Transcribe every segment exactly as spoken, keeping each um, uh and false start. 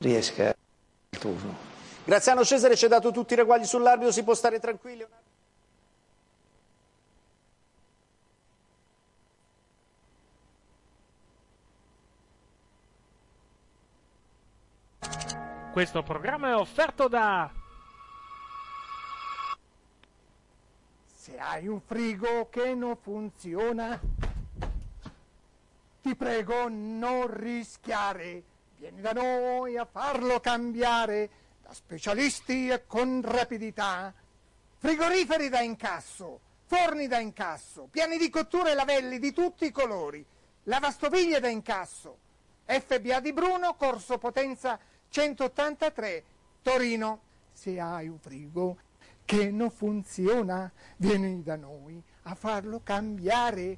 riesca il turno. Graziano Cesare ci ha dato tutti i ragguagli sull'arbitro, si può stare tranquilli. Questo programma è offerto da... Se hai un frigo che non funziona, ti prego non rischiare, vieni da noi a farlo cambiare, da specialisti e con rapidità. Frigoriferi da incasso, forni da incasso, piani di cottura e lavelli di tutti i colori, lavastoviglie da incasso, F B A di Bruno, Corso Potenza centottantatré, Torino. Se hai un frigo che non funziona, vieni da noi a farlo cambiare.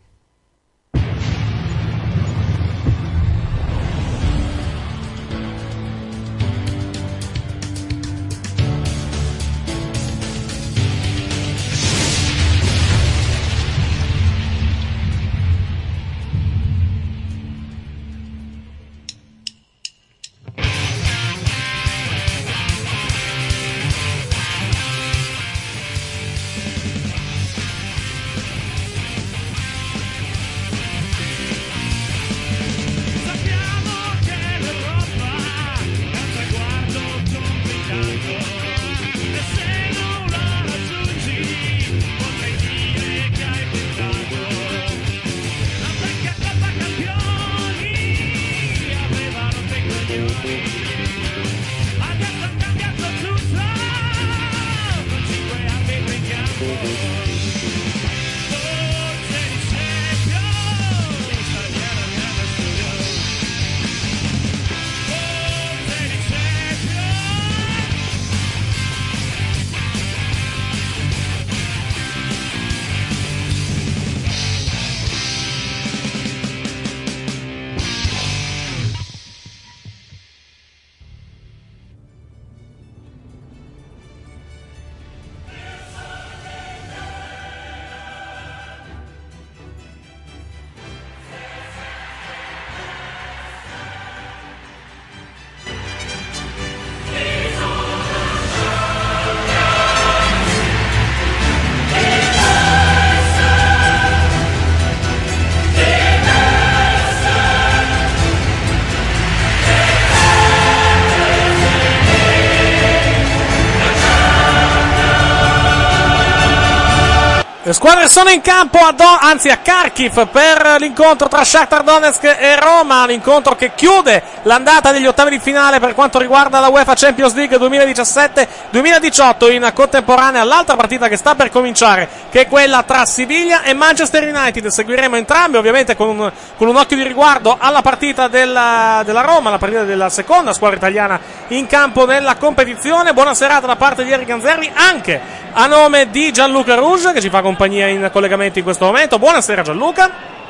Le squadre sono in campo a Do- anzi a Kharkiv per l'incontro tra Shakhtar Donetsk e Roma, l'incontro che chiude l'andata degli ottavi di finale per quanto riguarda la UEFA Champions League duemiladiciassette duemiladiciotto. In contemporanea l'altra partita che sta per cominciare, che è quella tra Siviglia e Manchester United. Seguiremo entrambe ovviamente con un, con un occhio di riguardo alla partita della, della Roma, la partita della seconda squadra italiana in campo nella competizione. Buona serata da parte di Eric Ganzerli, anche a nome di Gianluca Rouge, che ci fa compagnia in collegamento in questo momento. Buonasera Gianluca.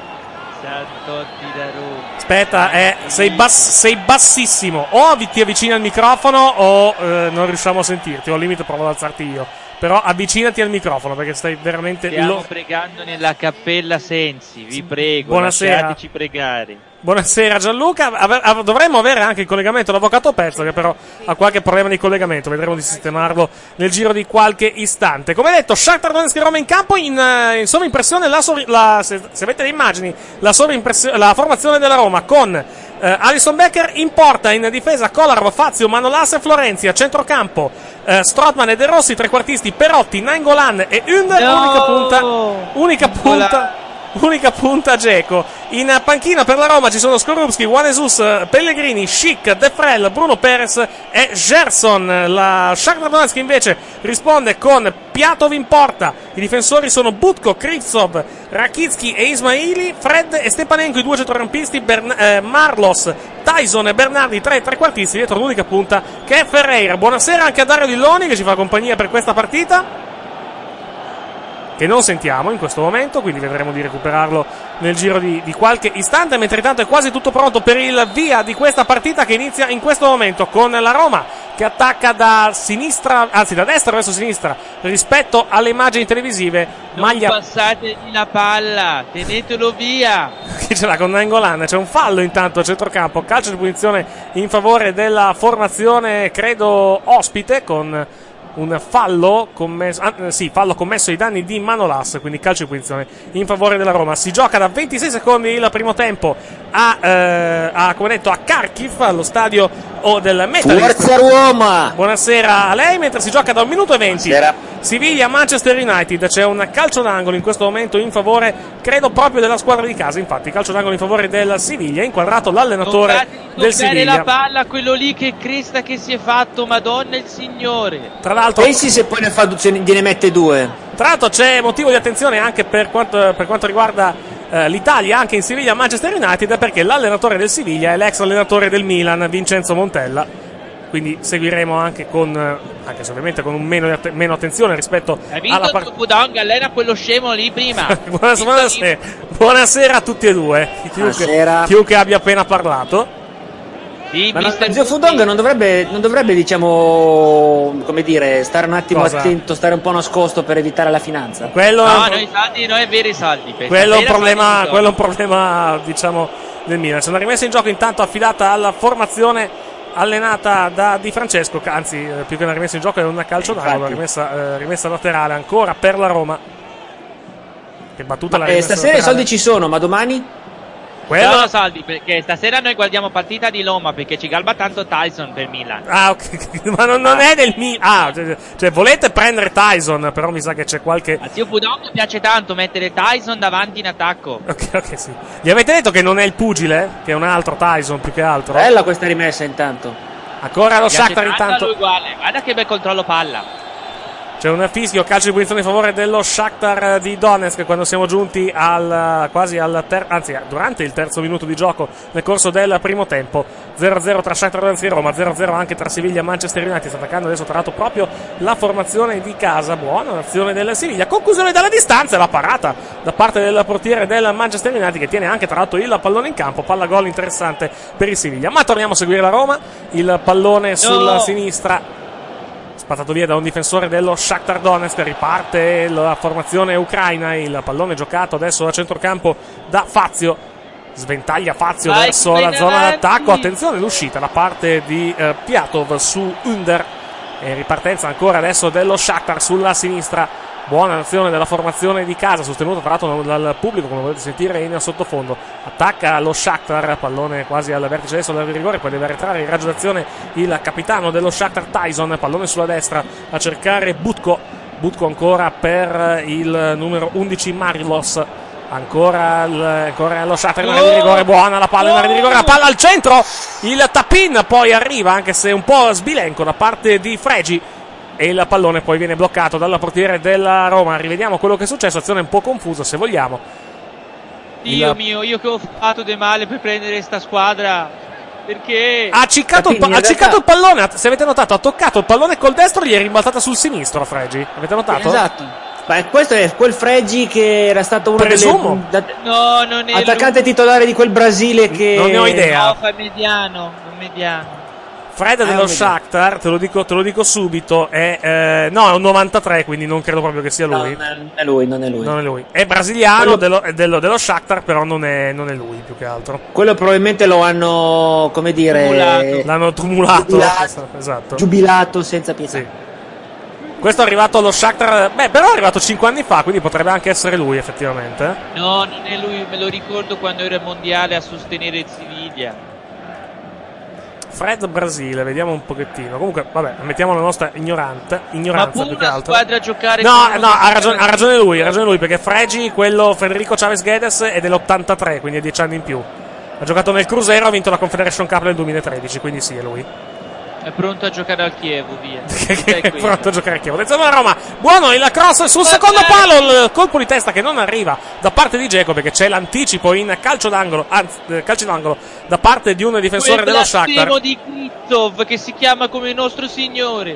Ciao a tutti da Roma. Aspetta, eh, sei, bass- sei bassissimo. O ti avvicini al microfono o eh, non riusciamo a sentirti. O al limite provo ad alzarti io. Però avvicinati al microfono perché stai veramente... Stiamo lo... pregando nella Cappella Sensi, vi prego, Buonasera. lasciateci pregare. Buonasera Gianluca. Ave- av- dovremmo avere anche il collegamento l'avvocato Pezzo, che però ha qualche problema di collegamento. Vedremo di sistemarlo nel giro di qualche istante. Come detto, Shakhtar Donetsk e Roma in campo. In, uh, in sovraimpressione la, sor- la se-, se avete le immagini, la, la formazione della Roma con Uh, Alisson Becker in porta, in difesa Kolarov, Fazio, Manolas e Florenzi, a centrocampo uh, Strootman e De Rossi, trequartisti Perotti, Nainggolan e Ünder, no! unica punta unica punta unica punta Dzeko. In panchina per la Roma ci sono Skorupski, Juan Jesus, Pellegrini, Schick, De Frel, Bruno Perez e Gerson. La Shakhtar Donetsk invece risponde con Piatov in porta. I difensori sono Butko, Krivtsov, Rakitsky e Ismaili, Fred e Stepanenko i due centrocampisti, Bern- eh, Marlos, Tyson e Bernardi tre trequartisti, dietro l'unica punta che è Ferreira. Buonasera anche a Dario Dilloni che ci fa compagnia per questa partita, che non sentiamo in questo momento, quindi vedremo di recuperarlo nel giro di, di qualche istante, mentre intanto è quasi tutto pronto per il via di questa partita che inizia in questo momento con la Roma che attacca da sinistra, anzi da destra verso sinistra rispetto alle immagini televisive. Non maglia... passategli la palla, tenetelo via. Chi ce l'ha con Nainggolan? C'è un fallo intanto a centrocampo, calcio di punizione in favore della formazione credo ospite, con un fallo commesso, ah, sì, fallo commesso ai danni di Manolas, quindi calcio di punizione in favore della Roma. Si gioca da ventisei secondi il primo tempo a, eh, a come detto a Kharkiv, allo stadio o del Metalist. Forza Roma! Buonasera a lei, mentre si gioca da un minuto e venti. Buonasera. Siviglia Manchester United, c'è un calcio d'angolo in questo momento in favore credo proprio della squadra di casa, infatti calcio d'angolo in favore del Siviglia, inquadrato l'allenatore del Siviglia. La palla, quello lì che cresta che si è fatto, Madonna il Signore. Tra l'altro, pensi se poi ne, fa, gliene mette due. Tra l'altro c'è motivo di attenzione anche per quanto, per quanto riguarda eh, l'Italia, anche in Siviglia Manchester United, perché l'allenatore del Siviglia è l'ex allenatore del Milan, Vincenzo Montella. Quindi seguiremo anche con, anche se ovviamente con un meno, meno attenzione rispetto Hai vinto alla partita. Pudong, allena quello scemo lì prima. buonasera, buonasera. buonasera a tutti e due, chiunque, chiunque abbia appena parlato. Sì, ma non, Zio Fudong non dovrebbe, non dovrebbe, diciamo, come dire, stare un attimo Cosa? attento, stare un po' nascosto per evitare la finanza. Quello no, noi saldi, noi veri saldi. Quello è un problema, quello è un problema, diciamo, del Milan. C'è una rimessa in gioco intanto affidata alla formazione allenata da Di Francesco, anzi eh, più che una rimessa in gioco è una calcio d'angolo, una rimessa, eh, rimessa laterale ancora per la Roma. Che battuta ma la eh, stasera laterale. I soldi ci sono, ma domani? Quello... No, saldi, perché stasera noi guardiamo partita di Roma, perché ci galba tanto Tyson per Milan. Ah, ok, ma non, non ah. è del Milan. Ah, cioè, cioè volete prendere Tyson, però mi sa che c'è qualche... A Zio Pudong piace tanto mettere Tyson davanti in attacco. Ok, ok, sì. Gli avete detto che non è il pugile? Che è un altro Tyson più che altro? Bella questa rimessa intanto. Ancora lo Shakhtar intanto. Uguale. Guarda che bel controllo palla. C'è un fischio, calcio di punizione in favore dello Shakhtar di Donetsk quando siamo giunti al quasi al ter- anzi durante il terzo minuto di gioco nel corso del primo tempo. zero a zero tra Shakhtar Donetsk e Roma, zero a zero anche tra Siviglia e Manchester United. Sta attaccando adesso tra l'altro proprio la formazione di casa. Buona azione del Siviglia, conclusione dalla distanza, la parata da parte del portiere del Manchester United, che tiene anche tra l'altro il pallone in campo. Palla gol interessante per il Siviglia, ma torniamo a seguire la Roma. Il pallone sulla no. sinistra spazzato via da un difensore dello Shakhtar Donetsk, riparte la formazione ucraina, il pallone giocato adesso a centrocampo da Fazio, sventaglia Fazio Vai, verso la zona d'attacco, attenzione l'uscita da parte di eh, Piatov su Under, e ripartenza ancora adesso dello Shakhtar sulla sinistra. Buona azione della formazione di casa, sostenuta tra l'altro dal pubblico, come volete sentire in sottofondo. Attacca lo Shakhtar, pallone quasi al vertice destro del rigore, poi deve ritrarre in raggio d'azione il capitano dello Shakhtar Tyson, pallone sulla destra a cercare Butko. Butko ancora per il numero undici Marilos. Ancora, il, ancora lo Shakhtar in area di rigore, buona la palla in area di rigore, la palla al centro, il tap-in poi arriva, anche se un po' sbilenco da parte di Fregi, e il pallone poi viene bloccato dalla portiere della Roma. Rivediamo quello che è successo, azione un po' confusa se vogliamo. Dio il... mio, io che ho fatto del male per prendere sta squadra, perché ha ciccato, il, pa- ha ciccato il pallone, se avete notato ha toccato il pallone col destro, gli è rimbalzata sul sinistro a Fregi, avete notato? Esatto. Beh, questo è quel Fregi che era stato uno Presumo. delle da, no, non è attaccante lui. Titolare di quel Brasile che non ne ho idea. No, fa mediano, mediano. Fred ah, dello Shakhtar, te lo dico, te lo dico subito, è eh, no, è un novantatré, quindi non credo proprio che sia lui. No, non è lui, non è lui. Non è lui. È brasiliano Quello... dello, dello, dello Shakhtar, però non è, non è lui più che altro. Quello probabilmente lo hanno, come dire, tumulato. L'hanno tumulato. Giubilato, esatto. Giubilato senza pietà. Sì. Questo è arrivato allo Shakhtar, beh, però è arrivato cinque anni fa, quindi potrebbe anche essere lui effettivamente. No, non è lui, me lo ricordo quando era mondiale a sostenere il Siviglia. Fred Brasile, vediamo un pochettino. Comunque, vabbè, mettiamo la nostra ignorante, ignoranza ma più che altro. Squadra a giocare no, no, ha ragione, ha ragione lui, ha ragione lui, perché Fregi, quello Federico Chavez Guedes, è dell'ottantatré, quindi è dieci anni in più. Ha giocato nel Cruzeiro, ha vinto la Confederation Cup nel duemilatredici, quindi sì, è lui. È pronto a giocare al Chievo, via. È pronto a giocare al Chievo. Attenzione alla Roma. Buono il cross sul secondo palo. Il colpo di testa che non arriva da parte di Dzeko, perché c'è l'anticipo in calcio d'angolo, anzi, calcio d'angolo da parte di un difensore quel dello Shakhtar. di Kritsov che si chiama come il nostro Signore.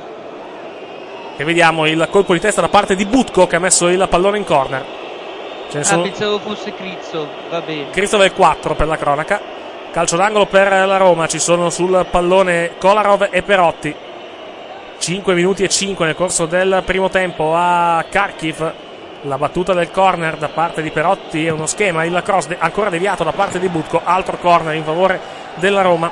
E vediamo il colpo di testa da parte di Butko, che ha messo il pallone in corner. Ce ne ah, sono... pensavo fosse Kritsov, va bene. Kritsov è il quattro per la cronaca. Calcio d'angolo per la Roma, ci sono sul pallone Kolarov e Perotti. cinque minuti e cinque nel corso del primo tempo a Kharkiv. La battuta del corner da parte di Perotti è uno schema, il cross de- ancora deviato da parte di Butko, altro corner in favore della Roma.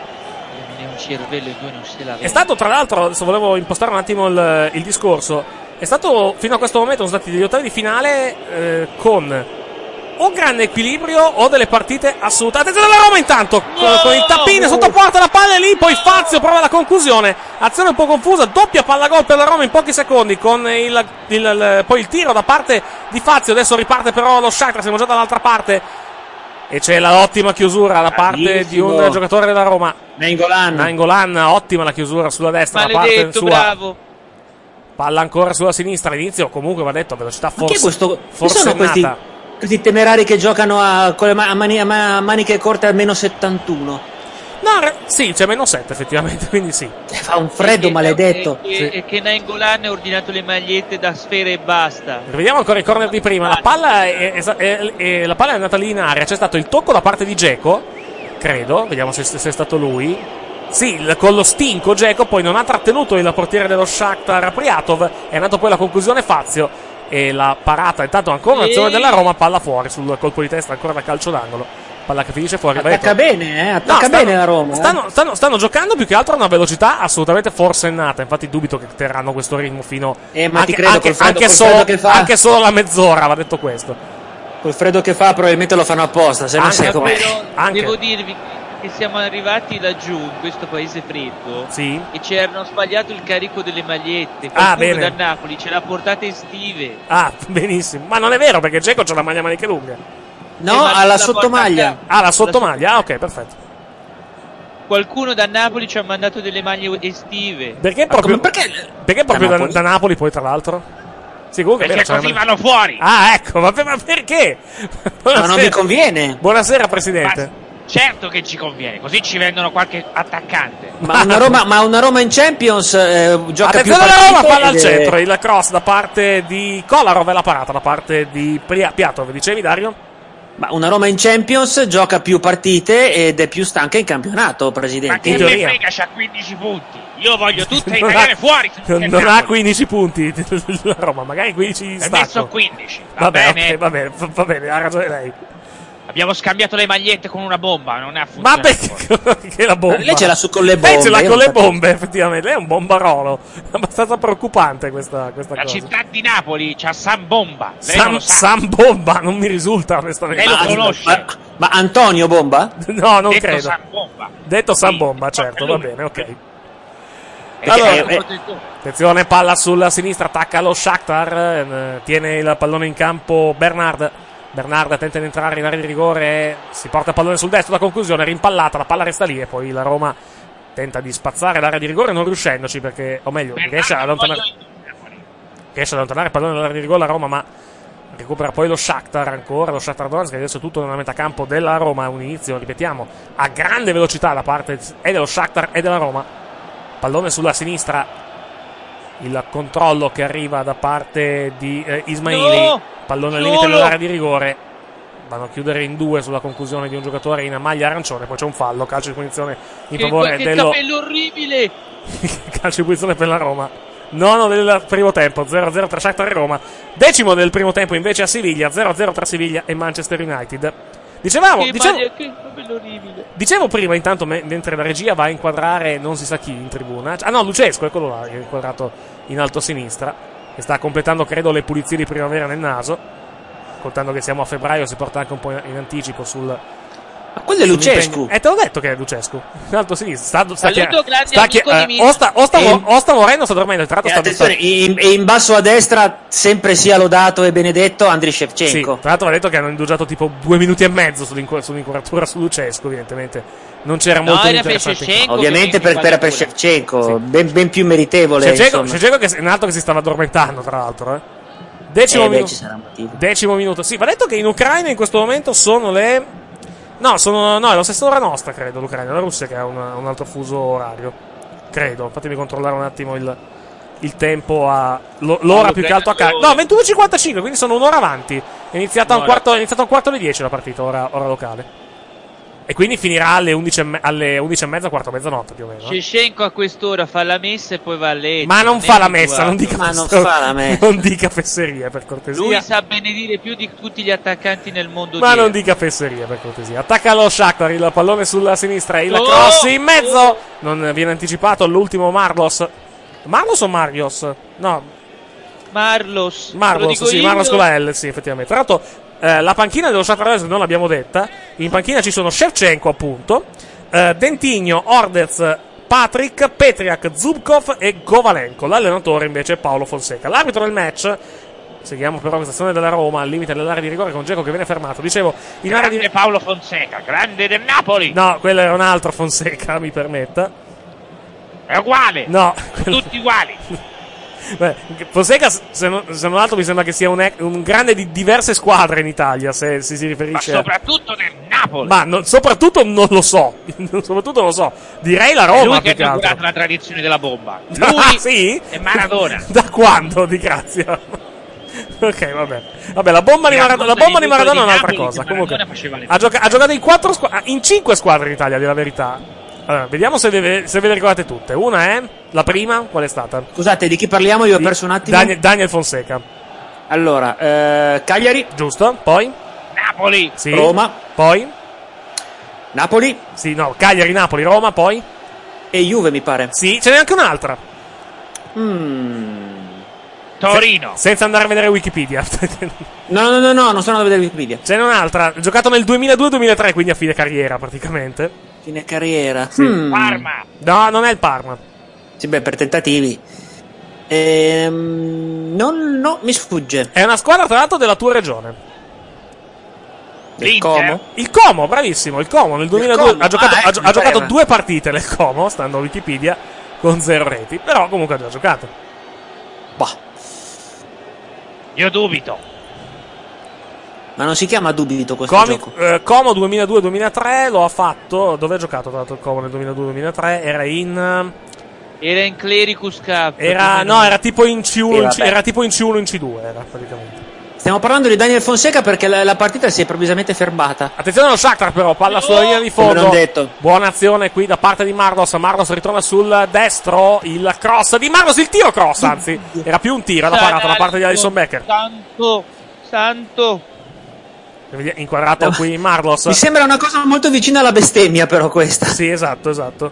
Un cervello e due non se la È stato, tra l'altro, se volevo impostare un attimo il, il discorso, è stato fino a questo momento sono stati degli ottavi di finale eh, con o grande equilibrio o delle partite assolute. Attenzione alla Roma intanto con, con il tappino sotto porta, la palla è lì, poi Fazio prova la conclusione, azione un po' confusa, doppia palla gol per la Roma in pochi secondi con il, il, il, poi il tiro da parte di Fazio. Adesso riparte però lo Shakhtar, siamo già dall'altra parte e c'è l'ottima chiusura da parte Bravissimo. di un giocatore della Roma, Nainggolan. Nainggolan, ottima la chiusura sulla destra da parte sua. Bravo. Palla ancora sulla sinistra, all'inizio comunque va detto velocità forse, Ma che questo, forse sono questi, questi temerari che giocano a, con le ma- a, mani- a ma- maniche corte a meno settantuno. No, re- sì, c'è meno sette effettivamente, quindi sì. Fa un freddo e maledetto. E, e, Sì. e che Nainggolan ha ordinato le magliette da sfere e basta. Rivediamo ancora il corner di prima. La palla è, è, è, è, la palla è andata lì in aria. C'è stato il tocco da parte di Dzeko, credo. Vediamo se, se è stato lui. Sì, il- con lo stinco Dzeko, poi non ha trattenuto il portiere dello Shakhtar Priatov. È andato poi la conclusione Fazio. E la parata, intanto ancora un'azione della Roma, palla fuori sul colpo di testa, ancora da calcio d'angolo. Palla che finisce fuori. Attacca bene, eh? Attacca No, stanno, bene la Roma. Stanno, eh. stanno, stanno giocando più che altro a una velocità assolutamente forsennata. Infatti dubito che terranno questo ritmo fino Eh, ma anche, ti credo, anche, col freddo- anche col solo, freddo che fa. anche solo la mezz'ora, va detto questo. Col freddo che fa probabilmente lo fanno apposta, se non Anche sai com'è. Però Anche. devo dirvi che siamo arrivati laggiù in questo paese freddo Sì. e ci hanno sbagliato il carico delle magliette. Ah, Qualcuno bene. da Napoli ce l'ha portate estive. Ah, benissimo. Ma non è vero perché Dzeko c'ha la maglia a maniche lunghe. No, Eh, ma alla la sottomaglia. porta Ah, la sottomaglia. Ah, ok, perfetto. Qualcuno da Napoli ci ha mandato delle maglie estive. Perché Ma proprio, come- perché perché proprio da da, Napoli? da Napoli poi tra l'altro? Sì, comunque è Perché vero, così c'è la- vanno fuori. Ah, ecco, ma, per- ma perché? Ma non vi Buonasera. conviene. Buonasera Presidente. Ma certo che ci conviene, così ci vendono qualche attaccante. Ma una Roma, ma una Roma in Champions eh, gioca più Attenzione alla partite Roma, palla al ed è- centro, il cross da parte di Kolarov e la parata da parte di Pria- Piatov, dicevi Dario? Ma una Roma in Champions gioca più partite ed è più stanca in campionato, Ma Presidente. che in me teoria. frega, c'ha quindici punti. Io voglio tutte Non italiane ha- fuori. Non, non ha quindici punti la Roma, magari quindici di Hai messo stacco. quindici. Va Vabbè, bene. ok, va bene, va va bene, ha ragione lei. Abbiamo scambiato le magliette con una bomba, non ha Ma funzionato. perché che la bomba? Lei ce l'ha su con le Lei ce bombe, l'ha io con non le capisco. bombe, effettivamente. Lei è un bombarolo. È abbastanza preoccupante questa, questa La cosa. città di Napoli c'ha San Bomba. Lei non Sam, lo sa. Sam Bomba, non mi risulta onestamente. Lei lo Ma, conosce. ma- ma Antonio Bomba? No, non Detto credo. San Bomba. Detto Sam Sì, Bomba, certo, va lui. bene, ok. E Allora, che è un eh, protettore. Attenzione, palla sulla sinistra, attacca lo Shakhtar, eh, tiene il pallone in campo Bernard. Bernard tenta di entrare in area di rigore, si porta il pallone sul destro, la conclusione rimpallata, la palla resta lì e poi la Roma tenta di spazzare l'area di rigore non riuscendoci perché, o meglio, riesce ad allontanare, riesce ad allontanare il pallone dall'area di rigore la Roma, ma recupera poi lo Shakhtar ancora, lo Shakhtar Donetsk, che adesso è tutto nella metà campo della Roma, un inizio, ripetiamo, a grande velocità da parte e dello Shakhtar e della Roma. Pallone sulla sinistra, il controllo che arriva da parte di eh, Ismaili, No! pallone al Solo! limite dell'area di rigore, vanno a chiudere in due sulla conclusione di un giocatore in maglia arancione, poi c'è un fallo, calcio di punizione in Che, favore che dello capello orribile. calcio di punizione per la Roma, nono del primo tempo, zero a zero tra Shakhtar e Roma, decimo del primo tempo invece a Siviglia, zero a zero tra Siviglia e Manchester United. Dicevamo, Che dicevo, maglia- che capello orribile. dicevo prima, intanto, me- mentre la regia va a inquadrare non si sa chi in tribuna. Ah no, Lucesco, eccolo là, che è inquadrato in alto a sinistra, che sta completando, credo, le pulizie di primavera nel naso. Contando che siamo a febbraio, si porta anche un po' in anticipo sul. Ma quello è Lucescu. Eh, te l'ho detto che è Lucescu. In alto a sinistra. Sta, sta, Saluto, grande sta, chi- amico di eh, Mino. o, sta, o, sta, E- o sta morendo o sta dormendo. Tra E l'altro, sta, attenzione, in, e in basso a destra sempre sia lodato e benedetto Andriy Sì, Shevchenko. tra l'altro va detto che hanno indugiato tipo due minuti e mezzo sull'inqu- sull'inquadratura su Lucescu, evidentemente non c'era No, molto era per interessante. Shevchenko. Ovviamente per, per, per Shevchenko, Sì. ben, ben più meritevole. Shevchenko, insomma. Shevchenko che è un altro che si stava addormentando, tra l'altro. Eh. Decimo, Eh, beh, minuto, ci sarà un motivo. decimo minuto. Sì, va detto che in Ucraina in questo momento sono le. No, sono. No, è la stessa ora nostra, credo. L'Ucraina, la Russia che ha una- un altro fuso orario. Credo. Fatemi controllare un attimo il, il tempo a. lo- l'ora No, più che altro a carico. No, ventuno e cinquantacinque, quindi sono un'ora avanti. È iniziata a un Un'ora. quarto, è iniziata a un quarto alle dieci la partita, ora, ora locale. E quindi finirà alle undici e, me- alle undici e mezza, quarto mezzanotte più o meno. Shevchenko a quest'ora fa la messa e poi va a letto. Ma non fa la messa, non dica, Ma non fa la messa. non dica fesserie, per cortesia. Lui sa benedire più di tutti gli attaccanti nel mondo. Ma di non dica fesserie, per cortesia. Attacca lo Shakhtar, il pallone sulla sinistra, il Oh! cross in mezzo. Non viene anticipato l'ultimo Marlos. Marlos o Marios? No, Marlos. Marlos, sì, Marlos con la L, sì, effettivamente. Tra l'altro, eh, la panchina dello Shakhtar Donetsk non l'abbiamo detta. In panchina ci sono Shevchenko, appunto, eh, Dentigno, Ordez, Patrick, Petriak, Zubkov e Govalenko. L'allenatore invece è Paolo Fonseca. L'arbitro del match, seguiamo però questa azione della Roma al limite dell'area di rigore con Dzeko che viene fermato. Dicevo, in area Grande di... Paolo Fonseca, grande del Napoli. No, quello era un altro Fonseca, mi permetta. È uguale. No, Tutti uguali. Beh, Fonseca, se non, se non altro, mi sembra che sia un, un grande di diverse squadre in Italia, se, se si riferisce. Ma soprattutto nel Napoli. Ma no, soprattutto non lo so. soprattutto non lo so. Direi la Roma. È lui che più ha che altro. inaugurato la tradizione della bomba. Lui Ah, sì? e Maradona. Da quando, di grazia? Ok, vabbè. Vabbè, la bomba di La Maradona, la bomba bomba di di Maradona è Napoli, un'altra cosa. che Comunque, Maradona faceva le ha, gioca- ha giocato in quattro squa- in cinque squadre in Italia, di la verità. Allora, vediamo se ve, se ve le ricordate tutte. Una è la prima, qual è stata? Scusate, di chi parliamo? Io ho perso un attimo. Daniel, Daniel Fonseca. Allora, eh, Cagliari. Giusto, poi? Napoli. Sì. Roma. Poi? Napoli. Sì, no, Cagliari, Napoli, Roma, poi? E Juve, mi pare. Sì, ce n'è anche un'altra. Mm. Torino. Se- senza andare a vedere Wikipedia. No, no, no, no, non sono andato a vedere Wikipedia. Ce n'è un'altra, giocato nel duemiladue duemilatré, quindi a fine carriera praticamente. Fine carriera. Sì. Mm. Parma. No, non è il Parma. Sì, beh, per tentativi. Ehm, non, no, mi sfugge. È una squadra tra l'altro della tua regione. Del L'Inter. Como. Il Como, bravissimo, il Como nel duemiladue Como. ha giocato, Ah, ha, gio- ecco, ha giocato pareva. due partite nel Como, stando a Wikipedia, con zero reti, però comunque ha già giocato. Bah. Io dubito. Ma non si chiama dubito questo Comi- gioco. eh, Como duemiladue duemilatré lo ha fatto. Dove ha giocato tra l'altro il Como nel duemiladue duemilatré? Era in Era in Clericus Cup. Era no, era tipo in C uno, Sì, in C, vabbè. era tipo in C uno in C due, era praticamente. Stiamo parlando di Daniel Fonseca perché la, la partita si è improvvisamente fermata. Attenzione allo Shakhtar però, palla sulla linea di fondo. Come non detto. Buona azione qui da parte di Marlos. Marlos ritorna sul destro, il cross di Marlos, il tiro cross, anzi, era più un tiro, la parata da parte di Alisson Becker. Santo, santo. Inquadrato qui Marlos. Mi sembra una cosa molto vicina alla bestemmia però questa. Sì, esatto, esatto.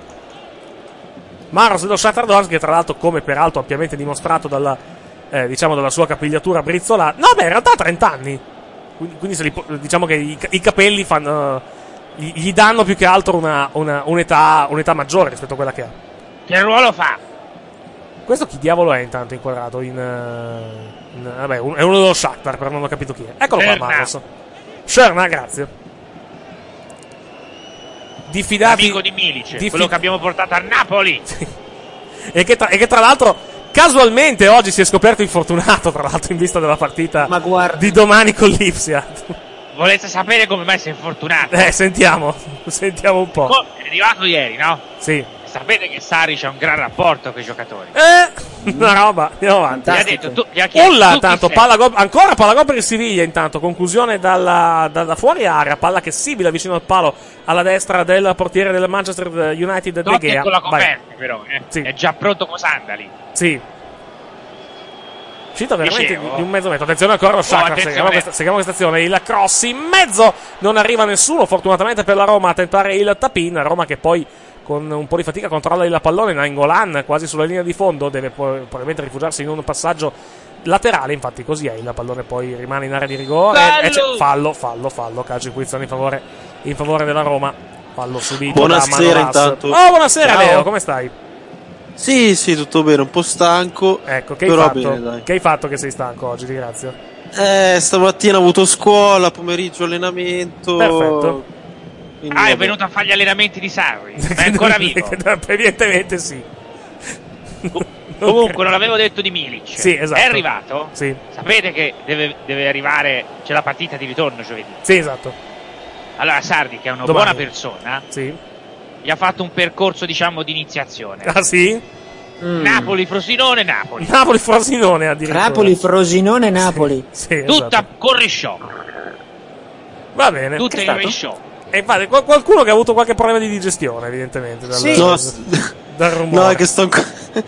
Marlos dello Shakhtar Donetsk, che tra l'altro, come peraltro ampiamente dimostrato dalla eh, diciamo dalla sua capigliatura brizzolata. No, beh, in realtà ha trenta anni. Quindi, quindi se li, diciamo che i, i capelli fanno gli, gli danno più che altro una, una, un'età, un'età maggiore rispetto a quella che ha. Che ruolo fa? Questo chi diavolo è intanto inquadrato in, uh, in vabbè, un, è uno dello Shakhtar, però non ho capito chi è. Eccolo qua, Scerna. Marlos. Scerna, grazie. Diffidati. Amico di Milic, diffi- quello che abbiamo portato a Napoli. e, che tra, e che tra l'altro casualmente oggi si è scoperto infortunato, tra l'altro, in vista della partita Ma guarda. di domani con l'Ipsia. Volete sapere come mai si è infortunato? Eh, sentiamo, sentiamo un po'. Oh, è arrivato ieri, no? Sì. Sapete che Saric ha un gran rapporto con i giocatori. Eh, una roba, andiamo avanti. Gli ha detto, tu, gli ha chiesto, Ulla, tu chi tanto, sei? palla gol, ancora palla gol per il Siviglia, intanto, conclusione dalla, dalla fuori area, palla che sibila vicino al palo, alla destra del portiere del Manchester United, De Totti Gea. con la Vai. coperta, però, eh. Sì. È già pronto con sandali. Sì. Uscita veramente Dicevo. di un mezzo metro. Attenzione ancora lo Shakhtar. attenzione. Seguiamo questa, seguiamo questa azione. Il cross in mezzo. Non arriva nessuno, fortunatamente per la Roma, a tentare il tap-in. Roma che poi con un po' di fatica controlla il pallone. Nainggolan quasi sulla linea di fondo. Deve poi, probabilmente rifugiarsi in un passaggio laterale. Infatti così è. Il pallone poi rimane in area di rigore. Fallo! E c'è fallo, fallo, fallo. Calcio di punizione in favore, in favore della Roma. Fallo subito. Buonasera da Manolas. intanto. Oh, buonasera Ciao. Leo, come stai? Sì, sì, tutto bene, un po' stanco. Ecco, che hai, però fatto? bene, dai. Che hai fatto che sei stanco oggi, di grazia? Eh, stamattina ho avuto scuola, pomeriggio allenamento. Perfetto. Quindi, Ah, è vabbè. venuto a fare gli allenamenti di Sarri. Ma è ancora vivo. Evidentemente sì. Comunque, non l'avevo detto di Milic. Sì, esatto. È arrivato? Sì, Sapete che deve, deve arrivare. C'è la partita di ritorno giovedì. sì, esatto. Allora, Sardi, che è una Domani. buona persona, Sì. gli ha fatto un percorso, diciamo, di iniziazione. Ah, sì? Mm. Napoli, Frosinone, Napoli. Napoli Frosinone addirittura. Napoli, Frosinone, Napoli. Sì, Tutta esatto. con Risciò. Va bene. Tutta Che è in stato? Risciò. E infatti, qualcuno che ha avuto qualche problema di digestione, evidentemente. Dal, sì. No, dal rumore. No, è che sto ancora...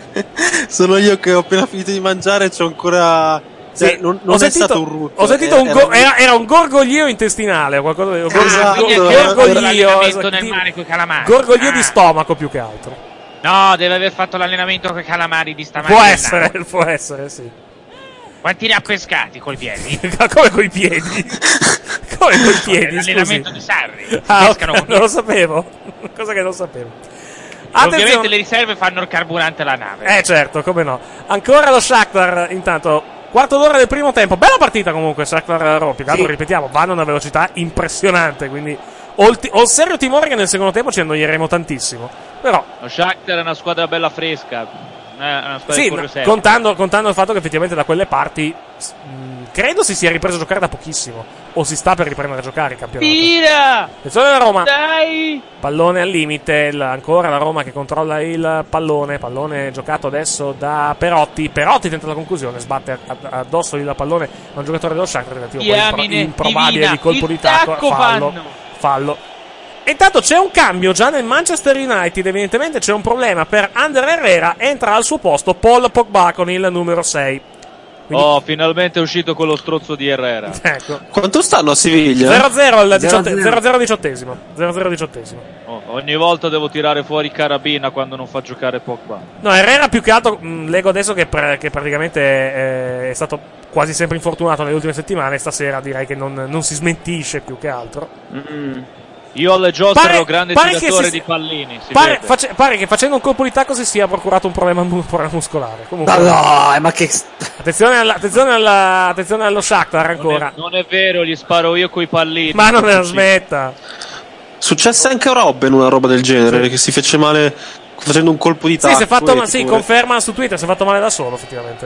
sono io che ho appena finito di mangiare e c'ho ancora... Sì, cioè, non non è sentito, stato un rutto. Ho sentito era, un go- era, era un gorgoglio intestinale, qualcosa di esatto, gorgoglio, gorgoglio esatto, nel mare coi calamari. gorgoglio ah. di stomaco più che altro. No, deve aver fatto l'allenamento con i calamari di stamattina. Può essere, può essere, sì. Quanti ne ha pescati coi piedi? Come coi piedi? Come coi piedi? L'allenamento di Sarri. Ah, okay, non lo sapevo. Cosa che non sapevo. Attenzione. Ovviamente le riserve fanno il carburante alla nave. Eh certo, come no. Ancora lo Shakhtar, intanto, quarto d'ora del primo tempo. Bella partita comunque, Shakhtar-Roma. Più che altro, ripetiamo, vanno a una velocità impressionante, quindi ho il, t- ho il serio timore che nel secondo tempo ci annoieremo tantissimo. Però lo Shakhtar è una squadra bella fresca. Una squadra sì, di contando, contando il fatto che effettivamente da quelle parti mh, credo si sia ripreso a giocare da pochissimo, o si sta per riprendere a giocare il campionato. Tira! Attenzione della Roma. Dai! Pallone al limite, il, ancora la Roma che controlla il pallone, pallone giocato adesso da Perotti. Perotti tenta la conclusione, sbatte addosso il pallone a un giocatore dello Shakhtar, tentativo impro- improbabile divina. di colpo il di tacco, fallo, fanno. fallo. E intanto c'è un cambio già nel Manchester United, evidentemente c'è un problema per Ander Herrera, entra al suo posto Paul Pogba con il numero sei. Quindi... Oh, finalmente è uscito quello strozzo di Herrera. Ecco. Quanto stanno a Siviglia? zero a zero al diciotte- zero a zero diciottesimo. zero a zero diciottesimo. Oh, ogni volta devo tirare fuori carabina quando non fa giocare Pogba. No, Herrera più che altro, mh, leggo adesso che, pre- che praticamente eh, è stato quasi sempre infortunato nelle ultime settimane, stasera direi che non, non si smentisce più che altro. Mm. Io alle giostre ero grande tiratore si... di pallini. Si pare, face, pare che facendo un colpo di tacco si sia procurato un problema, un problema muscolare. Comunque, no, no, ma che. Attenzione, alla, attenzione, alla, attenzione allo Shakhtar ancora. Non è, non è vero, gli sparo io coi pallini. Ma non me la smetta. Successe anche a Robben una roba del genere, sì. Che si fece male facendo un colpo di tacco. Sì, si è fatto ma- sì, conferma su Twitter, si è fatto male da solo, effettivamente.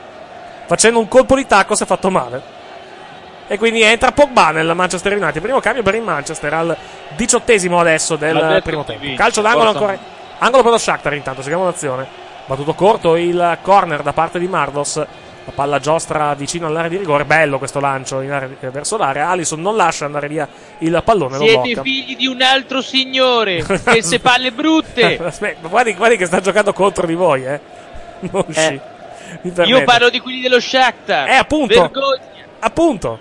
Facendo un colpo di tacco si è fatto male. E quindi entra Pogba nel Manchester United. Primo cambio per il Manchester al diciottesimo adesso del primo tempo. Calcio d'angolo ancora. Angolo per lo Shakhtar intanto, seguiamo l'azione. Battuto corto il corner da parte di Mardos. La palla giostra vicino all'area di rigore. Bello questo lancio in area, verso l'area. Alisson non lascia andare via il pallone. Siete lo figli di un altro signore. Queste palle brutte. Aspetta, guardi, guardi che sta giocando contro di voi, eh. Non uscì. Eh. Io parlo di quelli dello Shakhtar. Eh, appunto. Vergogna. Appunto.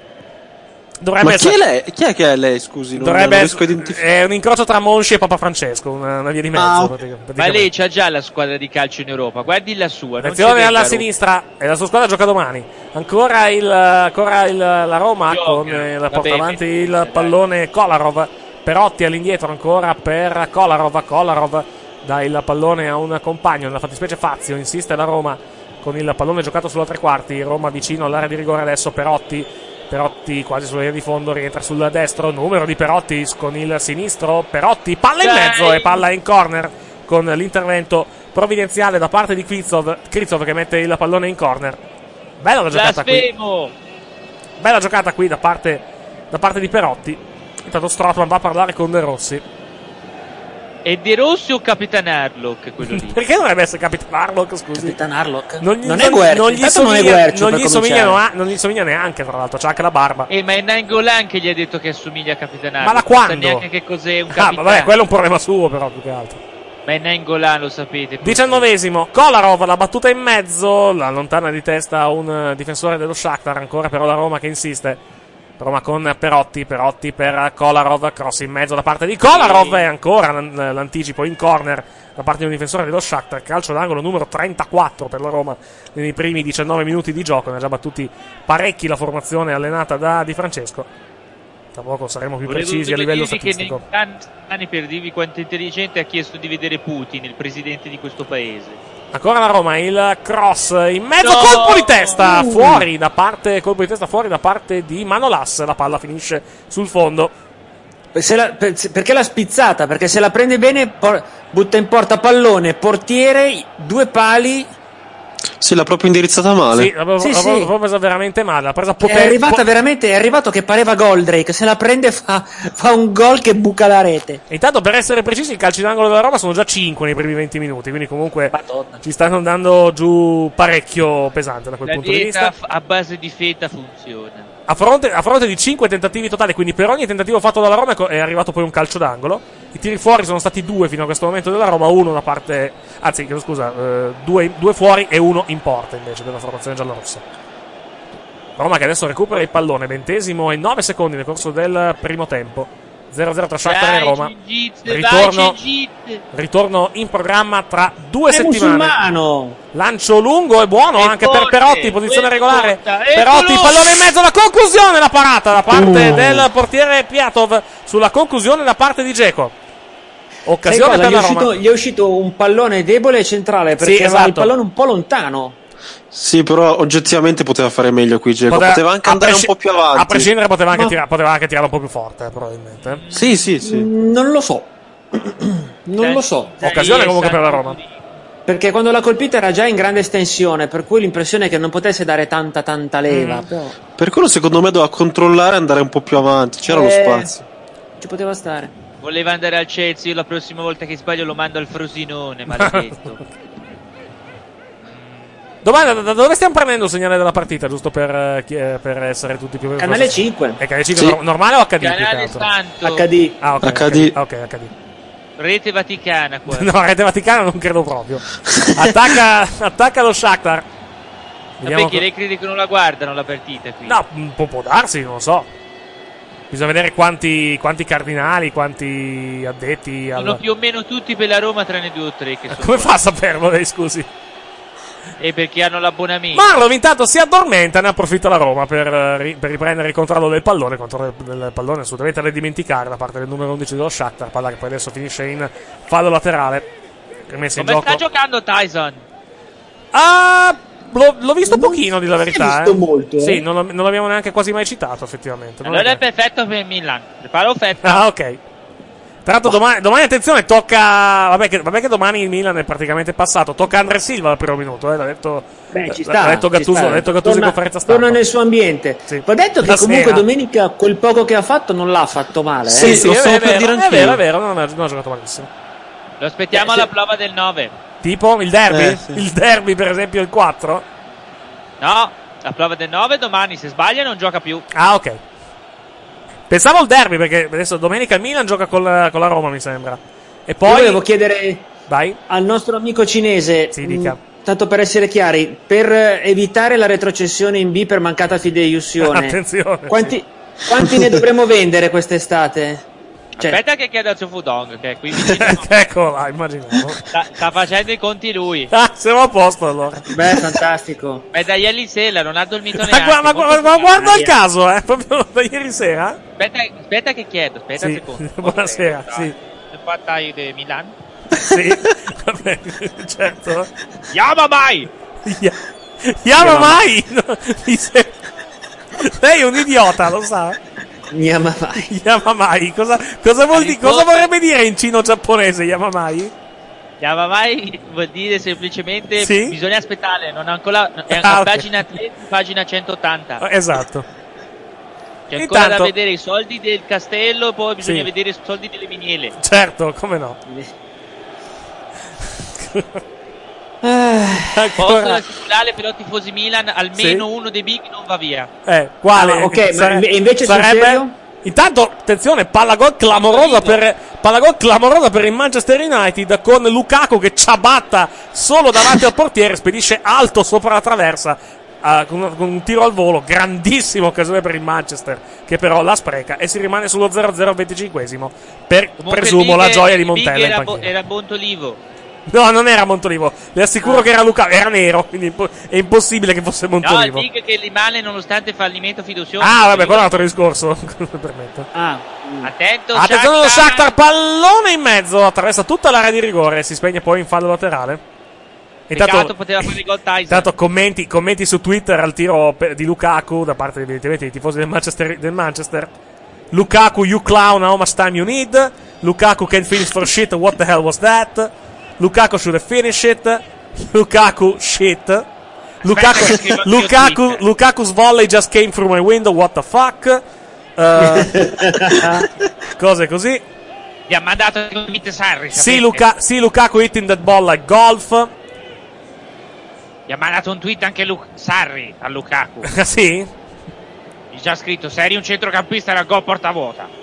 Dovrebbe Ma essere... chi è lei? Chi è che è lei, scusi? Non, Dovrebbe non riesco a identificare. È un incrocio tra Monchi e Papa Francesco, una, una via di mezzo. Ah, praticamente. Ma lei c'ha già la squadra di calcio in Europa. Guardi la sua. Attenzione alla sinistra, e la sua squadra gioca domani. Ancora, il, ancora il, la Roma Gioca. con eh, la porta avanti il pallone Kolarov. Perotti all'indietro ancora per Kolarov. Kolarov dà il pallone a un compagno, nella fattispecie Fazio. Insiste la Roma con il pallone giocato sulla tre quarti. Roma vicino all'area di rigore adesso. Perotti. Perotti quasi sulla linea di fondo, rientra sul destro, numero di Perotti con il sinistro, Perotti, palla in mezzo e palla in corner con l'intervento provvidenziale da parte di Kritsov, Kritsov che mette il pallone in corner. Bella la giocata qui. Bella giocata qui da parte, da parte di Perotti. Intanto Strootman va a parlare con De Rossi. È De Rossi o Capitan Harlock quello lì? Perché dovrebbe essere Capitan Harlock, scusi? Capitan Harlock? Non, gli, non, non, è Guercio, non, gli somiglia, non è Guercio non, gli somigliano, non gli somiglia neanche, tra l'altro, c'ha anche la barba. Eh, ma è Nainggolan che gli ha detto che assomiglia a Capitan Harlock. Ma da quando? Non sa neanche che cos'è un Ah, capitano. vabbè, quello è un problema suo, però, più che altro. Ma è Nainggolan, lo sapete. diciannovesimo, Kolarov, la battuta in mezzo, la allontana di testa un difensore dello Shakhtar, ancora però la Roma che insiste. Roma con Perotti, Perotti per Kolarov, cross in mezzo da parte di Kolarov e ancora l'anticipo in corner da parte di un difensore dello Shakhtar. Calcio d'angolo numero trentaquattro per la Roma nei primi diciannove minuti di gioco, ne ha già battuti parecchi la formazione allenata da Di Francesco. Tra poco saremo più Volevo precisi a livello statistico. Che nei anni per dirvi quanto è intelligente ha chiesto di vedere Putin, il presidente di questo paese. Ancora la Roma, il cross in mezzo, no! colpo di testa uh. fuori da parte, colpo di testa fuori da parte di Manolas, la palla finisce sul fondo. Se la, per, perché l'ha spizzata? Perché se la prende bene por, butta in porta pallone, portiere, due pali. Sì, l'ha proprio indirizzata male. Sì, l'ha proprio, sì, l'ha sì. proprio presa veramente male. L'ha presa poten- è arrivata po- veramente, è arrivato che pareva Goldrake. Se la prende fa, fa un gol che buca la rete. E intanto, per essere precisi, i calci d'angolo della Roma sono già cinque nei primi venti minuti. Quindi, comunque, Madonna. Ci stanno andando giù parecchio pesante da quel la punto di vista. La dieta a base di feta funziona. A fronte, a fronte di cinque tentativi totali, quindi per ogni tentativo fatto dalla Roma è arrivato poi un calcio d'angolo. I tiri fuori sono stati due fino a questo momento della Roma, uno da parte, anzi scusa, eh, due, due fuori e uno in porta invece della formazione giallorossa. Roma che adesso recupera il pallone, ventesimo e nove secondi nel corso del primo tempo. zero a zero tra Shakhtar e Roma. Ritorno, ritorno in programma tra due è settimane. Musulmano. Lancio lungo e buono e anche forte, per Perotti, posizione regolare. Conta, Perotti, il pallone in mezzo, la conclusione, la parata da parte uh. del portiere Piatov sulla conclusione da parte di Dzeko. Occasione cosa, per gli, la è uscito, Roma. gli è uscito un pallone debole e centrale perché Sì, aveva esatto. il pallone un po' lontano. Sì, però oggettivamente poteva fare meglio qui Dzeko, poteva, poteva anche andare presci- un po' più avanti. A prescindere poteva anche, Ma... tirare, poteva anche tirare un po' più forte, eh, probabilmente. Sì, sì, sì. Mm, non lo so. non lo so. Occasione comunque per la Roma. Perché quando l'ha colpita era già in grande estensione, per cui l'impressione è che non potesse dare tanta tanta leva. Mm. Però... Per quello secondo me doveva controllare e andare un po' più avanti, c'era eh, lo spazio. Ci poteva stare. Voleva andare al Chelsea, io la prossima volta che sbaglio lo mando al Frosinone, maledetto. Domanda, da dove stiamo prendendo il segnale della partita, giusto per, eh, per essere tutti più... Canale cinque. È canale cinque Sì. no- normale o acca di? Canale Santo. acca di. Ah, ok. acca di. Ok, acca di. Rete Vaticana qua. No, Rete Vaticana non credo proprio. Attacca, attacca lo Shakhtar. Vediamo Perché co- lei crede che non la guardano la partita qui? No, può, può darsi, non lo so. Bisogna vedere quanti, quanti cardinali, quanti addetti. Sono Al... più o meno tutti per la Roma tranne due o tre che sono Come qua. fa a saperlo lei, scusi? E perché hanno l'abbonamento. Marlon intanto si addormenta, ne approfitta la Roma per, eh, ri- per riprendere il controllo del pallone. Il controllo del, del pallone assolutamente da dimenticare da parte del numero undici dello Shakhtar. Palla che poi adesso finisce in fallo laterale. Messa in Come gioco. sta giocando Tyson? Ah, l'ho, l'ho visto Non pochino, di si la è verità. visto eh. molto, eh. Sì, non, lo- non l'abbiamo neanche quasi mai citato, effettivamente. Non Allora è è vero. perfetto per il Milan. Prepara offerta. Ah, ok. Tra l'altro domani, domani attenzione, tocca... Vabbè che, vabbè che domani il Milan è praticamente passato. Tocca Andre Silva al primo minuto, eh, l'ha detto... Beh, ci l'ha sta. detto ci Gattuso, sta. l'ha detto Gattuso in Torna- conferenza stampa. Torna nel suo ambiente. Sì. Va detto che La comunque sera. domenica quel poco che ha fatto non l'ha fatto male. Sì, eh. sì, lo è, stavo è per vero, dire è anch'io. vero, è vero, non ha, non ha giocato malissimo. Lo aspettiamo Eh, sì. alla prova del nove. Tipo il derby? Eh, sì. Il derby, per esempio, il quattro? No, la prova del nove domani, se sbaglia non gioca più. Ah, ok. Pensavo al derby, perché adesso domenica il Milan gioca con la, con la Roma, mi sembra. E Poi poi... volevo chiedere Vai. al nostro amico cinese, Sì, dica. mh, tanto per essere chiari, per eh, evitare la retrocessione in B per mancata fideiussione, Attenzione. quanti, quanti ne dovremo vendere quest'estate? Cioè, Aspetta che chieda al suo Fudong, che è qui vicino. Eccolo là, immaginavo. sta, sta facendo i conti lui. Ah, siamo a posto allora. beh, fantastico. Ma è da ieri sera, non ha dormito Ma, neanche. gua- ma, molto gua- ma guarda il Aia. caso, eh, proprio da ieri sera. Aspetta, aspetta che chiedo, aspetta Sì. un secondo. Buonasera, sì. Partai di Milan? Sì, vabbè, certo. Chiama mai! Ya- Chiama mai! No, mi se- Lei è un idiota, lo sa? Yamamai. Yamamai, cosa, cosa, vuol di- cosa vorrebbe dire in cino-giapponese Yamamai? Chiama mai vuol dire semplicemente Sì? bisogna aspettare, non ha ancora. È Ah, a ok. pagina tre, pagina centottanta. Esatto. C'è ancora Intanto- da vedere i soldi del castello, poi bisogna Sì. vedere i soldi delle miniere. Certo, come no. Posso Ancora. assicurare però tifosi Milan, almeno uno dei big non va via. Eh, quale? Ah, ok, ma Sare- invece sul sarebbe... serio? Intanto, attenzione, palla gol clamorosa per, palla gol clamorosa per il Manchester United con Lukaku che ciabatta solo davanti al portiere, spedisce alto sopra la traversa eh, con, con un tiro al volo, grandissima occasione per il Manchester che però la spreca e si rimane sullo zero a zero al venticinquesimo per, Comunque presumo, il la big- gioia di il big Montella in era, bo- panchina. era Montolivo. No, non era Montolivo, le assicuro che era Lukaku, era nero, quindi impo- è impossibile che fosse No, il Montolivo. big che rimane nonostante il fallimento fiducioso. Ah, vabbè, quello è un altro discorso. Mi permetto. Ah, Attento, Attenzione allo Shakhtar, pallone in mezzo, attraversa tutta l'area di rigore, si spegne poi in fallo laterale. Peccato, Intanto, poteva fare il gol Tyson. intanto commenti, commenti su Twitter al tiro pe- di Lukaku da parte evidentemente dei tifosi del Manchester, del Manchester. Lukaku, you clown, how much time you need? Lukaku can finish for shit, what the hell was that? Lukaku should have finished it. Lukaku shit. Lukaku, che scrivo anch'io Lukaku, Twitter. Lukaku's volley just came through my window, what the fuck? Uh, cose così. Gli ha mandato il invito Sarri. Sì, sapete? Luka, sì, Lukaku hitting that ball like golf. Gli ha mandato un tweet anche Lu- Sarri a Lukaku. Sì? È già scritto, se eri un centrocampista era gol porta vuota.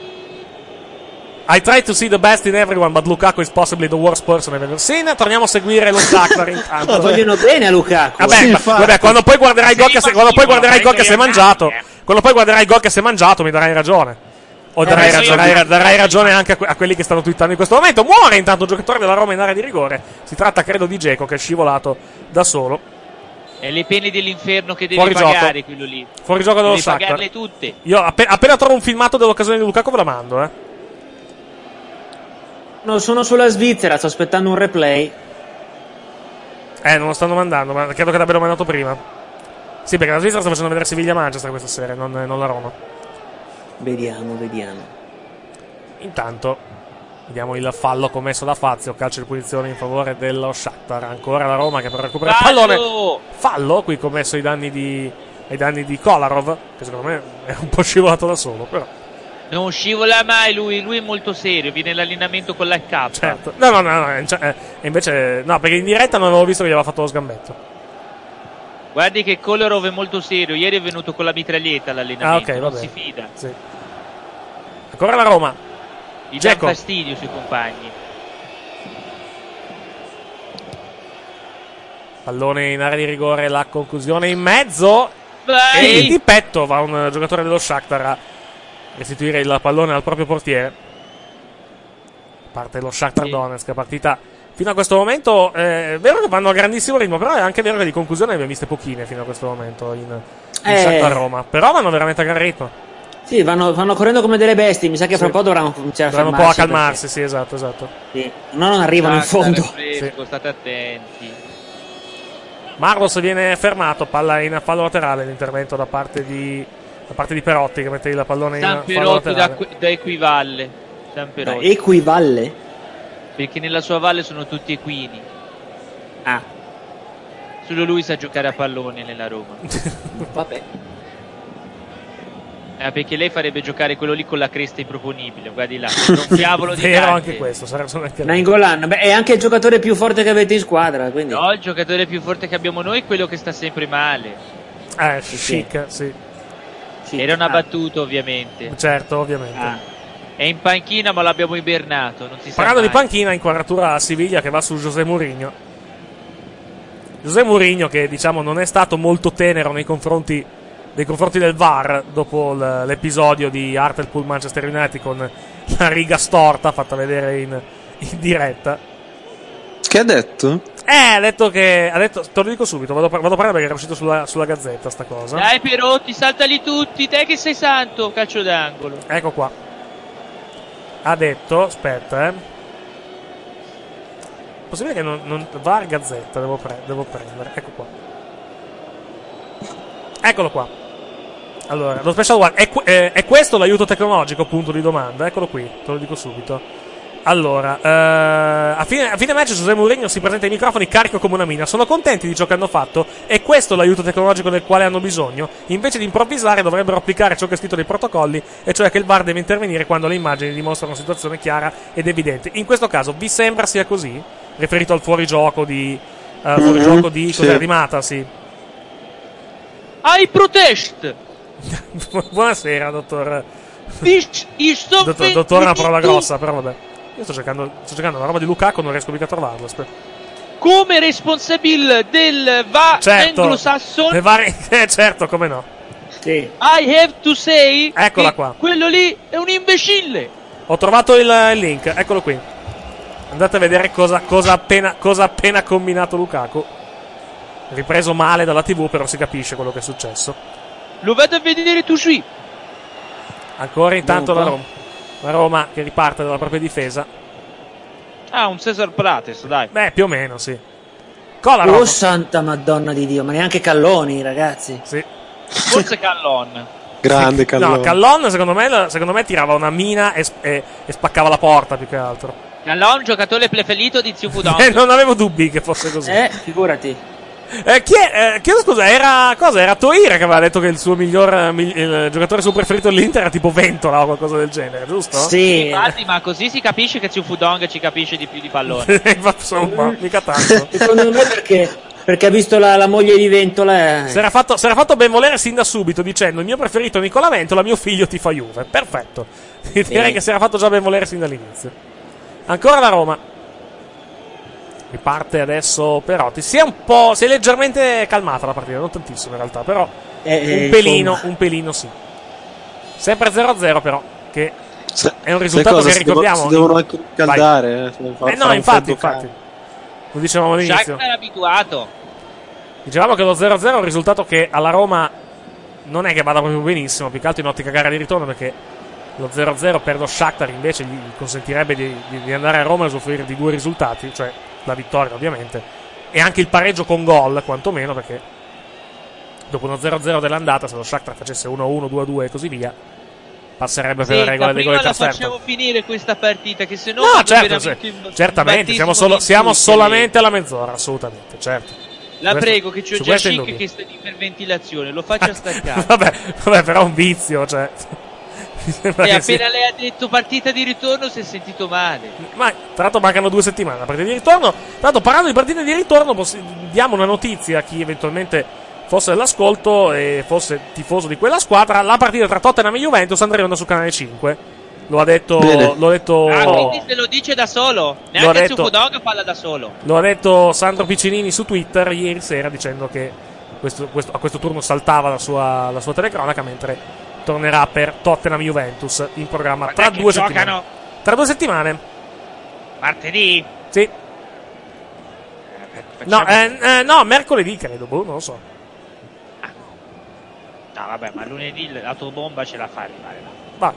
I try to see the best in everyone, but Lukaku is possibly the worst person I've ever seen. Torniamo a seguire lo Shakhtar intanto. Lo vogliono bene a Lukaku. Vabbè, sì, ma, vabbè quando poi guarderai i gol che, se, quando poi guarderai i gol che si è mangiato, quando poi guarderai i gol che si è mangiato, mi darai ragione. O darai, eh, ragione, darai, darai ragione anche a, que- a quelli che stanno twittando in questo momento. Muore intanto un giocatore della Roma in area di rigore. Si tratta, credo, di Dzeko, che è scivolato da solo. È le pene dell'inferno che deve Fuori pagare gioco. quello lì. Fuori gioco dello Devi Shakhtar. pagarle tutte. Io appena, appena trovo un filmato dell'occasione di Lukaku ve la mando, eh. No, sono sulla Svizzera, sto aspettando un replay. Eh, non lo stanno mandando, ma credo che l'abbiano mandato prima. Sì, perché la Svizzera sta facendo vedere Siviglia-Manchester questa sera, non, non la Roma. Vediamo, vediamo. Intanto, vediamo il fallo commesso da Fazio, calcio di punizione in favore dello Shakhtar. Ancora la Roma che però recupera il pallone. Fallo, qui commesso ai danni di, ai danni di Kolarov, che secondo me è un po' scivolato da solo, però. Non scivola mai lui, lui è molto serio, viene all'allenamento con l'H K. Certo. No, no, no, no, cioè, eh, invece no, perché in diretta non avevo visto che gli aveva fatto lo sgambetto. Guardi che Kolarov è molto serio, ieri è venuto con la mitraglietta all'allenamento, Ah, ok, non vabbè. si fida. Sì. Ancora la Roma. Gli dà Dzeko. fastidio sui compagni. Pallone in area di rigore, la conclusione in mezzo. Vai. E di petto va un giocatore dello Shakhtar a restituire il pallone al proprio portiere. Parte lo Shakhtar Sì. Donetsk, partita fino a questo momento eh, è vero che vanno a grandissimo ritmo, però è anche vero che di conclusione ne abbiamo viste pochine fino a questo momento in, in Eh. Shakhtar Roma, però vanno veramente a gran ritmo. Sì, vanno, vanno correndo come delle bestie. Mi sa che fra Sì. un po' dovranno cominciare a Dovranno un po' a fermarsi. calmarsi, sì, esatto, esatto. Perché, sì, no, non arrivano in Shakhtar fondo. è fresco, Sì. state attenti. Marlos viene fermato, palla in fallo laterale, l'intervento da parte di da parte di Perotti che mette il pallone San in fallo Perotti da, laterale. da Equivalle. San Perotti. Equivalle? Perché nella sua valle sono tutti equini. Ah, Solo lui sa giocare a pallone nella Roma. vabbè. Eh, perché lei farebbe giocare quello lì con la cresta improponibile. Guardi là, sembra un diavolo di Vero Dante. anche questo, sarebbe solo anche Nainggolan, beh, è anche il giocatore più forte che avete in squadra, quindi. No, il giocatore più forte che abbiamo noi è quello che sta sempre male. Eh, chic, sì. Sì. Era una Ah, battuta, ovviamente. Certo, ovviamente. ah. È in panchina, ma l'abbiamo ibernato. Non si sa Parlando di mai. panchina, inquadratura a Siviglia che va su José Mourinho. José Mourinho che diciamo non è stato molto tenero nei confronti, nei confronti del V A R dopo l- l'episodio di Hartlepool Manchester United con la riga storta fatta vedere in, in diretta. Che ha detto? Eh, ha detto che. Ha detto, te lo dico subito, vado, vado a parlare perché era uscito sulla, sulla gazzetta sta cosa. Dai Perotti, saltali tutti, te che sei santo, calcio d'angolo. Ecco qua. Ha detto, aspetta, eh. Possibile che non, non V A R gazzetta, devo, pre- devo prendere. Ecco qua. Eccolo qua. Allora, lo special one. È, que- eh, è questo l'aiuto tecnologico? Punto di domanda. Eccolo qui, te lo dico subito. Allora, eh, a, fine, a fine match José Mourinho si presenta ai microfoni carico come una mina. Sono contenti di ciò che hanno fatto? È questo l'aiuto tecnologico del quale hanno bisogno? Invece di improvvisare dovrebbero applicare ciò che è scritto nei protocolli, e cioè che il V A R deve intervenire quando le immagini dimostrano una situazione chiara ed evidente. In questo caso vi sembra sia così? Riferito al fuorigioco di uh, fuorigioco di, sì. cos'è, di Mata, sì. Hai protest! Buonasera, dottor. This is Dottor, something dottore è una we parola need to- grossa, però vabbè. Io sto cercando, sto cercando una roba di Lukaku, non riesco mica a trovarlo. Aspetta. Come responsabile del V A R Certo, anglosassone, le varie- eh, certo, come no. Sì. I have to say Eccola che qua. quello lì è un imbecille. Ho trovato il, il link, eccolo qui. Andate a vedere cosa, cosa, appena, cosa ha appena combinato Lukaku. Ripreso male dalla tivù, però si capisce quello che è successo. Lo vado a vedere tu qui. Ancora intanto la Dunque. Roma. La Roma che riparte dalla propria difesa. Ah, un Cesar Prates, dai. Beh, più o meno, sì. Kolarov. Oh santa madonna di Dio, ma neanche Calloni, ragazzi. Sì. Forse Callon. Grande Callone. No, Callon secondo me, secondo me tirava una mina e, e, e spaccava la porta più che altro. Callon, giocatore preferito di Zio Fudon. Eh, non avevo dubbi che fosse così. Eh, figurati. Eh, chi è? Eh, chiedo scusa, era cosa? Era Toira che aveva detto che il suo miglior eh, migli- il giocatore suo preferito dell'Inter era tipo Ventola o qualcosa del genere, giusto? Sì. Infatti, ma così si capisce che Zio Fudong ci capisce di più di pallone. Insomma, mica tanto. Secondo me perché, perché ha visto la, la moglie di Ventola. Si era fatto, si era fatto ben volere sin da subito dicendo: il mio preferito è Nicola Ventola, mio figlio tifa Juve. Perfetto. Direi che si era fatto già ben volere sin dall'inizio. Ancora la Roma. Riparte adesso Perotti. Si è un po'. Si è leggermente calmata la partita, non tantissimo in realtà, però Eh, un pelino, insomma. un pelino sì. Sempre zero a zero però, che Se- è un risultato cosa, che si devo- ricordiamo. si devono anche riscaldare. Eh, se fa- Eh no, fare un infatti, freddo infatti. caldo. Lo dicevamo all'inizio. Shakhtar è abituato. Dicevamo che lo zero a zero è un risultato che alla Roma non è che vada proprio benissimo, più che altro in ottica gara di ritorno, perché lo zero a zero per lo Shakhtar invece gli consentirebbe di, di, di andare a Roma e usufruire di due risultati, cioè la vittoria ovviamente, e anche il pareggio con gol, quantomeno, perché dopo uno zero a zero dell'andata, se lo Shakhtar facesse uno a uno, due a due e così via, passerebbe per Sì, la regola dei gol prima di la trasferta. facciamo finire questa partita, che se no No, vado certo, veramente sì. in- certamente, in siamo, battesimo solo, di siamo insulti. solamente alla mezz'ora, assolutamente, certo. La Questo- prego, che c'ho su già questo è Chic indubbio. che sta in iperventilazione, lo faccia staccare. vabbè, vabbè, però è un vizio, cioè. Mi sembra E che appena sia- lei ha detto partita di ritorno si è sentito male. Ma tra l'altro mancano due settimane la partita di ritorno. Tra l'altro, parlando di partite di ritorno, possi- diamo una notizia a chi eventualmente fosse all'ascolto e fosse tifoso di quella squadra. La partita tra Tottenham e Juventus andrà in onda su Canale cinque. Lo ha detto. Bene. Lo ha detto. Ah, quindi se lo dice da solo. Neanche detto- il Fudog parla da solo. Lo ha detto Sandro Piccinini su Twitter ieri sera, dicendo che questo- questo- a questo turno saltava la sua, la sua telecronaca, mentre tornerà per Tottenham Juventus in programma Guarda tra che due giocano settimane. Tra due settimane, martedì. sì. Eh, No, facciamo- eh, eh, no, mercoledì credo, boh, non lo so. No, vabbè, ma lunedì l'autobomba ce la fa arrivare là. Va.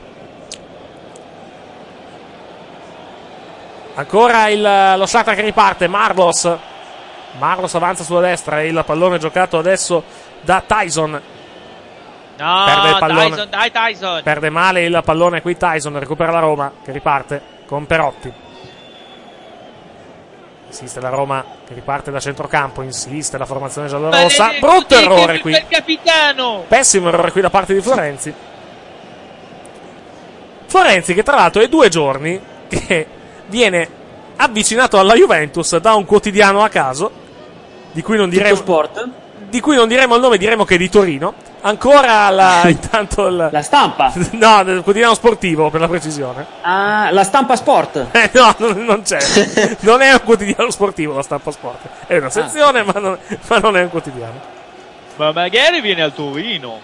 Ancora il, lo Shakhtar che riparte. Marlos. Marlos avanza sulla destra e il pallone giocato adesso da Tyson. No, Perde il pallone. Tyson, dai Tyson. Perde male il pallone qui Tyson. Recupera la Roma che riparte con Perotti. Insiste la Roma che riparte da centrocampo. Insiste la formazione giallorossa. Maledetto Brutto Dick errore per qui. il capitano. Pessimo errore qui da parte di Florenzi. Florenzi che tra l'altro è due giorni che viene avvicinato alla Juventus da un quotidiano a caso, di cui non diremo, Sport? di cui non diremo il nome, diremo che è di Torino. Ancora la, intanto il, La stampa? no, del quotidiano sportivo per la precisione. Ah, la stampa sport? Eh, no, non, non c'è. Non è un quotidiano sportivo la stampa sport. È una sezione, Ah. ma, non, ma non è un quotidiano. Ma magari viene al Torino.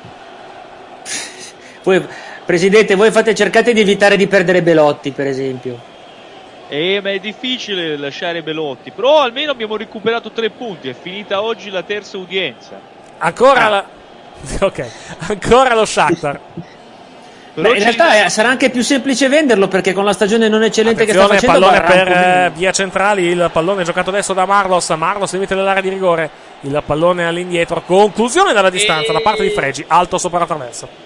Voi, Presidente, voi fate, cercate di evitare di perdere Belotti, per esempio. Eh, ma è difficile lasciare Belotti. Però almeno abbiamo recuperato tre punti. È finita oggi la terza udienza. Ancora Ah. la... Ok, ancora lo Shakhtar. Però Beh, in ci realtà rimane- eh, sarà anche più semplice venderlo perché con la stagione non eccellente che sta Attenzione, facendo pallone varrà un per po' meno. eh, via centrali, il pallone giocato adesso da Marlos. Marlos limite dell'area di rigore, il pallone all'indietro, conclusione dalla distanza E- da parte di Fregi, alto sopra la traversa.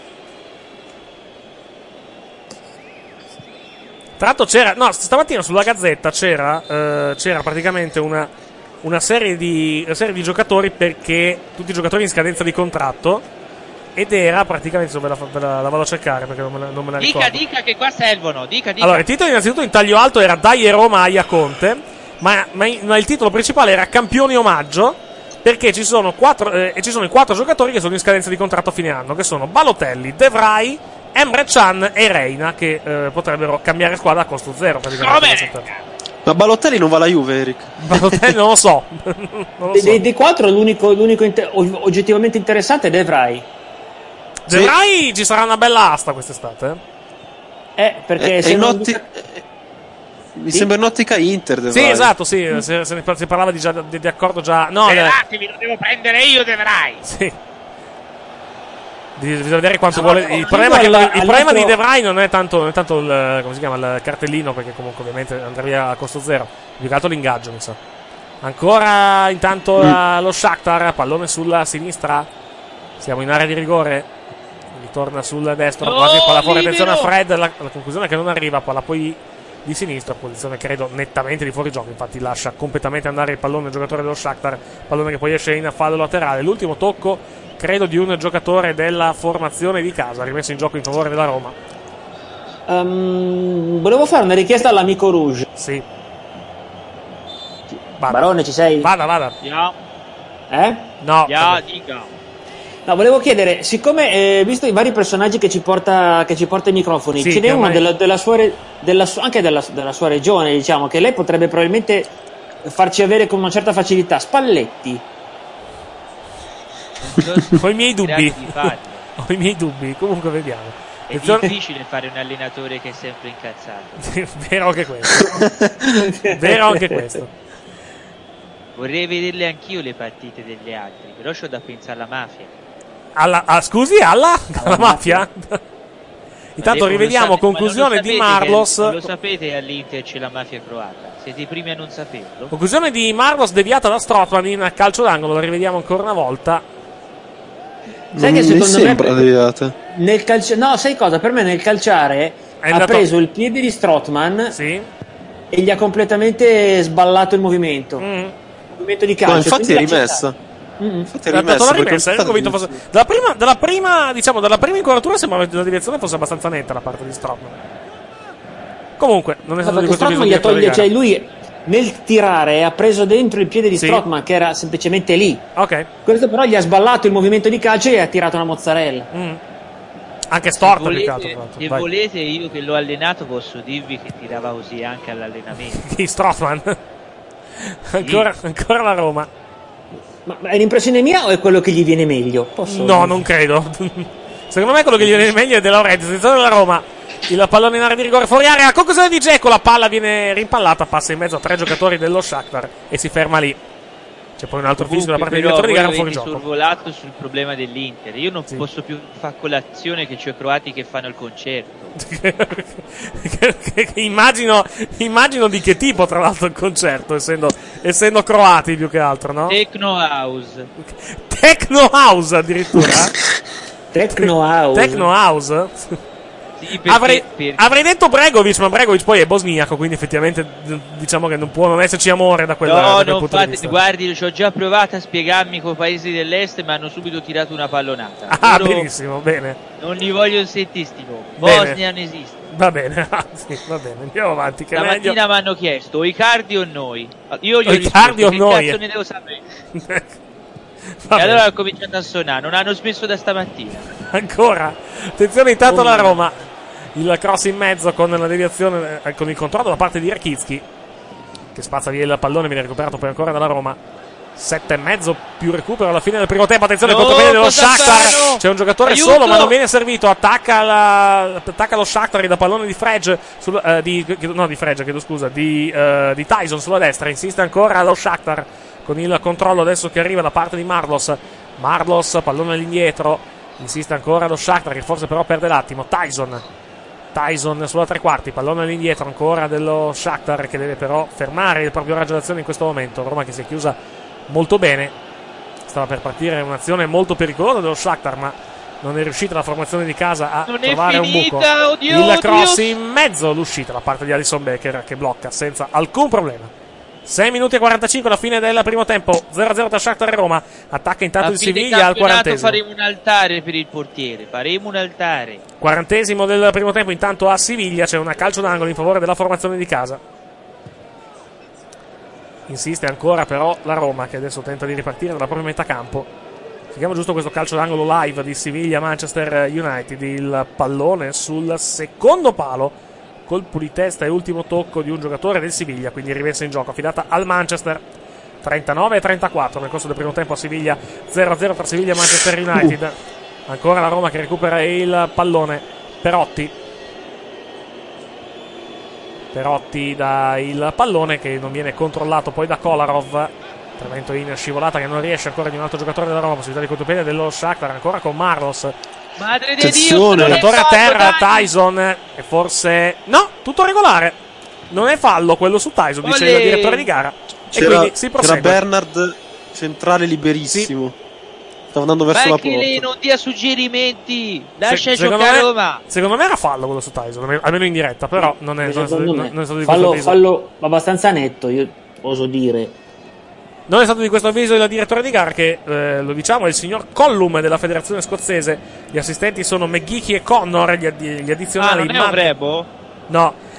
Tra l'altro c'era, no, stamattina sulla Gazzetta c'era, eh, c'era praticamente una, una, serie di, una serie di giocatori, perché tutti i giocatori in scadenza di contratto, ed era praticamente, ve la, ve la, la vado a cercare perché non me la, non me la ricordo. Dica, dica che qua servono. Dica, dica. Allora, il titolo innanzitutto in taglio alto era Dai Roma Aia Conte, ma, ma, ma il titolo principale era Campioni Omaggio, perché ci sono, quattro, eh, e ci sono i quattro giocatori che sono in scadenza di contratto a fine anno, che sono Balotelli, De Vrij, Emre Can e Reina, che eh, potrebbero cambiare squadra a costo zero. Come? Ma Balotelli non va alla Juve, Eric? Balotelli non lo so. non lo Dei, so. dei- dei quattro l'unico, l'unico inter- oggettivamente interessante è De Vrij. De Vrij ci sarà una bella asta quest'estate. Eh, Eh, perché è se in non- otti- eh, Mi sembra in ottica Inter. De Sì, Vrij. esatto, sì, se, se ne par- si parlava di, già, di, di accordo già. No, eh, Liberatevi, lo devo prendere io, De Vrij. sì. Di- Bisogna vedere quanto No, vuole. no, Il io problema, è che, alla- il problema di all'altro- De Vrij non è tanto, non è tanto il, come si chiama, il cartellino, perché comunque ovviamente andrà via a costo zero. Più che altro l'ingaggio, mi sa. Ancora intanto Mm. la- lo Shakhtar, pallone sulla sinistra. Siamo in area di rigore. Ritorna sul destro. No, quasi palla fuori. Attenzione a libero! Fred. La, la conclusione è che non arriva. Palla poi di sinistra. Posizione credo nettamente di fuorigioco. Infatti lascia completamente andare il pallone il giocatore dello Shakhtar. Pallone che poi esce in fallo laterale. L'ultimo tocco, credo, di un giocatore della formazione di casa, rimesso in gioco in favore della Roma. Ehm, volevo fare una richiesta all'amico Rouge. Sì. Vada. Barone, ci sei? Vada, vada. Ja. Eh? No. Ja, dica. No, volevo chiedere, siccome eh, visto i vari personaggi che ci porta, che ci porta i microfoni, Sì, ce n'è che uno ormai- della, della sua, re- della su- anche della, della sua regione, diciamo, che lei potrebbe probabilmente farci avere con una certa facilità. Spalletti. Ho i miei dubbi. Gradi di farlo. Ho i miei dubbi, comunque vediamo. È Attenzione- difficile fare un allenatore che è sempre incazzato. Vero anche questo. Vero anche questo. Vorrei vederle anch'io le partite degli altri, però c'ho da pensare alla mafia. Alla, ah, scusi, alla, alla mafia? Intanto Ma rivediamo lo sa- conclusione ma non lo di sapete Marlos. che- non lo sapete che all'Inter c'è la mafia croata? Siete i primi a non saperlo? Conclusione di Marlos deviata da Strootman in calcio d'angolo. La rivediamo ancora una volta. Sai Non che mi secondo sembra me deviata. nel calcio, no, sai cosa? Per me nel calciare È ha andato- preso il piede di Strootman Sì. e gli ha completamente sballato il movimento. Mm. Il movimento di calcio. No, infatti è quindi l'ha rimessa. accettato. Mm. Infatti è Ha dato rimessa. la perché rimessa, ero convinto fosse. Dalla prima, dalla prima, diciamo, dalla prima inquadratura sembrava che la direzione fosse abbastanza netta da parte di Strootman. Comunque, non è stato di Perché questo Strootman gli ha bisogno di toglie, cioè lui nel tirare ha preso dentro il piede di Sì. Strootman che era semplicemente lì. Ok. Questo però gli ha sballato il movimento di calcio e ha tirato una mozzarella. Mm. Anche storta Se più che volete, altro. tra l'altro. se Vai. volete, io che l'ho allenato posso dirvi che tirava così anche all'allenamento. Chi, Strootman? ancora, ancora la Roma. Ma, ma è l'impressione mia o è quello che gli viene meglio? Posso... No, non credo. Secondo me quello che gli viene meglio è De Laurentiis. Attenzione della Roma. Il pallone in area di rigore fuori area. Conclusione di Dzeko. La palla viene rimpallata. Passa in mezzo a tre giocatori dello Shakhtar e si ferma lì. C'è poi un altro fischio da parte del Però direttore di voi gara fuori avete gioco. sorvolato sul problema dell'Inter. Io non Sì. posso più fare colazione che c'ho i croati che fanno il concerto. immagino, immagino di che tipo, tra l'altro, il concerto, essendo, essendo croati più che altro, no? Techno House. Techno House addirittura. Techno House. Techno House. Sì, perché, Avrei, perché- avrei detto Bregovic, ma Bregovic poi è bosniaco, quindi effettivamente d- diciamo che non può non esserci amore da quella, da No, quel non punto di fate, vista. guardi, ci ho già provato a spiegarmi con i paesi dell'est, ma hanno subito tirato una pallonata. Ah, Loro benissimo, bene. non li voglio sentire sti nomi. Bene. Bosnia non esiste. Va bene, ah, sì, va bene, andiamo avanti. Che è meglio. Stamattina mi hanno chiesto o Icardi o noi. Io gli O ho Icardi risposto, o che noi? cazzo ne devo sapere? Va E allora bene. ho cominciato a suonare, non hanno smesso da stamattina. Ancora. Attenzione intanto Oh, la no. Roma. Il cross in mezzo con la deviazione, eh, con il controllo da parte di Rakitsky, che spazza via il pallone, viene recuperato poi ancora dalla Roma. Sette e mezzo più recupero alla fine del primo tempo. Attenzione, No, contropiede dello cosa Shakhtar. fanno? C'è un giocatore Aiuto! solo, ma non viene servito. Attacca, la, attacca lo Shakhtar da pallone di Frege, sul, eh, di, no, di Frege, chiedo scusa, di, eh, di Tyson sulla destra. Insiste ancora lo Shakhtar con il controllo adesso che arriva da parte di Marlos. Marlos, pallone all'indietro. Insiste ancora lo Shakhtar, che forse però perde l'attimo. Tyson. Tyson sulla tre quarti, pallone all'indietro ancora dello Shakhtar, che deve però fermare il proprio raggio d'azione in questo momento. Roma che si è chiusa molto bene, stava per partire un'azione molto pericolosa dello Shakhtar, ma non è riuscita la formazione di casa a Non è trovare un buco. finita, oddio, Il oddio. cross in mezzo, l'uscita da parte di Alisson Becker che blocca senza alcun problema. sei minuti e quarantacinque alla fine del primo tempo, zero a zero tra Shakhtar e Roma. Attacca intanto A il fine Siviglia al campionato quarantesimo. faremo un altare per il portiere, faremo un altare. Quarantesimo del primo tempo, intanto a Siviglia c'è una calcio d'angolo in favore della formazione di casa. Insiste ancora però la Roma, che adesso tenta di ripartire dalla propria metà campo. Seguiamo giusto questo calcio d'angolo live di Siviglia-Manchester United. Il pallone sul secondo palo, colpo di testa e ultimo tocco di un giocatore del Siviglia, quindi rimessa in gioco, affidata al Manchester. trentanove e trentaquattro nel corso del primo tempo a Siviglia, zero a zero tra Siviglia e Manchester United. Ancora la Roma che recupera il pallone. Perotti. Perotti dà il pallone che non viene controllato poi da Kolarov. Intervento in scivolata che non riesce ancora di un altro giocatore della Roma. Possibilità di contropiede dello Shakhtar ancora con Marlos. Madre di Dio, Attenzione. non è Giocatore a fallo, terra, dai. Tyson. E forse. No, tutto regolare. Non è fallo quello su Tyson, dice Olè. il direttore di gara. E C'era, quindi si c'era prosegue. Bernard centrale liberissimo. Stava andando Ma verso è la che lei porta. non dia suggerimenti. Lascia Se- secondo giocare me- Roma. Secondo me era fallo quello su Tyson, almeno in diretta, però non è, non è, Secondo non me. è stato di questo fallo, avviso. fallo abbastanza netto, io oso dire. Non è stato di questo avviso il direttore di gara, che eh, lo diciamo è il signor Collum della federazione scozzese. Gli assistenti sono McGeechy e Connor, gli, addi- gli Ah, addizionali. non è un Matt- Vrebo? No,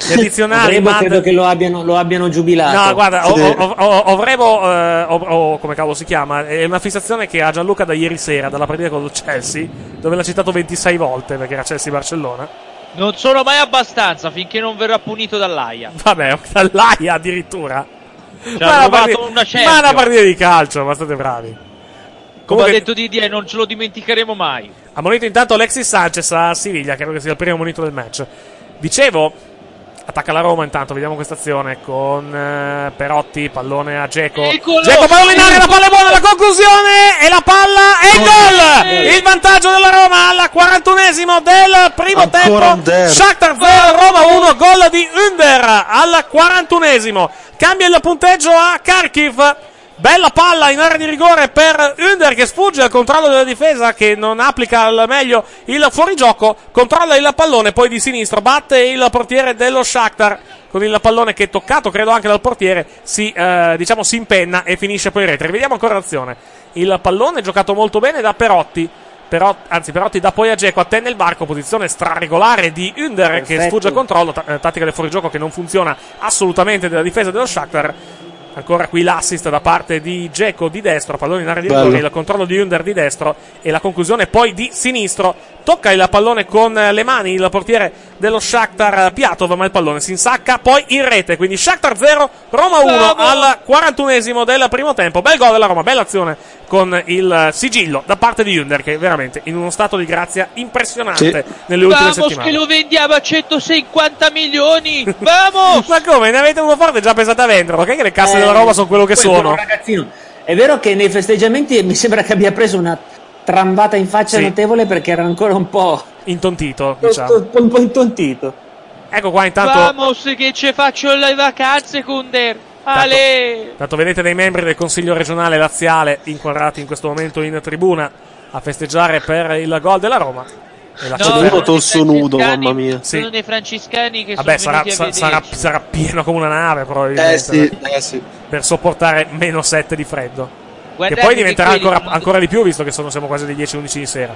gli addizionali. Ovrevo Mad... credo che lo abbiano, lo abbiano giubilato. No, guarda, Sì. o, o, o, Ovrevo, eh, o, o come cavolo si chiama, è una fissazione che ha Gianluca da ieri sera, dalla partita con il Chelsea, dove l'ha citato ventisei volte, perché era Chelsea-Barcellona. Non sono mai abbastanza finché non verrà punito dall'Aia. Vabbè, dall'Aia addirittura. Ci Ma ha una rubato partita- una ma Champions. una partita di calcio, ma state bravi. Come Comunque- ha detto Didier, non ce lo dimenticheremo mai. Ha monito intanto Alexis Sanchez a Siviglia, credo che sia il primo monito del match. Dicevo, attacca la Roma intanto, vediamo questa azione con eh, Perotti, pallone a Dzeko. Eccolo! Dzeko, pallone in aria, la palla è buona, la conclusione e la palla e il gol! Il vantaggio della Roma al quarantunesimo del primo Ancora tempo. Under. Shakhtar zero, Roma uno, gol di Under al quarantunesimo. Cambia il punteggio a Kharkiv. Bella palla in area di rigore per Under che sfugge al controllo della difesa, che non applica al meglio il fuorigioco, controlla il pallone, poi di sinistro batte il portiere dello Shakhtar con il pallone che, toccato credo anche dal portiere, si eh, diciamo si impenna e finisce poi in rete. Rivediamo ancora l'azione. Il pallone giocato molto bene da Perotti. Perotti, anzi Perotti dà poi a Dzeko, attende il varco, posizione straregolare di Under. Perfetto. Che sfugge al controllo, t- tattica del fuorigioco che non funziona assolutamente della difesa dello Shakhtar. Ancora qui l'assist da parte di Dzeko di destro, pallone in area di rigore, il controllo di Under di destro e la conclusione poi di sinistro. Tocca il pallone con le mani il portiere dello Shakhtar Piatov, ma il pallone si insacca poi in rete. Quindi Shakhtar zero, Roma uno al quarantunesimo del primo tempo. Bel gol della Roma, bella azione con il sigillo da parte di Under, che è veramente in uno stato di grazia impressionante sì. nelle ultime Vamos settimane. Che lo vendiamo a centocinquanta milioni. Vamos! Ma come? Ne avete uno forte già pensate a venderlo? Che le casse eh, della Roma sono quello che sono. Ragazzino, è vero che nei festeggiamenti mi sembra che abbia preso una trambata in faccia sì. notevole, perché era ancora un po' intontito, diciamo. un po' intontito. Ecco qua intanto. Vamos che ci faccio le vacanze con Der. Ale! Tanto vedete dei membri del Consiglio regionale laziale inquadrati in questo momento in tribuna a festeggiare per il gol della Roma. E la no, torso nudo, mamma mia. Sì. Sono dei francescani che Vabbè, sono sarà, venuti a sarà, sarà pieno come una nave probabilmente. Eh sì, eh sì. Per sopportare meno sette di freddo. Guardate che poi diventerà che ancora, sono... ancora di più, visto che sono, siamo quasi alle dieci undici di sera.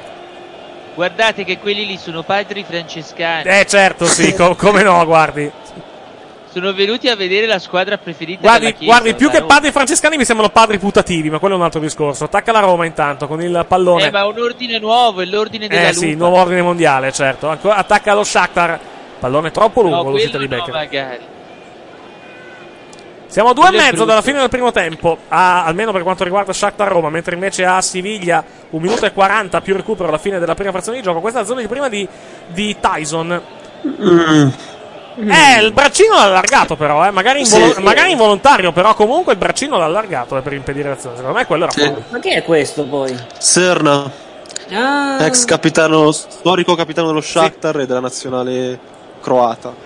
Guardate che quelli lì sono padri francescani. Eh certo, sì, co- come no, guardi. Sono venuti a vedere la squadra preferita guardi, della Chiesa. Guardi, più che Roma. Padri francescani mi sembrano padri putativi, ma quello è un altro discorso. Attacca la Roma intanto con il pallone. Eh, ma è un ordine nuovo, è l'ordine della Eh lupa. sì, nuovo ordine mondiale, certo. Ancora, attacca lo Shakhtar. Pallone troppo lungo, no, l'uscita di no, Becker. magari. Siamo a due e mezzo dalla fine del primo tempo, a, almeno per quanto riguarda Shakhtar Roma, mentre invece a Siviglia un minuto e quaranta più recupero alla fine della prima frazione di gioco. Questa è la zona di prima di, di Tyson. Mm. Eh, il braccino l'ha allargato però, eh. magari, invol- sì. magari involontario, però comunque il braccino l'ha allargato eh, per impedire l'azione. Secondo me quello era sì. fuori. Ma che è questo poi? Serna, ah. ex capitano, storico capitano dello Shakhtar sì. e della nazionale croata.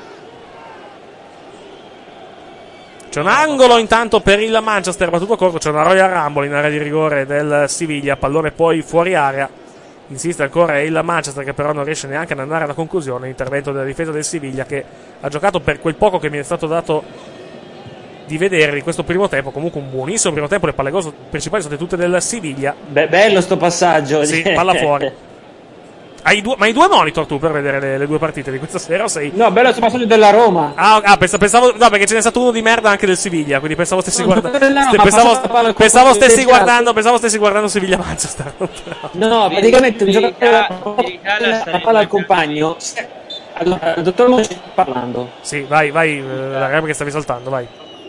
C'è un angolo intanto per il Manchester, battuto corto, c'è una Royal Rumble in area di rigore del Siviglia, pallone poi fuori area. Insiste ancora il Manchester, che però non riesce neanche ad andare alla conclusione. Intervento della difesa del Siviglia, che ha giocato, per quel poco che mi è stato dato di vedere di questo primo tempo, comunque un buonissimo primo tempo. Le palle gol principali sono tutte del Siviglia. Be- bello sto passaggio. Sì, palla fuori. Hai due, ma hai due monitor tu per vedere le, le due partite di questa sera o sei? No, bello sto passaggio della Roma. Ah, ah pensavo, pensavo, no, perché ce n'è stato uno di merda anche del Siviglia, quindi pensavo stessi no, guardando. no, Ste, pensavo, pensavo stessi guardando, pensavo stessi guardando Siviglia Manchester. No, no, praticamente un giocatore la palla al compagno. Allora, il dottor Mo sta parlando. Sì, vai, vai, la rap che stavi saltando, vai.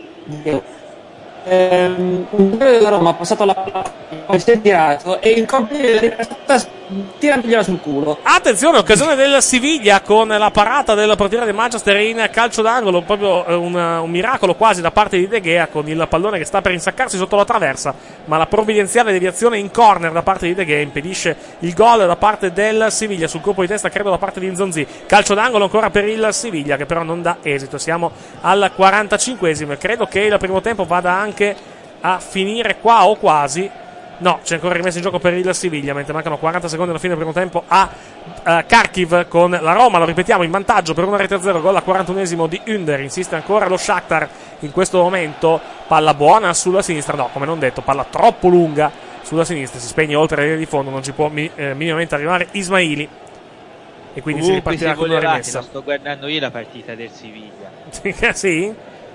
Ehm, un giocatore della Roma ha passato la palla, poi si è tirato e il compagno sta tirandogliela sul culo. Attenzione, occasione del Siviglia con la parata del portiere del Manchester in calcio d'angolo, proprio un, un miracolo quasi da parte di De Gea, con il pallone che sta per insaccarsi sotto la traversa, ma la provvidenziale deviazione in corner da parte di De Gea impedisce il gol da parte del Siviglia sul colpo di testa, credo da parte di Nzonzi. Calcio d'angolo ancora per il Siviglia, che però non dà esito. Siamo al quarantacinquesimo e credo che il primo tempo vada anche a finire qua o quasi. No, c'è ancora rimesso in gioco per il Siviglia, mentre mancano quaranta secondi alla fine del primo tempo a uh, Kharkiv, con la Roma, lo ripetiamo, in vantaggio per una rete a zero, gol al quarantunesimo di Under. Insiste ancora lo Shakhtar in questo momento, palla buona sulla sinistra, no, come non detto, palla troppo lunga sulla sinistra, si spegne oltre la linea di fondo, non ci può mi, eh, minimamente arrivare Ismaili. e quindi Comunque, si ripartirà se con una volevate, rimessa. la sto guardando io la partita del Siviglia. Sì?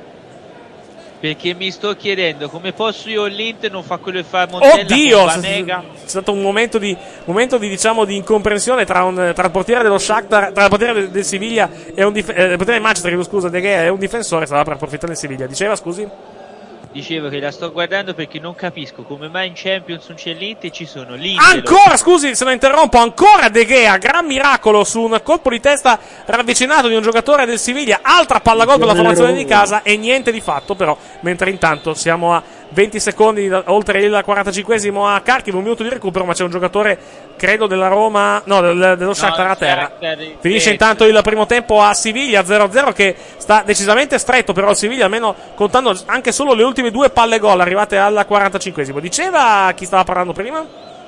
Perché mi sto chiedendo come posso io l'Inter non fa quello che fa Montella. Oddio, con c'è Banega. stato un momento di momento di diciamo di incomprensione tra, un, tra il portiere dello Shakhtar, tra il portiere del, del Siviglia e un dif- eh, il portiere del Manchester, chiedo scusa, De Gea, e un difensore stava per approfittare del Siviglia. Diceva, scusi? Dicevo che la sto guardando perché non capisco come mai in Champions non c'è l'Inter e ci sono l'Inter. Ancora, scusi se lo interrompo, ancora De Gea, gran miracolo su un colpo di testa ravvicinato di un giocatore del Siviglia, altra palla gol per la formazione di casa e niente di fatto però, mentre intanto siamo a venti secondi da, oltre il quarantacinquesimo a Kharkiv, un minuto di recupero, ma c'è un giocatore credo della Roma, no, del, dello Shakhtar no, a terra. Shakhtar, Finisce sì. intanto il primo tempo a Siviglia zero a zero, che sta decisamente stretto, però il Siviglia almeno contando anche solo le ultime due palle gol arrivate al quarantacinquesimo. Diceva chi stava parlando prima?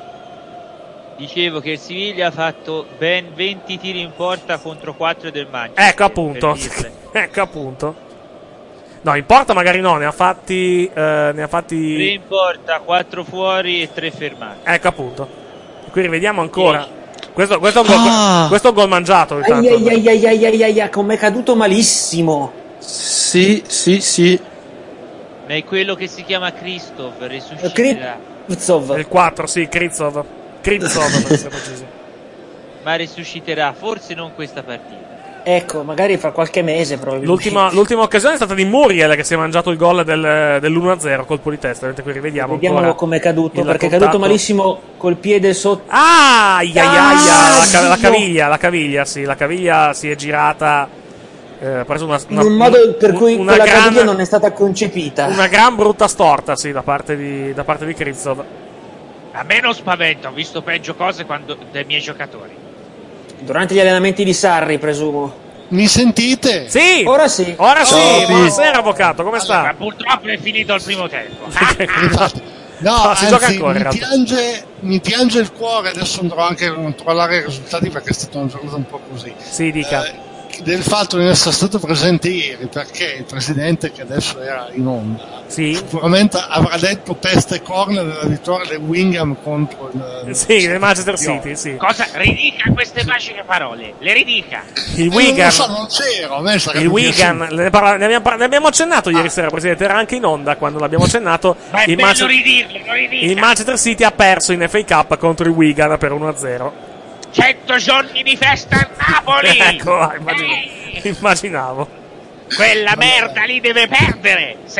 Dicevo che il Siviglia ha fatto ben venti tiri in porta contro quattro del Manchester. Ecco appunto, ecco appunto. No, in porta magari no, ne ha fatti eh, ne ha fatti tre in porta, quattro fuori e tre fermati. Ecco appunto. Qui rivediamo ancora. Questo, questo, è un gol, Ah. questo è un gol mangiato. Ai ai ai ai ai ai ai ai, come è caduto malissimo. Sì, sì, sì. Ma è quello che si chiama Christoph, risusciterà. Krivtsov. Il quattro, sì, Krivtsov. Krivtsov per essere precisi. Ma risusciterà, forse non questa partita. Ecco, magari fra qualche mese probabilmente. L'ultima, l'ultima occasione è stata di Muriel che si è mangiato il gol del, dell'uno a zero, colpo di testa. Vedete, qui rivediamo Vediamolo come è caduto, il perché è contatto. caduto malissimo col piede sotto. Ah, ia, ia, ia, Ah, la, ca- la Dio. caviglia, la caviglia, sì, la caviglia si è girata. Eh, ha preso una, In una- un modo per cui una quella gran- caviglia non è stata concepita. Una gran brutta storta, sì, da parte di, da parte di Krivtsov. A me non spaventa, ho visto peggio cose quando, dai miei giocatori. Durante gli allenamenti di Sarri, presumo. Mi sentite? Sì! Ora sì. Ora sì! Ciao, Buonasera, avvocato, come sta? Ma purtroppo è finito il primo tempo. Infatti, no, No, si gioca anzi, ancora, in mi, realtà. piange, mi piange il cuore. Adesso andrò anche a controllare i risultati perché è stata una giornata un po' così. Sì, dica. Eh, del fatto di non essere stato presente ieri, perché il presidente che adesso era in onda Sì? sicuramente avrà detto testa e corner della vittoria del Wingham contro il Sì, nel Manchester City, sì. Cosa? Ridica queste magiche parole, le ridica. Il Eh, non Wigan, lo so, non c'ero, a me sarebbe il Wigan, piaciuto. ne, parla- ne abbiamo, par- ne abbiamo accennato ieri sera, Presidente, era anche in onda quando l'abbiamo accennato. Ma è Il, bello Manche- ridirlo, lo ridica. il Manchester City ha perso in F A Cup contro il Wigan per uno a zero. Cento giorni di festa a Napoli. Ecco, ah, immagino- Eh, immaginavo. quella merda lì deve perdere. Sì.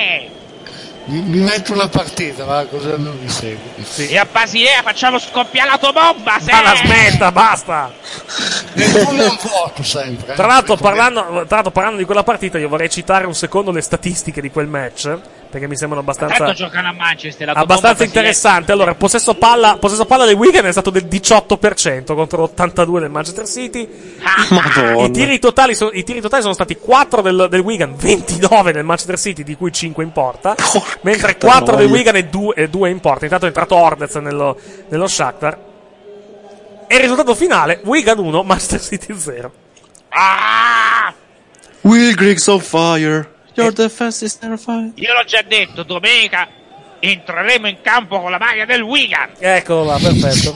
Mi, mi metto una partita, va, così non mi segui. E a Basilea facciamo scoppiare l'autobomba. Sì. Ma la smetta, basta! Nessuno è un vuoto sempre. eh. Tra l'altro, Ricordiamo. parlando, tra l'altro, parlando di quella partita, io vorrei citare un secondo le statistiche di quel match, perché mi sembrano abbastanza, Tanto giocano a Manchester. l'autobomba abbastanza Basilea. interessanti. Allora, possesso palla, possesso palla del Wigan è stato del diciotto per cento contro l'ottantadue del Manchester City. Madonna. I tiri totali, sono, I tiri totali sono stati quattro del, del Wigan, ventinove del Manchester City, di cui cinque in porta, Porca mentre quattro del troia. Wigan e due in porta. Intanto è entrato Ordez nello, nello Shakhtar. E il risultato finale, Wigan uno, Manchester City zero. Ah! Will Griggs on fire. Your defense is terrified. Io l'ho già detto, domenica entreremo in campo con la maglia del Wigan. Eccolo là, perfetto.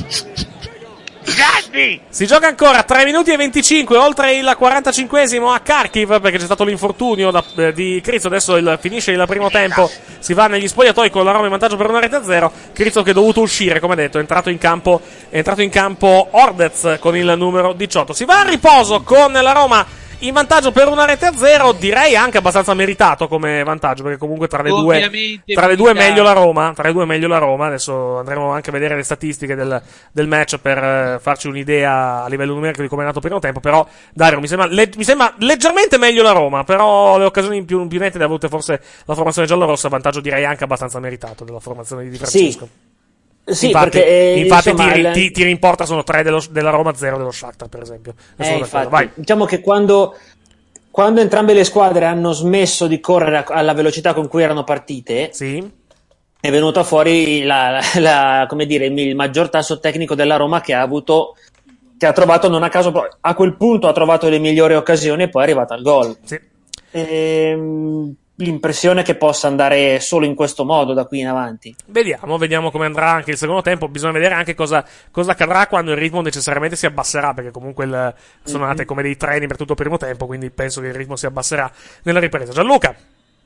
Grandi! Si gioca ancora tre minuti e venticinque, oltre il quarantacinquesimo a Kharkiv, perché c'è stato l'infortunio da, eh, di Krivtsov. Adesso il, finisce il primo tempo, si va negli spogliatoi con la Roma in vantaggio per una rete a zero. Krivtsov che è dovuto uscire, come detto, è entrato in campo, è entrato in campo Ordez con il numero diciotto. Si va a riposo con la Roma in vantaggio per una rete a zero, direi anche abbastanza meritato come vantaggio, perché comunque tra le due, Ovviamente tra le due meritato. meglio la Roma, tra le due meglio la Roma. Adesso andremo anche a vedere le statistiche del, del match per eh, farci un'idea a livello numerico di come è nato il primo tempo. Però Dario, mi sembra, le, mi sembra leggermente meglio la Roma, però le occasioni più, più nette le ha avute forse la formazione giallorossa, vantaggio direi anche abbastanza meritato della formazione di Di Francesco. Sì, infatti, perché eh, infatti insomma, tiri, il- ti- tiri in porta sono tre dello- della Roma, zero dello Shakhtar, per esempio. Eh, Adesso infatti, vai. diciamo che quando, quando entrambe le squadre hanno smesso di correre a- alla velocità con cui erano partite, Sì. è venuta fuori la, la- la- come dire, il, il maggior tasso tecnico della Roma, che ha avuto, che ha trovato, non a caso, a quel punto ha trovato le migliori occasioni e poi è arrivata al gol. Sì. Ehm, l'impressione che possa andare solo in questo modo da qui in avanti. Vediamo, vediamo come andrà anche il secondo tempo. Bisogna vedere anche cosa, cosa accadrà quando il ritmo necessariamente si abbasserà, perché comunque il, sono andate mm-hmm. come dei treni per tutto il primo tempo, quindi penso che il ritmo si abbasserà nella ripresa. Gianluca,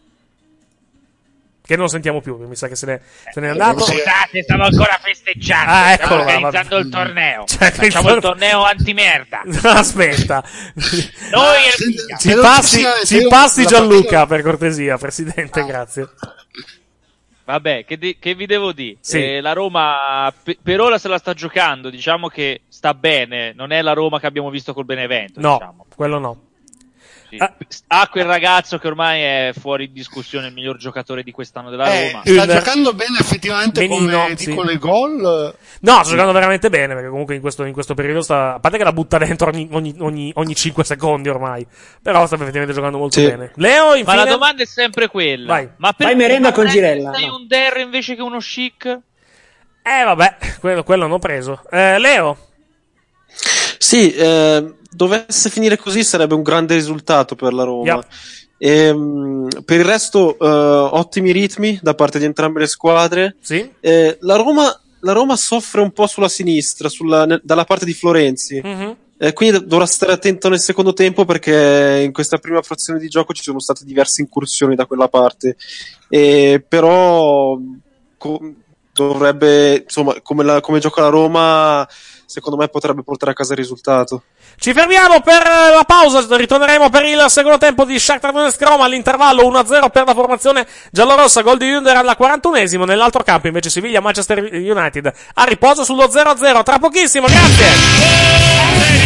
che non lo sentiamo più, mi sa che se n'è, se n'è andato. Scusate, stavo ancora festeggiando, ah, stavo eccolo, organizzando va, il torneo. Cioè, Facciamo il, il torneo anti-merda. Aspetta. Noi ah, ci passi, ci passi Gianluca, per cortesia, presidente, ah. grazie. Vabbè, che, di- che vi devo dire? Sì. Eh, la Roma pe- per ora se la sta giocando, diciamo che sta bene, non è la Roma che abbiamo visto col Benevento. No, diciamo. quello no. Sì. Ha quel ragazzo che ormai è fuori discussione il miglior giocatore di quest'anno della eh, Roma. Sta il... giocando bene effettivamente Benino, come sì. dicono i gol. No, sta giocando veramente bene, perché comunque in questo, in questo periodo sta, a parte che la butta dentro ogni, ogni, ogni, ogni cinque secondi ormai, però sta effettivamente giocando molto sì. bene. Leo, infine... Ma la domanda è sempre quella. Vai. Ma Fai merenda con Girella. Sei no. un Der invece che uno Chic? Eh vabbè, quello, quello hanno preso. Eh, Leo? Sì, eh, dovesse finire così sarebbe un grande risultato per la Roma. Yep. E, um, per il resto, uh, ottimi ritmi da parte di entrambe le squadre. Sì. Eh, la Roma, la Roma soffre un po' sulla sinistra, sulla, ne, dalla parte di Florenzi. Mm-hmm. Eh, quindi dovrà stare attento nel secondo tempo, perché in questa prima frazione di gioco ci sono state diverse incursioni da quella parte. E, però co- dovrebbe, insomma, come, la, come gioca la Roma, secondo me potrebbe portare a casa il risultato. Ci fermiamo per la pausa, ritorneremo per il secondo tempo di Shakhtar Donetsk Roma, all'intervallo uno a zero per la formazione giallorossa, gol di Under alla quarantunesimo, nell'altro campo invece Siviglia Manchester United a riposo sullo zero a zero, tra pochissimo, grazie!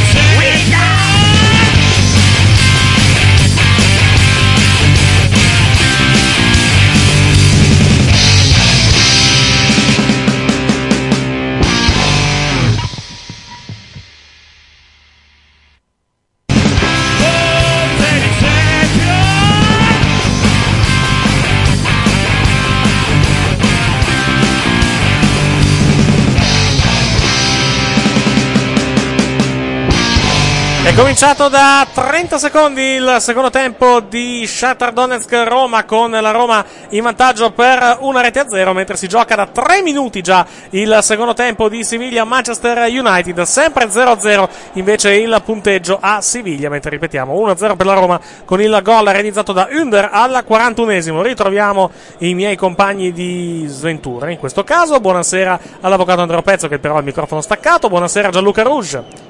È cominciato da trenta secondi il secondo tempo di Shakhtar Donetsk Roma, con la Roma in vantaggio per una rete a zero, mentre si gioca da tre minuti già il secondo tempo di Siviglia Manchester United, sempre zero a zero invece il punteggio a Siviglia, mentre ripetiamo uno a zero per la Roma con il gol realizzato da Under alla quarantunesimo. Ritroviamo i miei compagni di sventura in questo caso. Buonasera all'avvocato Andrea Pezzo, che però ha il microfono staccato. Buonasera Gianluca Rouge.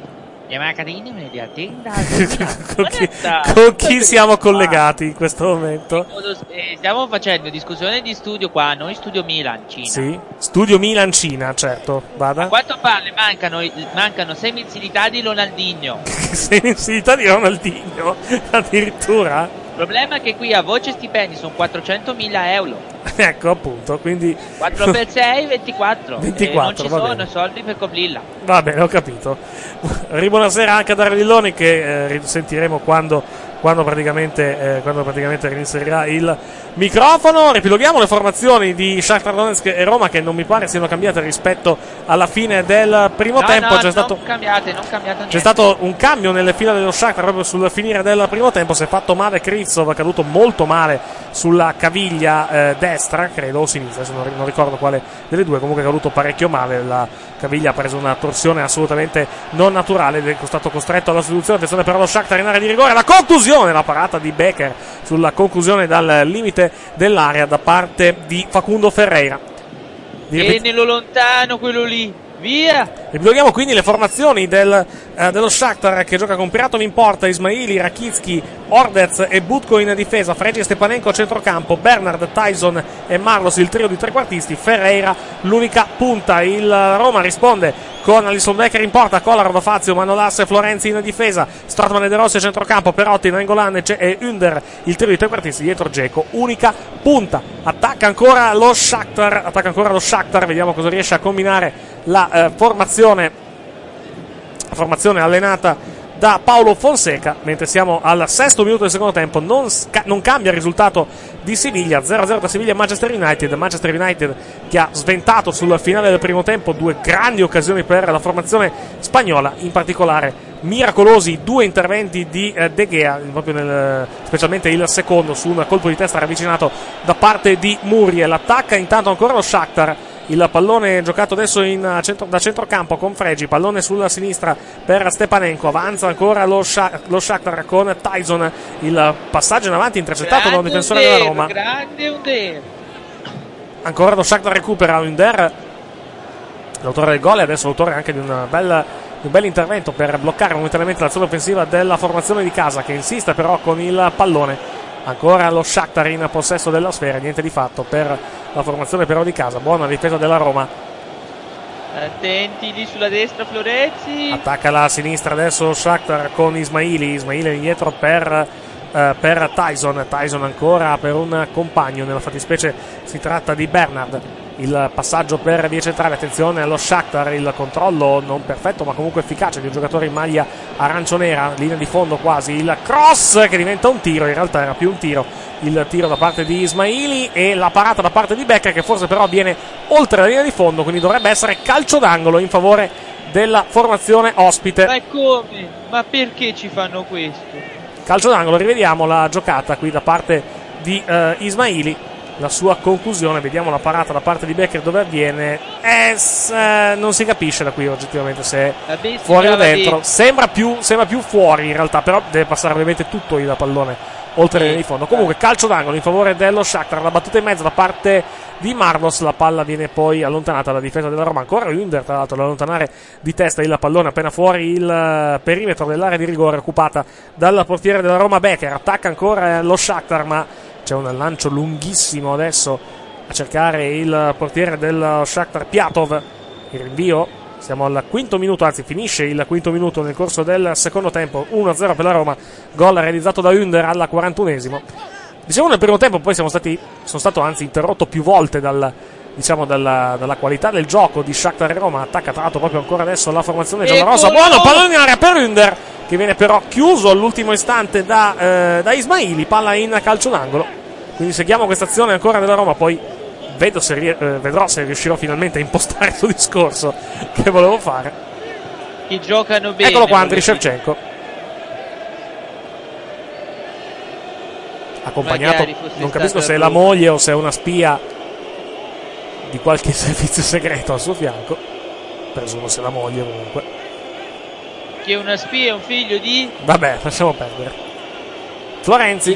con, chi, con chi siamo collegati in questo momento? Stiamo facendo discussione di studio qua, noi Studio Milan Cina. Sì, Studio Milan Cina, certo. Vada. A quanto pare mancano, mancano sei mensilità di Ronaldinho. sei mensilità di Ronaldinho? Addirittura? Il problema è che qui a voce stipendi sono quattrocentomila euro. Ecco, appunto, quindi quattro per sei, ventiquattro. ventiquattro, e non ci sono bene. Soldi per coprirla. Va bene, ho capito. Ribuonasera anche a Darelloni, che eh, sentiremo quando, quando praticamente eh, quando praticamente reinserirà il microfono. Ripiloghiamo le formazioni di Shakhtar Donetsk e Roma, che non mi pare siano cambiate rispetto alla fine del primo no, tempo. No, c'è non stato cambiate, non cambiate C'è stato un cambio nelle fila dello Shakhtar proprio sul finire del primo tempo. Si è fatto male Krivtsov, caduto molto male sulla caviglia eh, destra, credo, o sinistra, se non, non ricordo quale delle due. Comunque è caduto parecchio male, la caviglia ha preso una torsione assolutamente non naturale ed è stato costretto alla sostituzione. Attenzione però lo Shakhtar in area di rigore, la conclusione, la parata di Becker sulla conclusione dal limite dell'area da parte di Facundo Ferreira. E nello lontano quello lì, via! Ripetiamo quindi le formazioni del, eh, dello Shakhtar, che gioca con Piratov in porta, Ismaili, Rakitsky, Ordez e Butko in difesa, Fregi e Stepanenko a centrocampo, Bernard, Tyson e Marlos il trio di trequartisti, Ferreira l'unica punta. Il Roma risponde con Alisson Becker in porta, Kolarov, Fazio, Manolas e Florenzi in difesa, Stratman e De Rossi a centrocampo, Perotti, Nainggolan e, e Under il trio di trequartisti, dietro Dzeko unica punta. Attacca ancora lo Shakhtar, attacca ancora lo Shakhtar, vediamo cosa riesce a combinare la eh, formazione la formazione allenata da Paolo Fonseca, mentre siamo al sesto minuto del secondo tempo. Non, sca- non cambia il risultato di Siviglia, zero a zero da Siviglia Manchester United. Manchester United che ha sventato sul finale del primo tempo due grandi occasioni per la formazione spagnola, in particolare miracolosi due interventi di eh, De Gea, proprio nel, specialmente il secondo su un colpo di testa ravvicinato da parte di Muriel. Attacca intanto ancora lo Shakhtar. Il pallone giocato adesso in centro, da centrocampo con Fregi, pallone sulla sinistra per Stepanenko, avanza ancora lo, Sha, lo Shakhtar con Tyson, il passaggio in avanti intercettato da un difensore Under, della Roma. Grande Under. Ancora lo Shakhtar recupera Under, l'autore del gol, e adesso l'autore anche di un bel, di un bel intervento per bloccare momentaneamente l'azione offensiva della formazione di casa, che insiste però con il pallone. Ancora lo Shakhtar in possesso della sfera, niente di fatto per la formazione però di casa. Buona difesa della Roma. Attenti lì sulla destra Florenzi. Attacca la sinistra adesso lo Shakhtar con Ismaili. Ismaili indietro per, eh, per Tyson. Tyson ancora per un compagno, nella fattispecie si tratta di Bernard. Il passaggio per via centrale, attenzione allo Shakhtar, il controllo non perfetto ma comunque efficace di un giocatore in maglia arancio-nera, linea di fondo quasi, il cross che diventa un tiro, in realtà era più un tiro, il tiro da parte di Ismaili e la parata da parte di Becker, che forse però viene oltre la linea di fondo, quindi dovrebbe essere calcio d'angolo in favore della formazione ospite. Ma come? Ma perché ci fanno questo? Calcio d'angolo, rivediamo la giocata qui da parte di uh, Ismaili, la sua conclusione, vediamo la parata da parte di Becker dove avviene. Eh, eh, non si capisce da qui oggettivamente se è fuori o dentro. Sembra più, sembra più fuori in realtà, però deve passare ovviamente tutto il pallone oltre la linea di fondo. Comunque calcio d'angolo in favore dello Shakhtar, la battuta in mezzo da parte di Marlos, la palla viene poi allontanata dalla difesa della Roma. Ancora Under tra l'altro ad allontanare di testa il pallone appena fuori il perimetro dell'area di rigore occupata dal portiere della Roma Becker. Attacca ancora lo Shakhtar, ma c'è un lancio lunghissimo adesso a cercare il portiere del Shakhtar Piatov. Il rinvio, siamo al quinto minuto, anzi finisce il quinto minuto nel corso del secondo tempo, uno a zero per la Roma, gol realizzato da Under alla quarantunesimo. Dicevo nel primo tempo, poi siamo stati, sono stato anzi interrotto più volte dal, diciamo dalla, dalla qualità del gioco di Shakhtar e Roma. Attacca tra l'altro proprio ancora adesso la formazione giallorossa. Buono pallone in area per Under, che viene però chiuso all'ultimo istante da, eh, da Ismaili, palla in calcio d'angolo. Quindi seguiamo questa azione ancora della Roma, poi vedo se, eh, vedrò se riuscirò finalmente a impostare il suo discorso che volevo fare. Che giocano bene. Eccolo qua Andriy Shevchenko, accompagnato, non capisco se è la moglie o se è una spia di qualche servizio segreto al suo fianco, presumo sia la moglie comunque. Che una spia è un figlio di... Vabbè, lasciamo perdere. Florenzi.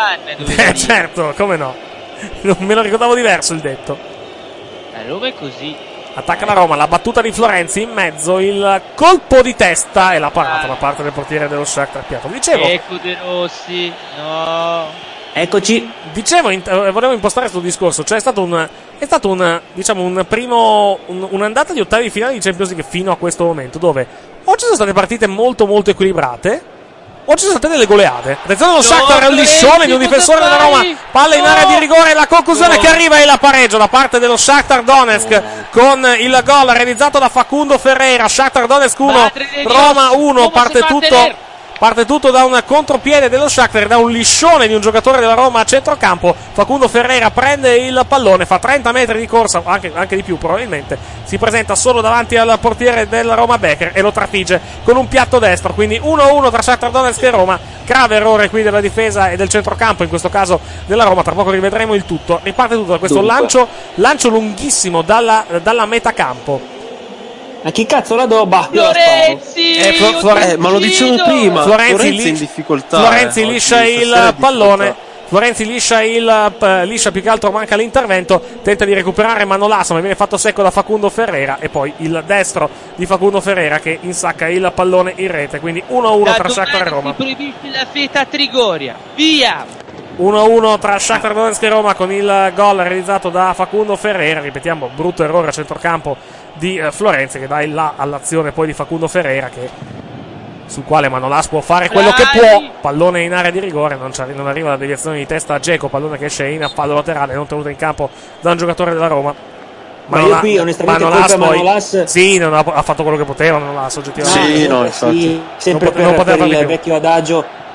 Eh certo, come no. Non me lo ricordavo diverso il detto. La Roma è così. Attacca la Roma, la battuta di Florenzi in mezzo, il colpo di testa e la parata da parte del portiere dello Shakhtar Piatov. Dicevo. Ecco De Rossi. No. Eccoci. Dicevo, in, eh, volevo impostare questo discorso, cioè è stato un è stato un diciamo un primo un, un'andata di ottavi di finale di Champions League fino a questo momento, dove o ci sono state partite molto molto equilibrate o ci sono state delle goleade. Attenzione allo Shakhtar, è un liscione di un difensore della Roma, palla in area di rigore, la conclusione che arriva è la pareggio da parte dello Shakhtar Donetsk con il gol realizzato da Facundo Ferreira. Shakhtar Donetsk uno, Roma uno. Parte tutto Parte tutto da un contropiede dello Shakhtar, da un liscione di un giocatore della Roma a centrocampo. Facundo Ferreira prende il pallone, fa trenta metri di corsa, anche, anche di più probabilmente, si presenta solo davanti al portiere della Roma Becker e lo trafigge con un piatto destro. Quindi uno a uno tra Shakhtar Donetsk e Roma. Grave errore qui della difesa e del centrocampo, in questo caso della Roma. Tra poco rivedremo il tutto. Riparte tutto da questo lancio, lancio lunghissimo dalla, dalla metà campo. Ma chi cazzo la do? Bah, Florenzi, eh, Flo- Flore- eh, ma lo dicevo prima. Florenzi, Florenzi li- in difficoltà. Florenzi eh, liscia il pallone. Florenzi liscia il uh, liscia più che altro, manca l'intervento. Tenta di recuperare Manolas, ma viene fatto secco da Facundo Ferreira. E poi il destro di Facundo Ferreira che insacca il pallone in rete. Quindi uno a uno tra Shakhtar e Roma. Proibisce la feta a Trigoria. Via! uno a uno tra Shakhtar Donetsk e Roma con il gol realizzato da Facundo Ferreira. Ripetiamo, brutto errore a centrocampo di eh, Florenzi, che dà il là all'azione poi di Facundo Ferreira, che sul quale Manolas può fare quello che può. Pallone in area di rigore, non, non arriva la deviazione di testa a Dzeko, pallone che esce in fallo laterale, non tenuto in campo da un giocatore della Roma. Ma io qui onestamente Manolas poi, Manolas... sì, non ha, ha fatto quello che poteva Manolas oggettivamente. Sì, no, infatti. Sì, sempre non, per, non per il più. vecchio adagio,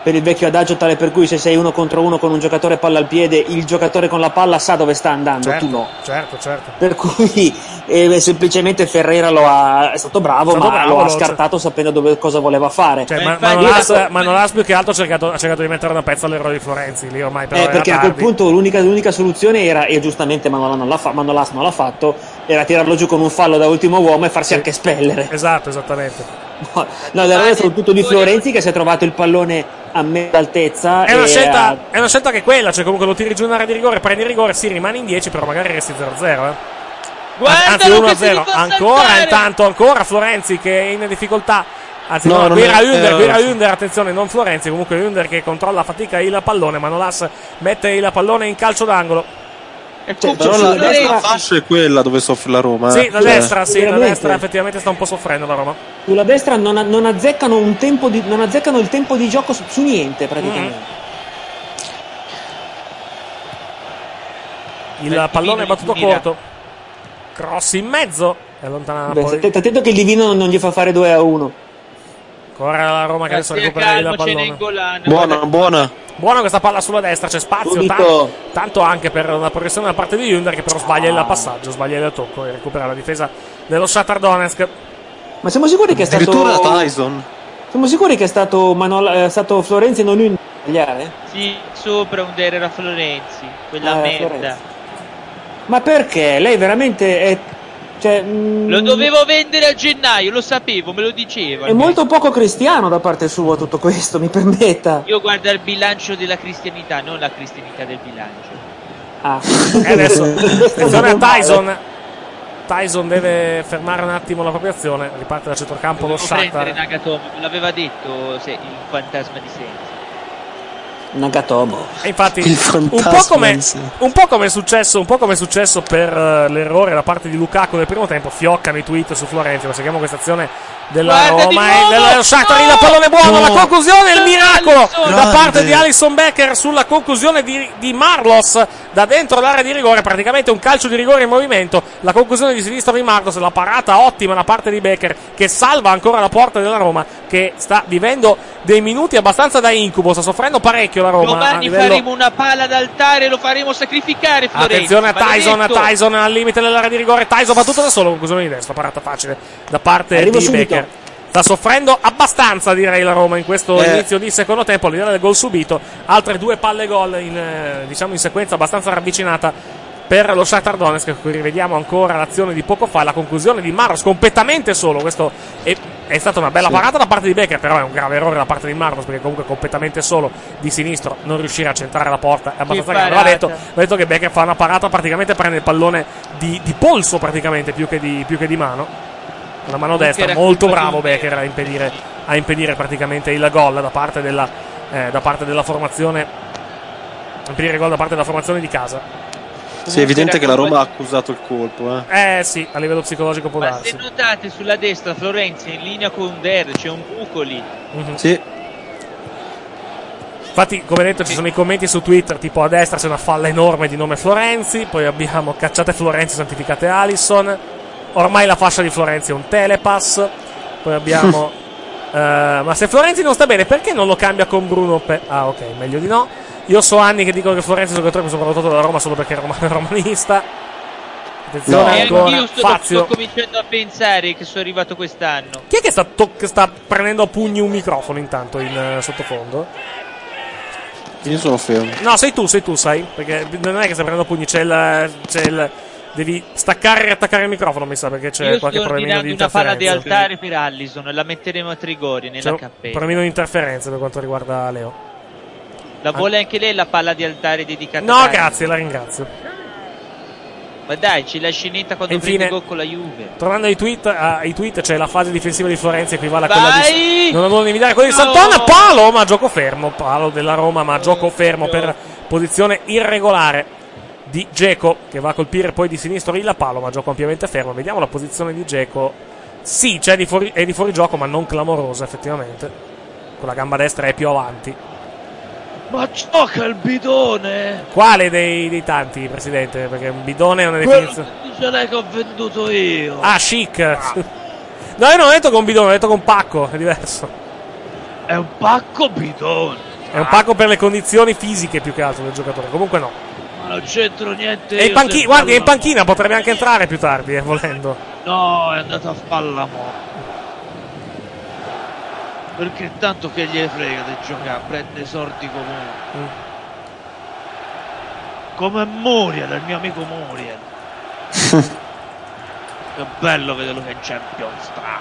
per il vecchio adagio tale per cui se sei uno contro uno con un giocatore palla al piede, il giocatore con la palla sa dove sta andando, certo, tu no. Certo, certo. Per cui eh, semplicemente Ferreira lo ha, è stato bravo, è stato ma bravo, lo ha scartato c- sapendo dove, cosa voleva fare. Cioè, ma, Manolas, Manolas più che altro ha cercato, ha cercato di mettere una pezza all'errore di Florenzi, lì ormai però eh, perché a quel punto l'unica, l'unica soluzione era, e giustamente Manolas non l'ha, fa, Manolas non l'ha fatto, era tirarlo giù con un fallo da ultimo uomo e farsi sì. anche espellere. Esatto, esattamente. No, no l'errore è stato tutto di Florenzi che si è trovato il pallone a mezza altezza. È una, e scelta, a... è una scelta che è quella, cioè comunque lo tiri giù in area di rigore, prendi il rigore, si sì, rimane in dieci, però magari resti zero a zero. Eh. Guarda, anzi uno a zero, ancora saltare. Intanto, ancora Florenzi che è in difficoltà. Anzi, no, no, qui era Under, qui era Under, attenzione, non Florenzi, comunque Under che controlla a fatica il pallone, Manolas mette il pallone in calcio d'angolo. Cioè, però la, la fascia è quella dove soffre la Roma. Sì, eh. la cioè. destra, sì, la destra effettivamente sta un po' soffrendo la Roma. Sulla destra non, non azzeccano un tempo di, non azzeccano il tempo di gioco su, su niente praticamente. Mm. Il Beh, pallone è battuto corto. Cross in mezzo e allontana. Beh, poi. Attento che il Divino non gli fa fare due a uno. Ancora la Roma che adesso recupera il pallone. Buona, buona. Buona questa palla sulla destra, c'è spazio tanto, tanto anche per una progressione da parte di Under che però sbaglia il passaggio, sbaglia il tocco e recupera la difesa dello Shakhtar Donetsk. Ma siamo sicuri che è stato addirittura Tyson? Siamo sicuri che è stato Manola, è stato Florenzi e non lui a sbagliare? Sì, sopra Under era Florenzi, quella ah, merda. Florenzi. Ma perché? Lei veramente è Cioè, mh, lo dovevo vendere a gennaio, lo sapevo, me lo diceva. È molto poco cristiano da parte sua tutto questo, mi permetta. Io guardo il bilancio della cristianità, non la cristianità del bilancio. Ah. E adesso, attenzione a Tyson. Tyson deve fermare un attimo la propria azione, riparte da centrocampo lo Shakhtar. Nagatomo, me l'aveva detto se, il fantasma di Sensi. Nagatomo. E infatti un po' come un po' come è successo, un po' come è successo per uh, l'errore da parte di Lukaku nel primo tempo, fioccano i tweet su Florenzi, ma seguiamo questa azione della Guarda Roma e dello Shakhtar, no! La pallone buono, no! La conclusione, il miracolo Alisson. Da parte di Alisson Becker sulla conclusione di, di Marlos da dentro l'area di rigore, praticamente un calcio di rigore in movimento, la conclusione di sinistra di Marlos, la parata ottima da parte di Becker che salva ancora la porta della Roma che sta vivendo dei minuti abbastanza da incubo, sta soffrendo parecchio la Roma. Domani livello... faremo una pala d'altare e lo faremo sacrificare Florenzi. Attenzione a Tyson, a Tyson al limite dell'area di rigore, Tyson battuto da solo, conclusione di destra, parata facile da parte Arrivo di subito. Becker. Sta soffrendo abbastanza, direi, la Roma in questo eh. inizio di secondo tempo, al di là del gol subito, altre due palle gol in, eh, diciamo in sequenza abbastanza ravvicinata per lo Shakhtar Donetsk. Qui rivediamo ancora l'azione di poco fa, la conclusione di Marlos completamente solo. Questo è, è stata una bella sì. parata da parte di Becker, però è un grave errore da parte di Marlos perché comunque completamente solo di sinistro non riuscire a centrare la porta è abbastanza grave. Va detto, va detto che Becker fa una parata, praticamente prende il pallone di, di polso praticamente più che di, più che di mano. La mano destra, molto bravo Becker a impedire, a impedire praticamente il gol da parte della, eh, da parte della formazione, impedire il gol da parte della formazione di casa. Sì, è evidente che la Roma ha accusato il colpo. Eh, eh sì, a livello psicologico può Ma darsi. se notate sulla destra Florenzi in linea con Der, c'è un buco lì. Mm-hmm. Sì. Infatti, come detto, ci sono i commenti su Twitter, tipo a destra c'è una falla enorme di nome Florenzi, poi abbiamo cacciate Florenzi, santificate Alisson. Ormai la fascia di Florenzi è un telepass. Poi abbiamo uh, ma se Florenzi non sta bene, perché non lo cambia con Bruno Pe- Ah ok, meglio di no. Io so anni che dicono che Florenzi è un giocatore sopravvalutato dalla Roma solo perché è rom- romanista. Attenzione no, ancora io sto, Fazio. sto cominciando a pensare che sono arrivato quest'anno. Chi è che sta, to- che sta prendendo a pugni un microfono intanto in uh, sottofondo? Io sono fermo. No, sei tu, sei tu, sai. Perché non è che stai prendendo a pugni, c'è il... C'è il devi staccare e riattaccare il microfono, mi sa, perché c'è Io qualche problemino di interferenza. Una palla di altare per Allison, la metteremo a Trigori nella c'è cappella. Un problemino di interferenza per quanto riguarda Leo. La vuole anche lei la palla di altare dedicata no, a No, grazie, la ringrazio. Ma dai, c'è la scenetta quando infine, prende gol con la Juve. Tornando ai tweet, ai tweet c'è la fase difensiva di Florenzi equivale a Vai! quella di non avevo invidiare quella di no! Sant'Anna, palo, ma gioco fermo, palo della Roma, ma gioco fermo no. per posizione irregolare di Dzeko che va a colpire poi di sinistro il palo, ma gioco ampiamente fermo. Vediamo la posizione di Dzeko. Sì, c'è di fuori, è di fuori gioco, ma non clamorosa effettivamente. Con la gamba destra è più avanti. Ma gioca il bidone! Quale dei, dei tanti, presidente? Perché un bidone è una definizione. Quello che dice lei che ho venduto io. Ah, chic. Ah. No, io non ho detto con bidone, ho detto con pacco, è diverso. È un pacco bidone. È un pacco per le condizioni fisiche più che altro del giocatore. Comunque no. Ma non c'entro niente. E in panchina, guardi, è in panchina, potrebbe anche entrare più tardi, eh, volendo. No, è andato a palla morta. Perché tanto che gliene frega di giocare, prende sorti comunque. Mm. Come Muriel, il mio amico Muriel. Che bello vederlo che è Champions sta.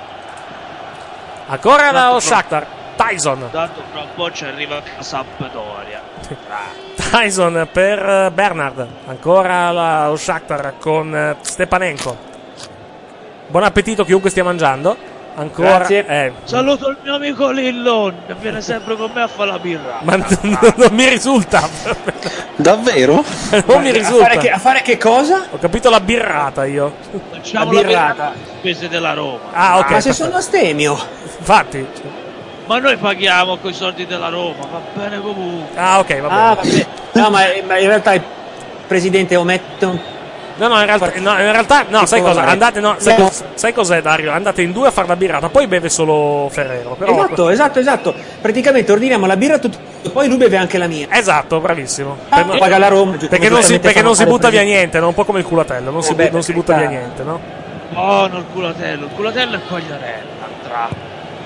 Ancora lo Shakhtar. Tyson. Tanto fra un po' ci arriva la Sampdoria. Tyson per Bernard. Ancora la, lo Shakhtar con Stepanenko. Buon appetito chiunque stia mangiando. Ancora. Grazie. Eh. Saluto il mio amico Lillon, che viene sempre con me a fare la birra. Ma n- non mi risulta. Davvero? Non mi risulta. A fare, che, a fare che cosa? Ho capito la birrata io. Facciamo la birrata. Spese della Roma. Ah, ok. Ma se sono astemio. Infatti. Ma noi paghiamo coi soldi della Roma, va bene comunque. Ah, ok, va bene. Ah, vabbè. No, ma, ma in realtà il presidente omette un... No, no, in realtà, no, in realtà no, sai cosa? Andate, no, sai, no. sai cos'è, Dario? Andate in due a fare la birrata, poi beve solo Ferrero. Però... Esatto, esatto, esatto. Praticamente ordiniamo la birra tutti, poi lui beve anche la mia. Esatto, bravissimo. Ah, per paga la Roma. Perché non si, perché non si butta via niente, non un po' come il culatello, non, eh si, beh, non si butta via niente, no? Buono il culatello, il culatello è Quagliarella, andrà.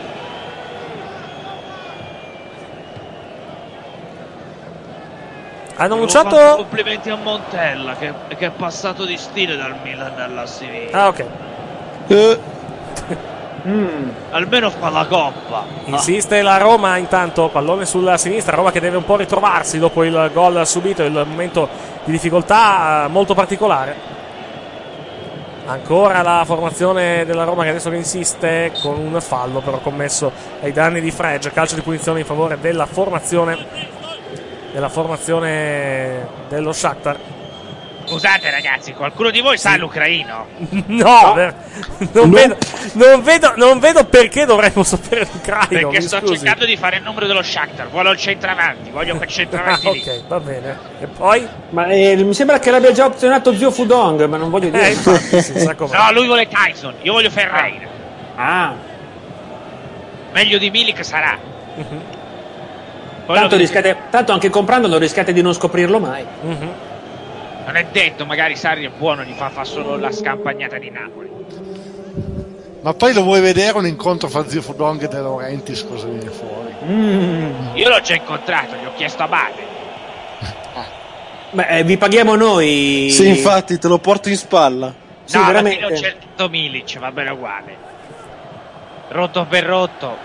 Hanno annunciato. Complimenti a Montella che, che è passato di stile dal Milan alla Siviglia. Ah, ok. Eh. Mm. Almeno fa la coppa. Insiste la Roma intanto, pallone sulla sinistra, Roma che deve un po' ritrovarsi dopo il gol subito, il momento di difficoltà molto particolare. Ancora la formazione della Roma che adesso che insiste con un fallo però commesso ai danni di Frege, calcio di punizione in favore della formazione della formazione dello Shakhtar. Scusate ragazzi, qualcuno di voi sa l'ucraino? No, no. Non, vedo, non, vedo, non vedo perché dovremmo sapere l'ucraino. Perché sto scusi. cercando di fare il numero dello Shakhtar. Vuole il centravanti, voglio quel centravanti ah, lì. Ok, va bene. E poi? Ma eh, mi sembra che l'abbia già opzionato zio Fudong, ma non voglio dire. Eh, infatti, sì, sa com'è. No, lui vuole Tyson, io voglio Ferreira. Ah. Meglio di Milik sarà. Uh-huh. Tanto, rischiate, tanto anche comprandolo rischiate di non scoprirlo mai. Uh-huh. Non è detto, magari Sarri è buono, gli fa, fa solo la scampagnata di Napoli. Ma poi lo vuoi vedere un incontro fra zio Fudong e De Laurentiis, cosa viene fuori? Mm. Io l'ho già incontrato, gli ho chiesto a Bade. Beh, eh, vi paghiamo noi. Sì, infatti, te lo porto in spalla. Sì, no, veramente. alla fine ho cercato Milic, va bene uguale. Rotto per rotto.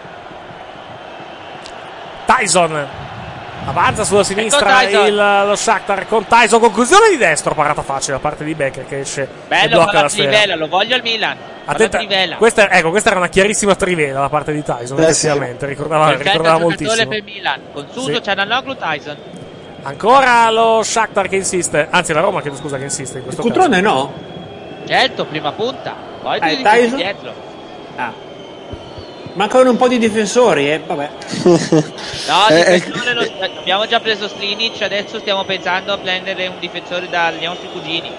Tyson avanza sulla sinistra ecco il, lo Shakhtar con Tyson, conclusione di destro, parata facile da parte di Becker che esce bello, e blocca la, la trivela, lo voglio al Milan. Attenta, trivela. Questa, ecco, questa era una chiarissima trivela da parte di Tyson, eh, sì. ricordava, ricordava moltissimo. Per Milan. Con Suso sì. c'è Naloglu, Tyson. Ancora lo Shakhtar che insiste, anzi la Roma, chiedo scusa, che insiste in questo Cutrone caso. no? Certo, prima punta, poi eh, ti Tyson? dietro. Ah. Mancano un po' di difensori, eh, vabbè. No, eh, difensore lo, abbiamo già preso Slinic, adesso stiamo pensando a prendere un difensore dagli nostri cugini.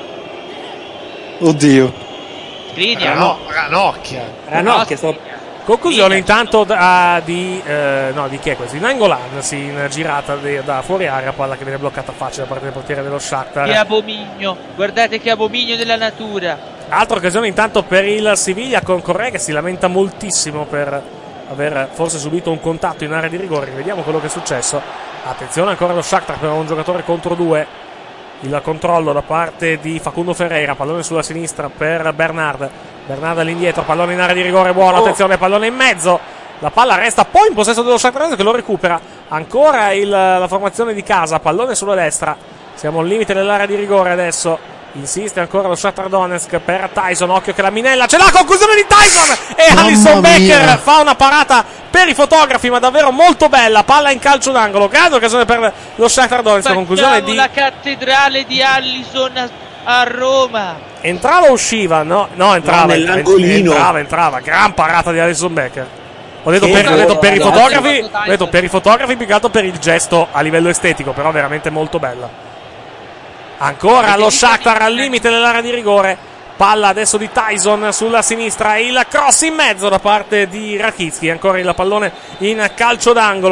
Oddio. Skriniar, no, Ranocchia. Ranocchia, sto... Conclusione intanto da, di eh, no, di chi è questo? Di Nangolan, sì, in girata de, da fuori area, palla che viene bloccata facile da parte del portiere dello Shakhtar. Che abominio, guardate che abominio della natura. Altra occasione intanto per il Siviglia con Correa che si lamenta moltissimo per aver forse subito un contatto in area di rigore. Vediamo quello che è successo. Attenzione ancora lo Shakhtar per un giocatore contro due. Il controllo da parte di Facundo Ferreira, pallone sulla sinistra per Bernard. Bernard all'indietro, pallone in area di rigore buono, oh. Attenzione, pallone in mezzo. La palla resta poi in possesso dello Shakhtar che lo recupera. Ancora il, la formazione di casa, pallone sulla destra. Siamo al limite dell'area di rigore adesso. Insiste ancora lo Shakhtar Donetsk per Tyson, occhio che la Minella c'è la conclusione di Tyson e Mamma Alisson Becker mia. fa una parata per i fotografi ma davvero molto bella, palla in calcio d'angolo, grande occasione per lo Shakhtar Donetsk. Conclusione di la cattedrale di Alisson a, a Roma. Entrava o usciva? No, no entrava, no, nell'angolino. entrava, entrava, gran parata di Alisson Becker. Ho detto, Che per, ho detto per i no, fotografi, ho detto per i fotografi più che altro per il gesto a livello estetico, però veramente molto bella. Ancora lo Shakhtar al limite dell'area di rigore. Palla adesso di Tyson sulla sinistra. Il cross in mezzo da parte di Rakitsky. Ancora il pallone in calcio d'angolo.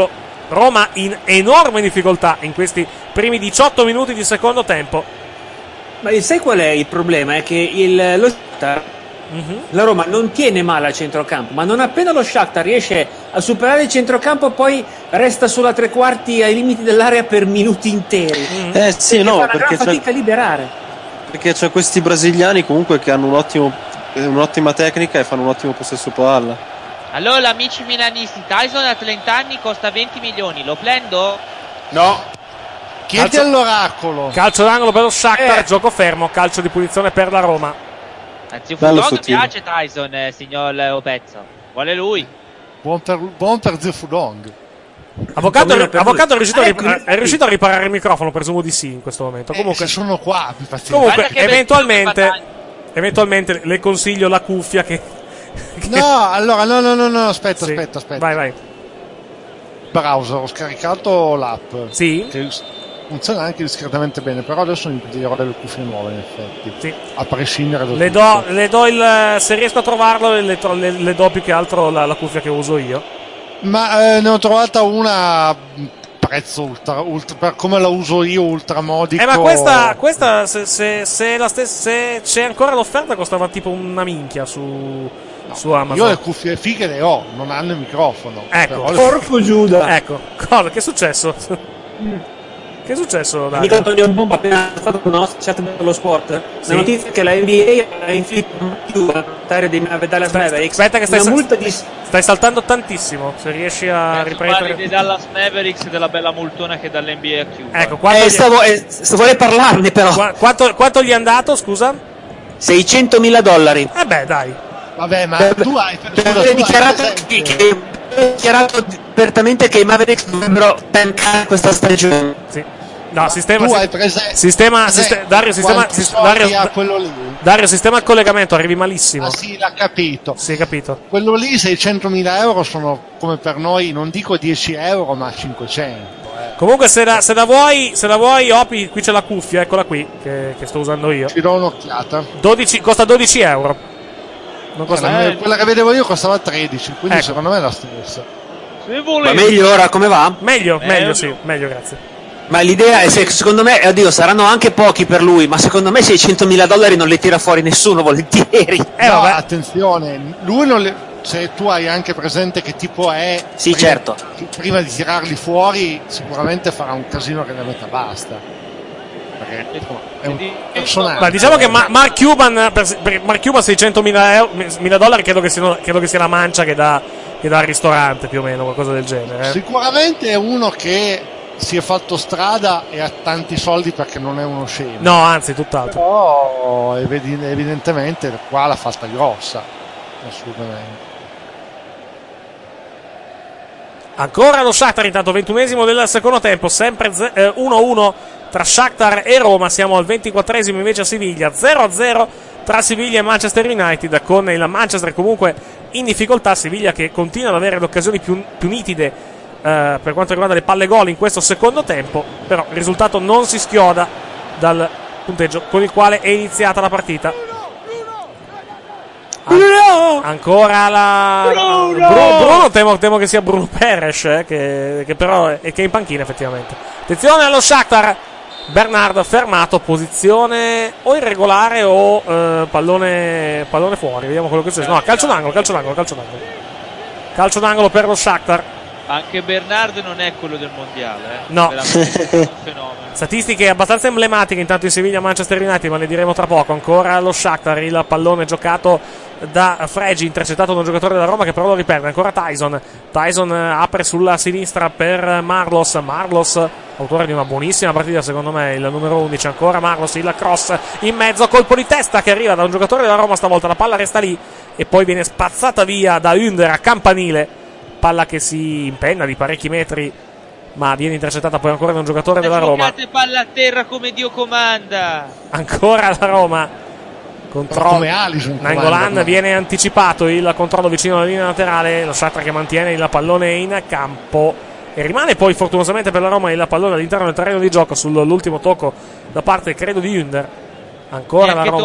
Roma in enorme difficoltà in questi primi diciotto minuti di secondo tempo. Ma sai qual è il problema? È che il, lo Shakhtar, mm-hmm. la Roma non tiene male al centrocampo, ma non appena lo Shakhtar riesce a superare il centrocampo, poi resta solo a tre quarti ai limiti dell'area per minuti interi. Mm-hmm. Eh sì, no, fa una perché gran fatica a liberare. Perché c'è questi brasiliani comunque che hanno un ottimo, un'ottima tecnica e fanno un ottimo possesso palla. Allora, amici milanisti, Tyson a trenta anni costa venti milioni, lo prendo? No. Chiedi Calcio, all'oracolo. Calcio d'angolo per lo Shakhtar, eh. gioco fermo, calcio di punizione per la Roma. Anzi, Fudong piace Tyson, eh, signor Opezzo. Vuole lui. Buon per, buon per Zio Fudong. Avvocato, è, avvocato è, riuscito eh, rip- è riuscito a riparare il microfono, presumo di sì in questo momento. Comunque, eh, sono qua. Comunque, eventualmente, eventualmente le consiglio la cuffia che... che... No, allora, no, no, no, no, aspetta, sì. aspetta, aspetta. Vai, vai. Browser, ho scaricato l'app. Sì. Che funziona anche discretamente bene, però adesso mi dirò delle cuffie nuove, in effetti. Sì. A prescindere da le do, le do il... Se riesco a trovarlo, le, le, le do più che altro la, la cuffia che uso io. Ma eh, ne ho trovata una prezzo ultra, ultra per come la uso io, ultramodico. Eh, ma questa, questa se, se, se, la stessa, se c'è ancora l'offerta, costava tipo una minchia su, no, su Amazon. Io le cuffie fighe le ho, non hanno il microfono. Ecco, porco Giuda. Ecco, cosa? Che è successo? Che è successo? Amico Antonio Bomba ha appena fatto una nostra chat per lo sport. Sì. La notizia è che la N B A ha inflitto più a notare dei Dallas Mavericks. Aspetta che stai, una sa- multa di... stai saltando tantissimo. Se riesci a Penso riprendere. parli dei Dallas Mavericks e della bella multona che dall'N B A ha chiuso. Ecco, quanto eh, gli... stavo, eh, vorrei parlarne però. Qu- quanto, quanto gli è andato, scusa? seicentomila dollari. Eh beh, dai. Vabbè, ma per, tu hai per aver dichiarato, che, che, dichiarato apertamente che i Mavericks dovrebbero tankare questa stagione. Sì. No, sistema, tu si- hai prese- sistema, prese- siste- Dario, sistema, sis- Dario, a quello lì. Dario, sistema il collegamento, arrivi malissimo. Ah sì, l'ha capito. Sì, capito. Quello lì, seicentomila euro sono come per noi, non dico dieci euro, ma cinquecento. Eh. Comunque, se la, se la vuoi, se la vuoi, Opi, qui c'è la cuffia, eccola qui, che, che sto usando io. Ci do un'occhiata. dodici, costa dodici euro. Non costa Eh, quella che vedevo io costava tredici, quindi ecco. secondo me è la stessa. Se volete. Ma meglio ora, come va? Meglio, Meglio. meglio, sì, meglio, grazie. Ma l'idea è, se, secondo me, oddio, saranno anche pochi per lui, ma secondo me seicentomila dollari non li tira fuori nessuno volentieri. Eh, no, vabbè. attenzione, lui non le, se tu hai anche presente che tipo è, Sì, prima, certo. prima di tirarli fuori sicuramente farà un casino che la metà basta. Perché insomma, è un personaggio. Ma diciamo che Ma- Mark Cuban, per, per Mark Cuban seicentomila dollari credo che, siano, credo che sia la mancia che dà, che dà al ristorante, più o meno, qualcosa del genere. Eh. Sicuramente è uno che si è fatto strada e ha tanti soldi perché non è uno scemo. No, anzi, tutt'altro. Però evidentemente qua l'ha fatta grossa, assolutamente. Ancora lo Shakhtar, intanto ventunesimo del secondo tempo, sempre z- eh, uno a uno tra Shakhtar e Roma, siamo al ventiquattresimo invece a Siviglia, zero a zero tra Siviglia e Manchester United, con il Manchester comunque in difficoltà, Siviglia che continua ad avere le occasioni più, più nitide Uh, per quanto riguarda le palle gol in questo secondo tempo, però il risultato non si schioda dal punteggio con il quale è iniziata la partita. An- ancora la Bruno, Bruno, Bruno temo, temo che sia Bruno Peres, eh, che, che però è, che è in panchina effettivamente. Attenzione allo Shakhtar, Bernardo fermato, posizione o irregolare o uh, pallone, pallone fuori, vediamo quello che succede. No, calcio d'angolo, calcio d'angolo, calcio d'angolo. Calcio d'angolo per lo Shakhtar. Anche Bernardo non è quello del mondiale, eh. No. Veramente un fenomeno. Statistiche abbastanza emblematiche intanto in Siviglia Manchester United, ma ne diremo tra poco. Ancora lo Shakhtar, il pallone giocato da Fregi, intercettato da un giocatore della Roma che però lo riperde. Ancora Tyson. Tyson apre sulla sinistra per Marlos. Marlos, autore di una buonissima partita secondo me, il numero undici. Ancora Marlos, il cross in mezzo, colpo di testa che arriva da un giocatore della Roma stavolta. La palla resta lì e poi viene spazzata via da Ünder a campanile. Palla che si impenna di parecchi metri, ma viene intercettata poi ancora da un giocatore della Roma. Giocate palla a terra come Dio comanda. Ancora la Roma. Controllo. Come Alisson Nainggolan comanda, viene anticipato il controllo vicino alla linea laterale. Lo Shakhtar che mantiene il pallone in campo. E rimane poi fortunosamente per la Roma il pallone all'interno del terreno di gioco sull'ultimo tocco da parte credo di Ünder. Ancora la Roma. Totti.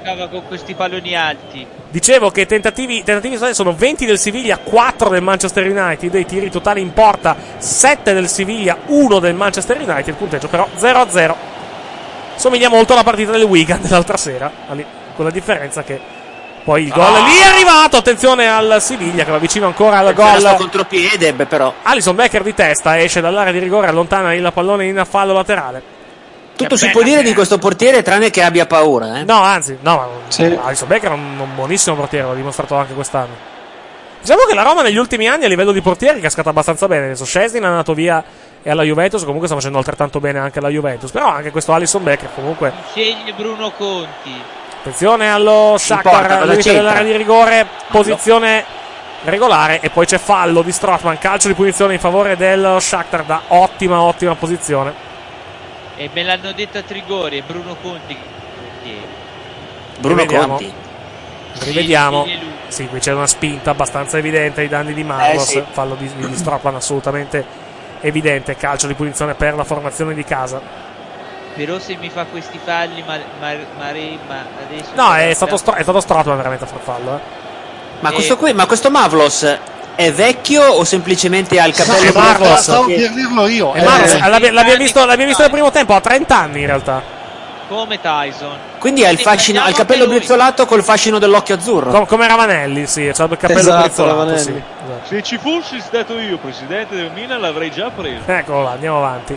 giocava con questi palloni alti. Dicevo che tentativi, tentativi totali sono venti del Siviglia, quattro del Manchester United, i tiri totali in porta sette del Siviglia, uno del Manchester United, il punteggio però zero a zero. Somiglia molto alla partita del Wigan dell'altra sera, con la differenza che poi il gol ah. lì è arrivato, attenzione al Siviglia che va vicino ancora al gol. Contropiede, beh, però. Alisson Becker di testa esce dall'area di rigore, allontana il pallone in fallo laterale. Tutto si può dire di questo portiere tranne che abbia paura, eh? No, anzi, no, sì. Alisson Becker è un, un buonissimo portiere, l'ha dimostrato anche quest'anno. Diciamo che la Roma negli ultimi anni a livello di portieri è cascata abbastanza bene. Adesso Szczesny è andato via e alla Juventus comunque sta facendo altrettanto bene anche alla Juventus, però anche questo Alisson Becker comunque sceglie Bruno Conti. Attenzione allo Shakhtar al limite dell'area di rigore, posizione regolare e poi c'è fallo di Strootman, calcio di punizione in favore del Shakhtar da ottima ottima posizione. E me l'hanno detto a Trigori, è Bruno Conti. Bruno Rivediamo. Conti. Rivediamo. Sì, qui c'è una spinta abbastanza evidente ai danni di Marlos, eh, sì. fallo di, di Strootman assolutamente evidente, calcio di punizione per la formazione di casa. Però se mi fa questi falli, ma, ma, ma, ma adesso no, è stato, Stro- è stato Strootman veramente a far fallo. Eh. Ma, e... questo qui, ma questo Mavlos è vecchio o semplicemente ha il capello? È Marlos. Stavo per dirlo io. È Marlos. L'abbiamo, l'abbiamo visto, l'abbiamo visto nel primo tempo, ha trenta anni in realtà. Come Tyson. Quindi ha il fascino, ha il capello brizzolato col fascino dell'occhio azzurro. Com- come Ravanelli, sì, c'ha il capello esatto, brizzolato, sì. Esatto. Se ci fossi stato io presidente del Milan l'avrei già preso. Eccolo là, andiamo avanti.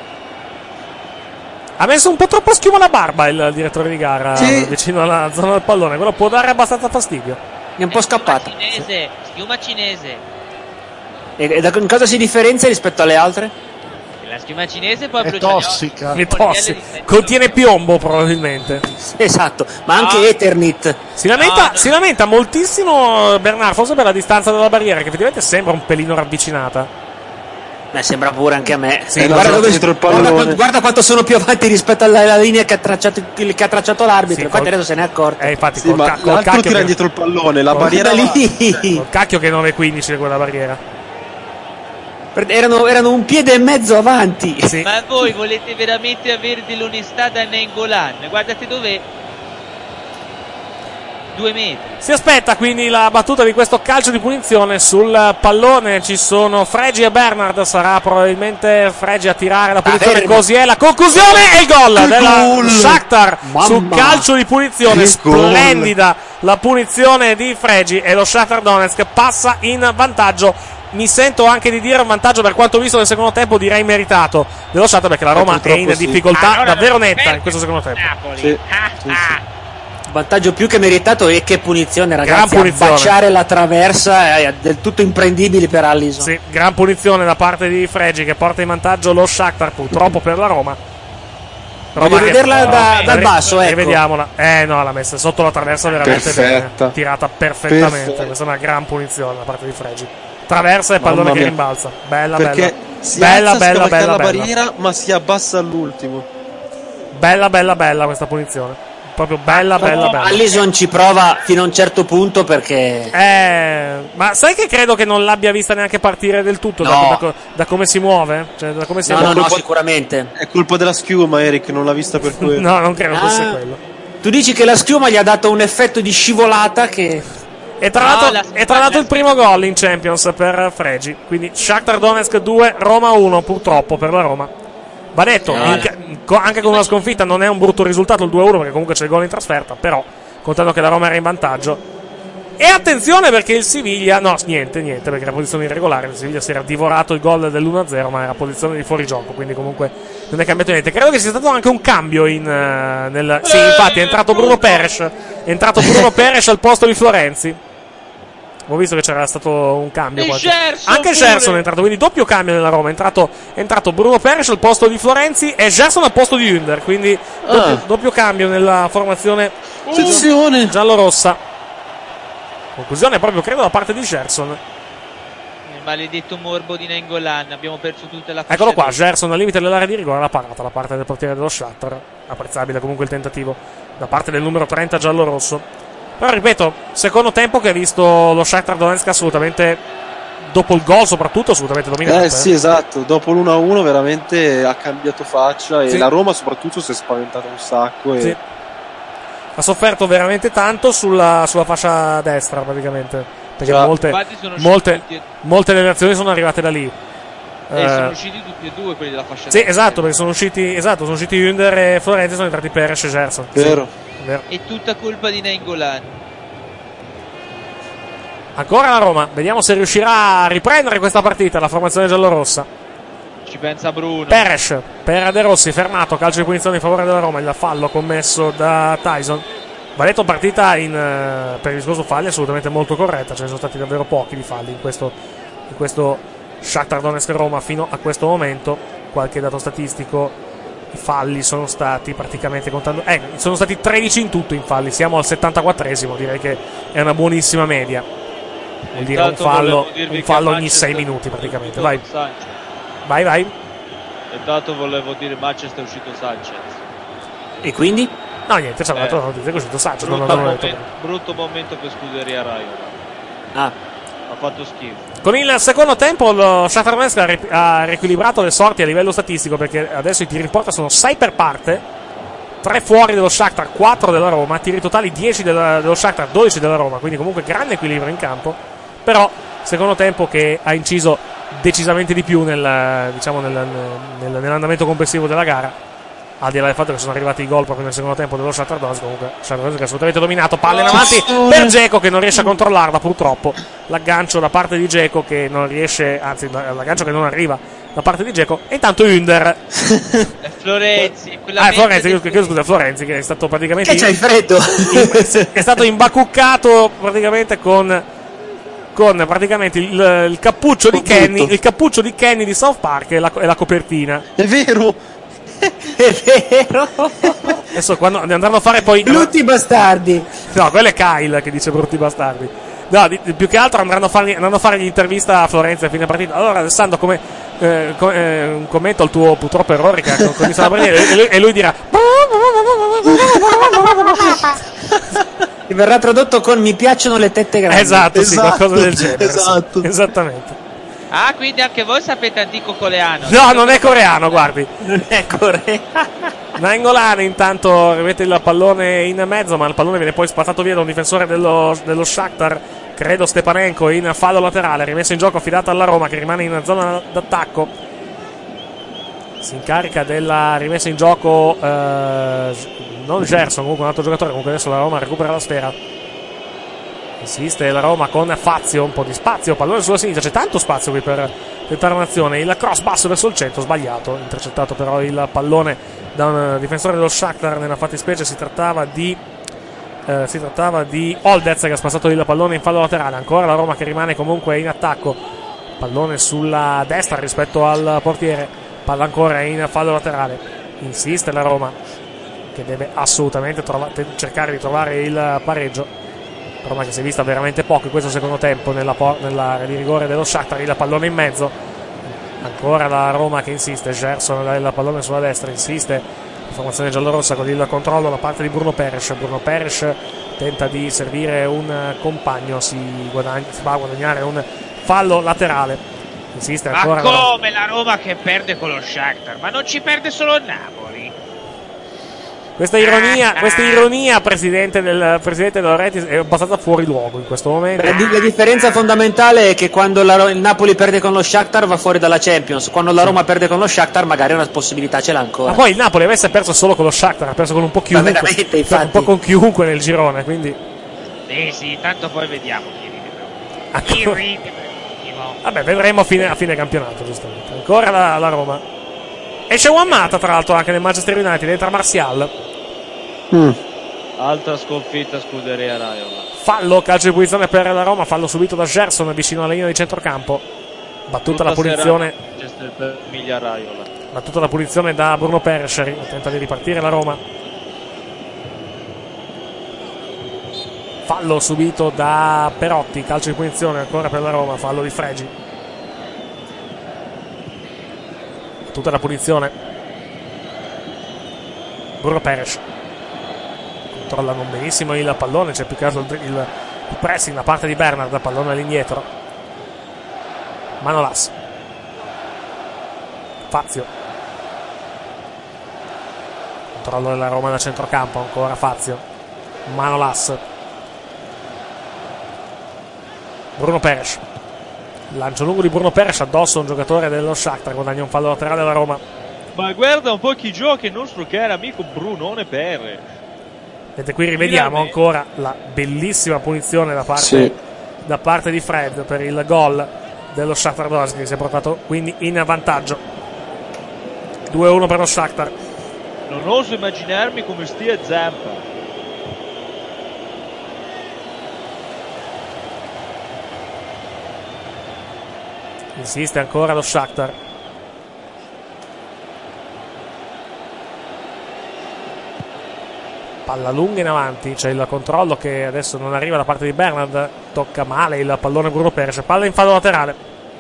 Ha messo un po' troppo schiuma alla barba il direttore di gara, sì, vicino alla zona del pallone, quello può dare abbastanza fastidio. È un po' scappata. Cinese, sì. Schiuma cinese. E, e da in cosa si differenzia rispetto alle altre? La schiuma cinese poi è tossica. È tossica. Contiene piombo probabilmente. Esatto, ma anche no. Eternit. Si lamenta, no, no. si lamenta moltissimo Bernard, forse per la distanza dalla barriera, che effettivamente sembra un pelino ravvicinata. Beh, sembra pure anche a me. Sì, guarda, dove, il guarda, guarda quanto sono più avanti rispetto alla, alla linea che ha tracciato, che ha tracciato l'arbitro. Sì, infatti col... adesso se ne è accorto. Eh, infatti, sì, col, ma ca- col l'altro cacchio tira che... dietro il pallone, la col barriera lì. Col cacchio che non è quindici quella barriera. Erano, erano un piede e mezzo avanti. Sì. Ma voi volete veramente avere dell'onestà da Nainggolan? Guardate dov'è. Due metri. Si aspetta quindi la battuta di questo calcio di punizione. Sul pallone ci sono Fregi e Bernard. Sarà probabilmente Fregi a tirare la punizione, così è la conclusione e il gol che della gol. Shakhtar Mamma. Sul calcio di punizione. Che splendida gol. La punizione di Fregi e lo Shakhtar Donetsk passa in vantaggio. Mi sento anche di dire un vantaggio, per quanto visto nel secondo tempo, direi meritato dello Shakhtar, perché la Roma è in sì. difficoltà allora, davvero netta in questo secondo tempo. Sì. Ah, sì, sì. Vantaggio più che meritato, e che punizione, ragazzi. Gran punizione. Baciare la traversa è del tutto imprendibile per Alisson. Sì, gran punizione da parte di Fregi che porta in vantaggio lo Shakhtar, purtroppo per la Roma. Roma Voglio che... vederla da, dal basso, ecco. Rivediamola. Eh no, l'ha messa sotto la traversa veramente Perfetta. bene. Tirata perfettamente. Perfetta. Questa è una gran punizione da parte di Fregi. Traversa e pallone che rimbalza. Bella, Perché bella. Si bella, alza, bella, bella, la bella. barriera, ma si abbassa all'ultimo. Bella, bella, bella questa punizione. Proprio bella, ah, bella, bella. Alisson ci prova fino a un certo punto perché. Eh, ma sai che credo che non l'abbia vista neanche partire del tutto no. da, da, da come si muove? Cioè, da come si no, muove. no, no, sicuramente. È colpa della schiuma, Eric, non l'ha vista per quello. No, non credo ah, fosse quello. Tu dici che la schiuma gli ha dato un effetto di scivolata che. E tra, no, l'altro, e tra l'altro il primo gol in Champions per Fregi. Quindi Shakhtar Donetsk due, Roma uno, purtroppo per la Roma. Va detto, no, in, no. anche con una sconfitta non è un brutto risultato il due a uno, perché comunque c'è il gol in trasferta, però contando che la Roma era in vantaggio. E attenzione perché il Siviglia, no niente, niente, perché era posizione irregolare, il Siviglia si era divorato il gol dell'uno a zero, ma era posizione di fuorigioco, quindi comunque non è cambiato niente. Credo che sia stato anche un cambio in, uh, nel... Sì, infatti è entrato Bruno Peres, è entrato Bruno Peres al posto di Florenzi. Ho visto che c'era stato un cambio. Anche Gerson è entrato, quindi doppio cambio nella Roma. È entrato, è entrato Bruno Peres al posto di Florenzi e Gerson al posto di Ünder. Quindi doppio, ah. doppio cambio nella formazione uh. giallorossa. Conclusione proprio credo da parte di Gerson. Il maledetto morbo di Nainggolan. Abbiamo perso tutta la. Eccolo qua, Gerson al limite dell'area di rigore. L'ha parata da parte del portiere dello Shakhtar. Apprezzabile comunque il tentativo da parte del numero trenta giallorosso. Però ripeto, secondo tempo che ha visto lo Shakhtar Donetsk assolutamente, dopo il gol soprattutto, assolutamente dominante. Eh sì, esatto, dopo l'uno a uno veramente ha cambiato faccia e sì. La Roma soprattutto si è spaventata un sacco. E... Sì. ha sofferto veramente tanto sulla, sulla fascia destra praticamente, perché Già. molte, sono molte, usciti- molte delle azioni sono arrivate da lì. Eh, Eh, sono usciti tutti e due quelli della fascia sì, destra. esatto, perché sono usciti, esatto, sono usciti Ünder e Florenzi, sono entrati Peres e Gerson. Vero. Sì, vero. È tutta colpa di Nainggolan. Ancora la Roma, vediamo se riuscirà a riprendere questa partita la formazione giallorossa. Ci pensa Bruno. Peres per De Rossi, fermato, calcio di punizione in favore della Roma, il fallo commesso da Tyson. Va detto, partita in, eh, per il discorso falli assolutamente molto corretta, ce ne sono stati davvero pochi di falli in questo, in questo Shakhtar Donetsk Roma fino a questo momento. Qualche dato statistico: i falli sono stati praticamente contando, eh, sono stati tredici in tutto in falli, siamo al settantaquattresimo, direi che è una buonissima media. Vuol dire un Intanto fallo, volevo dirvi un che fallo a ogni Manchester sei minuti praticamente. è Vai, uscito Sanchez. vai, vai. Intanto volevo dire Manchester è uscito Sanchez. E quindi? No, niente, ci ha dato Eh. la notizia che è uscito Sanchez, non Brutto, l'avevo detto. momen- brutto momento per Scuderia Raiola. Ah, Ha fatto schifo. Con il secondo tempo lo Shakhtar Donetsk ha, ri- ha riequilibrato le sorti a livello statistico, perché adesso i tiri in porta sono sei per parte, tre fuori dello Shakhtar, quattro della Roma, tiri totali dieci della- dello Shakhtar, dodici della Roma, quindi comunque grande equilibrio in campo. Però secondo tempo che ha inciso decisamente di più nel, diciamo, nel, nel, nell'andamento complessivo della gara, al di là del fatto che sono arrivati i gol proprio nel secondo tempo dello Shakhtar Donetsk. Comunque Shakhtar Donetsk è assolutamente dominato, palla in avanti per Dzeko che non riesce a controllarla, purtroppo l'aggancio da parte di Dzeko che non riesce, anzi l'aggancio che non arriva da parte di Dzeko, e intanto Ünder È Florenzi. quella ah, mente Florenzi, del- chiedo scusa, Florenzi che è stato praticamente che c'hai freddo? è stato imbacuccato praticamente con con praticamente il, il cappuccio di Con Kenny, tutto. il cappuccio di Kenny di South Park e la, e la copertina. È vero. È vero? Adesso quando andranno a fare poi Brutti bastardi. no, quello è Kyle che dice brutti bastardi. No, di, di- più che altro andranno a fargli, andranno a fargli l'intervista a Florenzi a fine partita. Allora Alessandro, come eh, co- eh, un commento al tuo purtroppo errore che ha commesso la partita, e lui, e lui dirà Ti verrà tradotto con mi piacciono le tette grandi. esatto, sì, Esatto, qualcosa del genere. sì. esatto. Esattamente. Ah, quindi anche voi sapete antico coreano? No, non è coreano, guardi. Non è Corea. Nainggolan intanto rimette il pallone in mezzo, ma il pallone viene poi spazzato via da un difensore dello, dello Shakhtar, credo Stepanenko, in fallo laterale, rimesso in gioco, affidata alla Roma che rimane in zona d'attacco. Si incarica della rimessa in gioco eh, non Gerson, comunque un altro giocatore. Comunque adesso la Roma recupera la sfera, insiste la Roma con Fazio, un po' di spazio, pallone sulla sinistra, c'è tanto spazio qui per tentare un'azione, il cross basso verso il centro, sbagliato, intercettato però il pallone da un difensore dello Shakhtar. Nella fattispecie si trattava di eh, si trattava di Oldez che ha spassato il pallone in fallo laterale. Ancora la Roma che rimane comunque in attacco, pallone sulla destra rispetto al portiere, palla ancora in fallo laterale, insiste la Roma che deve assolutamente trova- cercare di trovare il pareggio. Roma che si è vista veramente poco in questo secondo tempo nella por- nell'area di rigore dello Shakhtar, il pallone in mezzo, ancora la Roma che insiste, Gerson dà il pallone sulla destra, insiste la formazione giallorossa con il controllo da parte di Bruno Peres. Bruno Peres tenta di servire un compagno, si, guadagna, si va a guadagnare un fallo laterale, insiste Ma ancora come la Roma che perde con lo Shakhtar? Ma non ci perde solo il Napoli? Questa ironia, questa ironia presidente del presidente Loretti, è abbastanza fuori luogo in questo momento. La, di- la differenza fondamentale è che quando la Ro- il Napoli perde con lo Shakhtar va fuori dalla Champions, quando la Roma perde con lo Shakhtar magari una possibilità ce l'ha ancora. Ma poi il Napoli avesse perso solo con lo Shakhtar, ha perso con un po' chiunque, Ma veramente, un infatti. po' con chiunque nel girone, quindi Sì, sì, tanto poi vediamo chi ride per Ecco. Chi ride per ultimo. vabbè, vedremo a fine, a fine campionato, giustamente. Ancora la, la Roma. Esce Wammata, tra l'altro, anche nel Manchester United, entra Martial. Mm. Altra sconfitta Scuderia Raiola. Fallo, calcio di punizione per la Roma, fallo subito da Gerson vicino alla linea di centrocampo. Battuta la punizione, Manchester per Emilia Raiola. battuta la punizione da Bruno Peres, tenta di ripartire la Roma. Fallo subito da Perotti, calcio di punizione ancora per la Roma, fallo di Fregi. Battuta la punizione. Bruno Peres controllano benissimo il pallone, c'è più che altro il, il, il pressing da parte di Bernard, pallone all'indietro. Manolas, Fazio, controllo della Roma da centrocampo, ancora Fazio, Manolas. Bruno Peres. Lancio lungo di Bruno Peres addosso a un giocatore dello Shakhtar, guadagna un fallo laterale alla Roma. Ma guarda un po' chi gioca il nostro caro amico Brunone Peres. Vedete, qui rivediamo ancora la bellissima punizione da parte, sì. da parte di Fred per il gol dello Shakhtar Donetsk, che si è portato quindi in vantaggio. due a uno per lo Shakhtar. Non oso immaginarmi come stia Zampa. Insiste ancora lo Shakhtar. Palla lunga in avanti, c'è il controllo che adesso non arriva da parte di Bernard, tocca male il pallone Bruno Peres, palla in fallo laterale.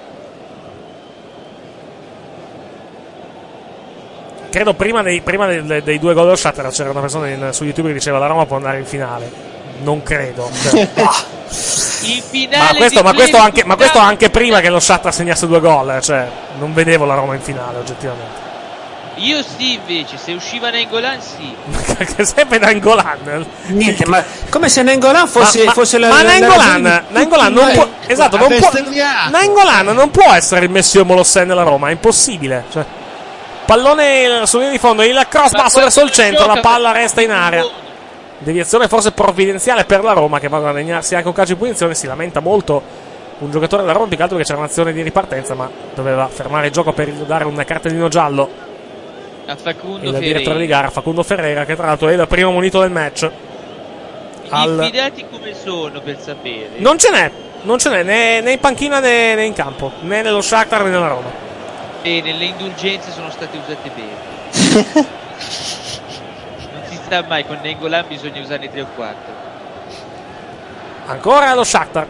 Credo prima dei, prima dei, dei due gol dello Shakhtar c'era una persona in, su YouTube che diceva la Roma può andare in finale. Non credo. Cioè, in finale ma, questo, ma, questo anche, ma questo anche prima che lo Shakhtar segnasse due gol, cioè non vedevo la Roma in finale oggettivamente. Io sì, invece, se usciva Nainggolan sì. Che sempre Nainggolan. Niente, ma come se Nainggolan fosse, ma, ma, fosse la ma la Nainggolan, Nainggolan non può, esatto, non può, Nainggolan non può essere il Messi Molossen della Roma, è impossibile. Cioè, pallone sulla linea di fondo, il cross basso verso il centro, la palla resta in area. Deviazione forse provvidenziale per la Roma, che va a guadagnarsi anche un calcio di punizione. Si lamenta molto un giocatore della Roma, più che altro perché c'era un'azione di ripartenza, ma doveva fermare il gioco per dare un cartellino giallo a Facundo il Ferreira. direttore di gara Facundo Ferreira, che tra l'altro è il primo munito del match. Al... Infidati come sono per sapere? Non ce n'è, non ce n'è né, né in panchina né, né in campo, né nello Shakhtar né nella Roma. Bene, le indulgenze sono state usate bene. Non si sa mai, con Nainggolan bisogna usarne tre o quattro. Ancora lo Shakhtar.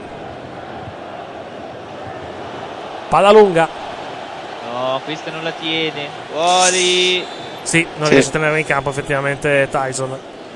Palla lunga. No, questa non la tiene. Fuori. Sì, non sì. riesce a tenere in campo effettivamente Tyson.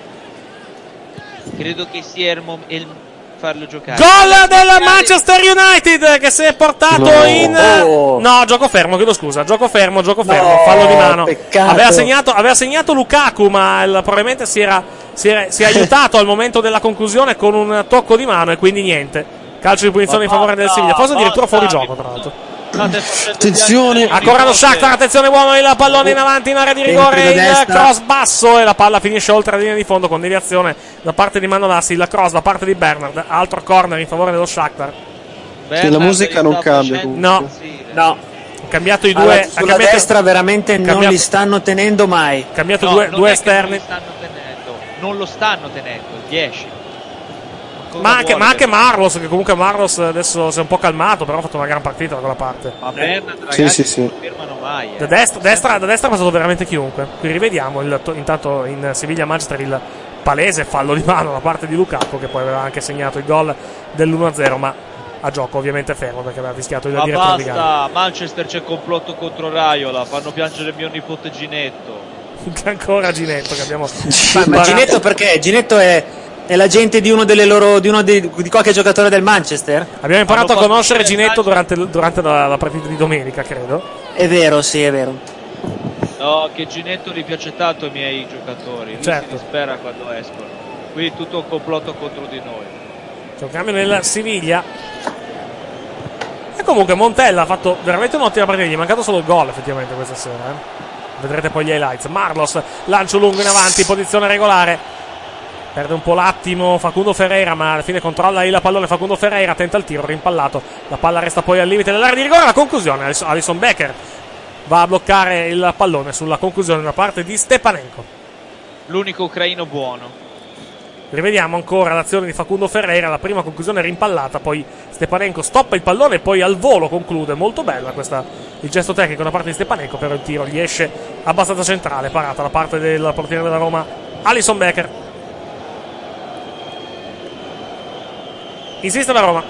Credo che sia il, mom- il farlo giocare. Gol della Manchester United che si è portato no. in oh. no, gioco fermo, chiedo scusa, gioco fermo, gioco fermo, no, fallo di mano. Peccato. Aveva segnato, aveva segnato Lukaku, ma il, probabilmente si era si è, si è aiutato al momento della conclusione con un tocco di mano e quindi niente. Calcio di punizione in favore del Siviglia, forse addirittura fuori gioco tra l'altro. Attenzione, ancora lo Shakhtar, attenzione, buono il pallone in avanti in area di rigore, il cross basso e la palla finisce oltre la linea di fondo con deviazione da parte di Manolassi, il cross da parte di Bernard, altro corner in favore dello Shakhtar. Sì, la musica non cambia comunque. No, no, ha cambiato i due, allora, ha sulla cambiato, destra veramente cambiato, non li stanno tenendo mai. Ha cambiato no, due, due è esterni. Non, li stanno tenendo, non lo stanno tenendo, dieci. Ma anche, ma anche Marlos, che comunque Marlos adesso si è un po' calmato, però ha fatto una gran partita da quella parte. Ma Bernard, sì, ragazzi, sì, sì. non fermano mai. Eh. Da destra, destra, da destra ha passato veramente chiunque. Qui rivediamo il, intanto in Siviglia-Manchester il palese fallo di mano da parte di Lukaku, che poi aveva anche segnato il gol dell'uno a zero, ma a gioco ovviamente fermo perché aveva fischiato il ma direttore di gara. basta, Manchester c'è complotto contro Raiola, fanno piangere mio nipote Ginetto. Ancora Ginetto che abbiamo ma, ma Ginetto perché? Ginetto è È l'agente di uno delle loro di uno di, di qualche giocatore del Manchester? Abbiamo imparato Hanno a conoscere fatto Ginetto durante, durante la, la partita di domenica, credo. È vero, sì, è vero. No, che Ginetto gli piace tanto ai miei giocatori. Lui certo. si dispera quando escono. Quindi tutto un complotto contro di noi. C'è un cambio nel Siviglia. E comunque Montella ha fatto veramente un'ottima partita. Gli è mancato solo il gol effettivamente questa sera. Eh. Vedrete poi gli highlights. Marlos, lancio lungo in avanti, posizione regolare. Perde un po' l'attimo Facundo Ferreira, ma alla fine controlla il pallone. Facundo Ferreira tenta il tiro, rimpallato. La palla resta poi al limite dell'area di rigore. La conclusione, Alisson Becker va a bloccare il pallone sulla conclusione da parte di Stepanenko. L'unico ucraino buono. Rivediamo ancora l'azione di Facundo Ferreira. La prima conclusione rimpallata, poi Stepanenko stoppa il pallone e poi al volo conclude. Molto bella questa, il gesto tecnico da parte di Stepanenko, però il tiro gli esce abbastanza centrale. Parata da parte del portiere della Roma, Alisson Becker. Insiste la Roma,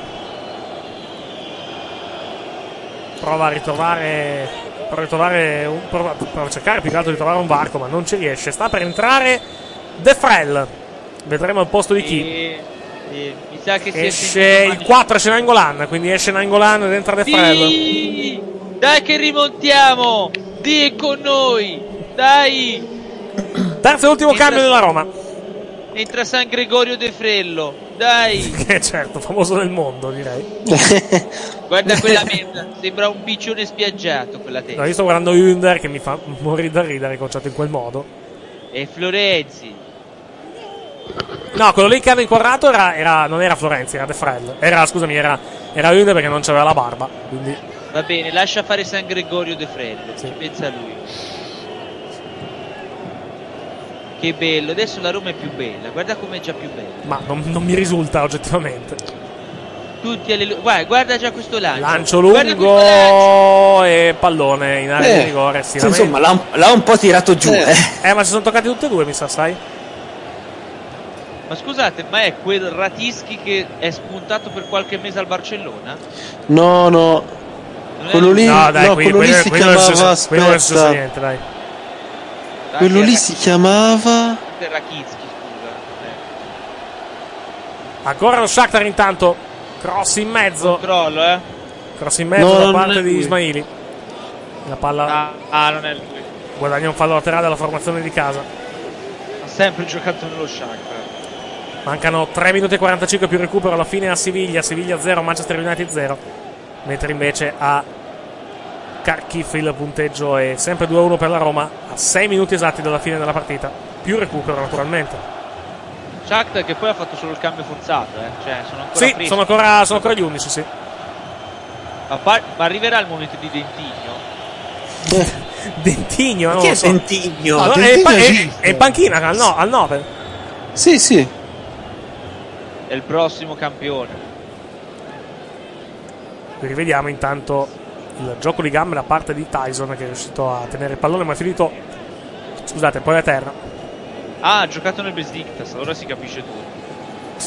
prova a ritrovare prova a, ritrovare un, prova, prova a cercare più che altro di trovare un varco, ma non ci riesce. Sta per entrare De Frel, vedremo al posto di chi. E, e, mi sa che esce il quattro, esce Nainggolan, quindi esce Nainggolan ed entra De Frel. Sì, dai che rimontiamo, Dì è con noi, dai. Terzo e ultimo cambio della Roma. Entra San Gregorio De Frello, dai! Che certo, famoso nel mondo, direi. Guarda quella merda, sembra un piccione spiaggiato quella testa. No, io sto guardando Under che mi fa morire da ridere, conciato in quel modo. E Florenzi. No, quello lì che hanno inquadrato era, era, non era Florenzi, era De Frel. Era, scusami, era, era Under perché non c'aveva la barba. Quindi... Va bene, lascia fare San Gregorio De Frello, sì. Ci pensa lui. Che bello, adesso la Roma è più bella, guarda com'è già più bella. Ma non, non mi risulta oggettivamente. Tutti alle... guarda, guarda già questo lancio. Lancio lungo lancio. E pallone in area eh, di rigore. Sì, insomma, l'ha un, l'ha un po' tirato giù. Eh. eh, ma si sono toccati tutti e due, mi sa, sai? Ma scusate, ma è quel Ratischi che è spuntato per qualche mese al Barcellona? No, no. Quello lì, no, dai, no, quello, quello lì quello si quello chiamava. Aspetta. Quello non è successo niente, dai. Quello lì si chiamava. Rakitsky, scusa. Eh. Ancora lo Shakhtar intanto. Cross in mezzo. Controllo, eh. Cross in mezzo no, da parte di lui. Ismaili. La palla. Ah, ah, non è lui. Guadagna un fallo laterale alla formazione di casa. Ha sempre giocato nello Shakhtar. Mancano tre minuti e quarantacinque più recupero alla fine a Siviglia. Siviglia zero, Manchester United zero. Mentre invece a Kharkiv il punteggio è sempre due a uno per la Roma a sei minuti esatti dalla fine della partita, più recupero naturalmente. Shakhtar che poi ha fatto solo il cambio forzato, eh? Cioè sono ancora sì, sono ancora, sono ancora gli undici, sì. Ma, par- ma arriverà il momento di Dentigno? Dentigno, non Chi lo è so. Dentigno? No, Dentigno è, pa- esiste. è, è in panchina al, no, al nove. Sì, sì. È il prossimo campione. Rivediamo intanto il gioco di gambe da parte di Tyson, che è riuscito a tenere il pallone ma è finito, scusate, poi a terra. Ah, ha giocato nel Besiktas, allora si capisce tutto.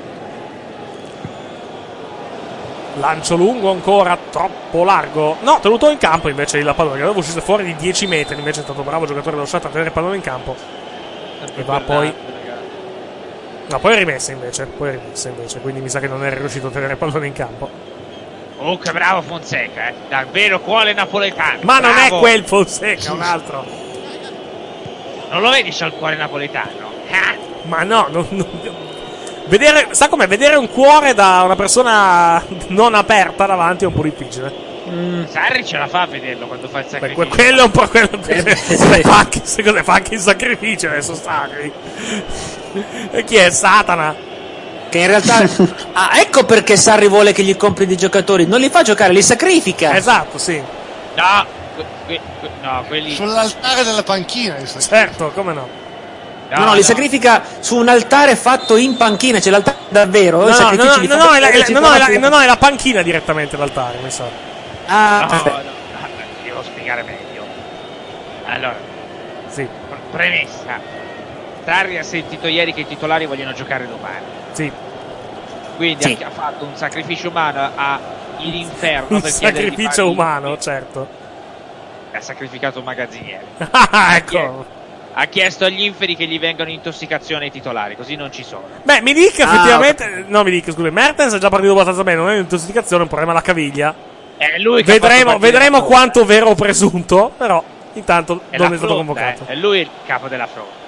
Lancio lungo ancora, troppo largo. No, tenuto in campo invece il pallone, aveva uscito fuori di dieci metri, invece è stato bravo il giocatore dello Shakhtar a tenere il pallone in campo. Sempre E va Bernardo, poi ragazzi. No, poi è rimessa invece, poi è rimessa invece, quindi mi sa che non era riuscito a tenere il pallone in campo. Oh, che bravo Fonseca, eh. Davvero cuore napoletano. Ma non bravo. è quel Fonseca, un altro. Non lo vedi c'ha il cuore napoletano? Ah. Ma no, non, non... Vedere, sa com'è? Vedere un cuore da una persona non aperta davanti è un po' difficile. Mm. Sarri ce la fa a vederlo quando fa il sacrificio. Beh, quello è un po' quello Eh, che fa anche, secondo me, fa anche il sacrificio adesso Sarri. E chi è? Satana? Che in realtà ah, ecco perché Sarri vuole che gli compri dei giocatori, non li fa giocare, li sacrifica. Esatto, sì. No, que- que- que- no, quelli Sull'altare della panchina. Certo, come no. No, no, no, li sacrifica su un altare fatto in panchina, c'è l'altare davvero. No, i no, sacrifici no, li no, fa no, è la, perché è la- ci no, no, è la- trova- no, no, è la panchina direttamente l'altare, mi sa. Ah, No, no, no, devo spiegare meglio. Allora, Sì, premessa. Sarri ha sentito ieri che i titolari vogliono giocare domani. sì. Quindi Sì. ha fatto un sacrificio umano a l'inferno Un per chiedere di sacrificio fargli- umano, certo. Ha sacrificato un magazziniere. Ah, ecco. Ha chiesto agli inferi che gli vengano intossicazioni ai titolari, così non ci sono. Beh, mi dica Ah, effettivamente. No, mi dica, scusa. Mertens è già partito abbastanza bene. Non è un'intossicazione, è un problema alla caviglia. È lui che ha Vedremo, fatto partire vedremo la fronte. quanto vero o presunto. Però, intanto, È non la è stato fronte, convocato. eh. È lui il capo della fronte.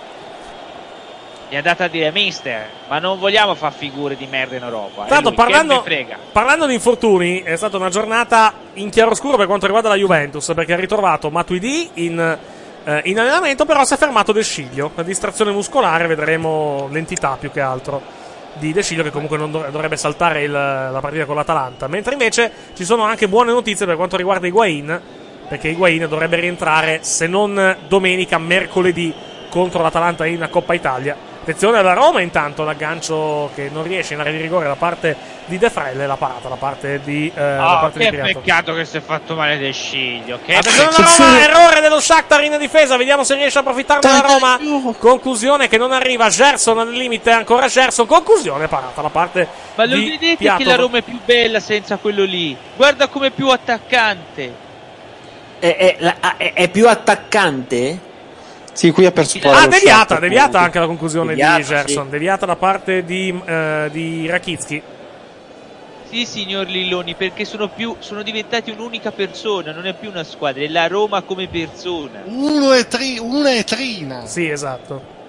Mi ha dato a dire, mister, ma non vogliamo far figure di merda in Europa. È Tanto lui, che parlando, me frega. parlando di infortuni, è stata una giornata in chiaroscuro per quanto riguarda la Juventus, perché ha ritrovato Matuidi in, eh, in allenamento, però si è fermato De Sciglio. La distrazione muscolare, vedremo l'entità più che altro di De Sciglio, che comunque non dov- dovrebbe saltare il, la partita con l'Atalanta. Mentre invece ci sono anche buone notizie per quanto riguarda Higuain, perché Higuain dovrebbe rientrare, se non domenica, mercoledì contro l'Atalanta in Coppa Italia. Attenzione alla Roma intanto, l'aggancio che non riesce in area di rigore da parte di De Frel e la parata da parte di, eh, da Oh, parte che di Criato. peccato che si è fatto male De Sciglio. Che Attenzione alla Roma, errore dello Shakhtar in difesa, vediamo se riesce a approfittare della Roma. Conclusione che non arriva, Gerson al limite, ancora Gerson, conclusione, parata da parte Ma lo di vedete Piatov. che la Roma è più bella senza quello lì? Guarda com'è più attaccante. È, è, la- è- è più attaccante? Sì, qui ha perso palla Ah, lo deviata, Shakhtar, deviata comunque. anche la conclusione Deviata, di Gerson, sì. deviata da parte di, eh, di Rakitsky. Sì, signor Lilloni, perché sono più sono diventati un'unica persona, non è più una squadra, è la Roma come persona. Uno e tri, una e trina. Sì, esatto.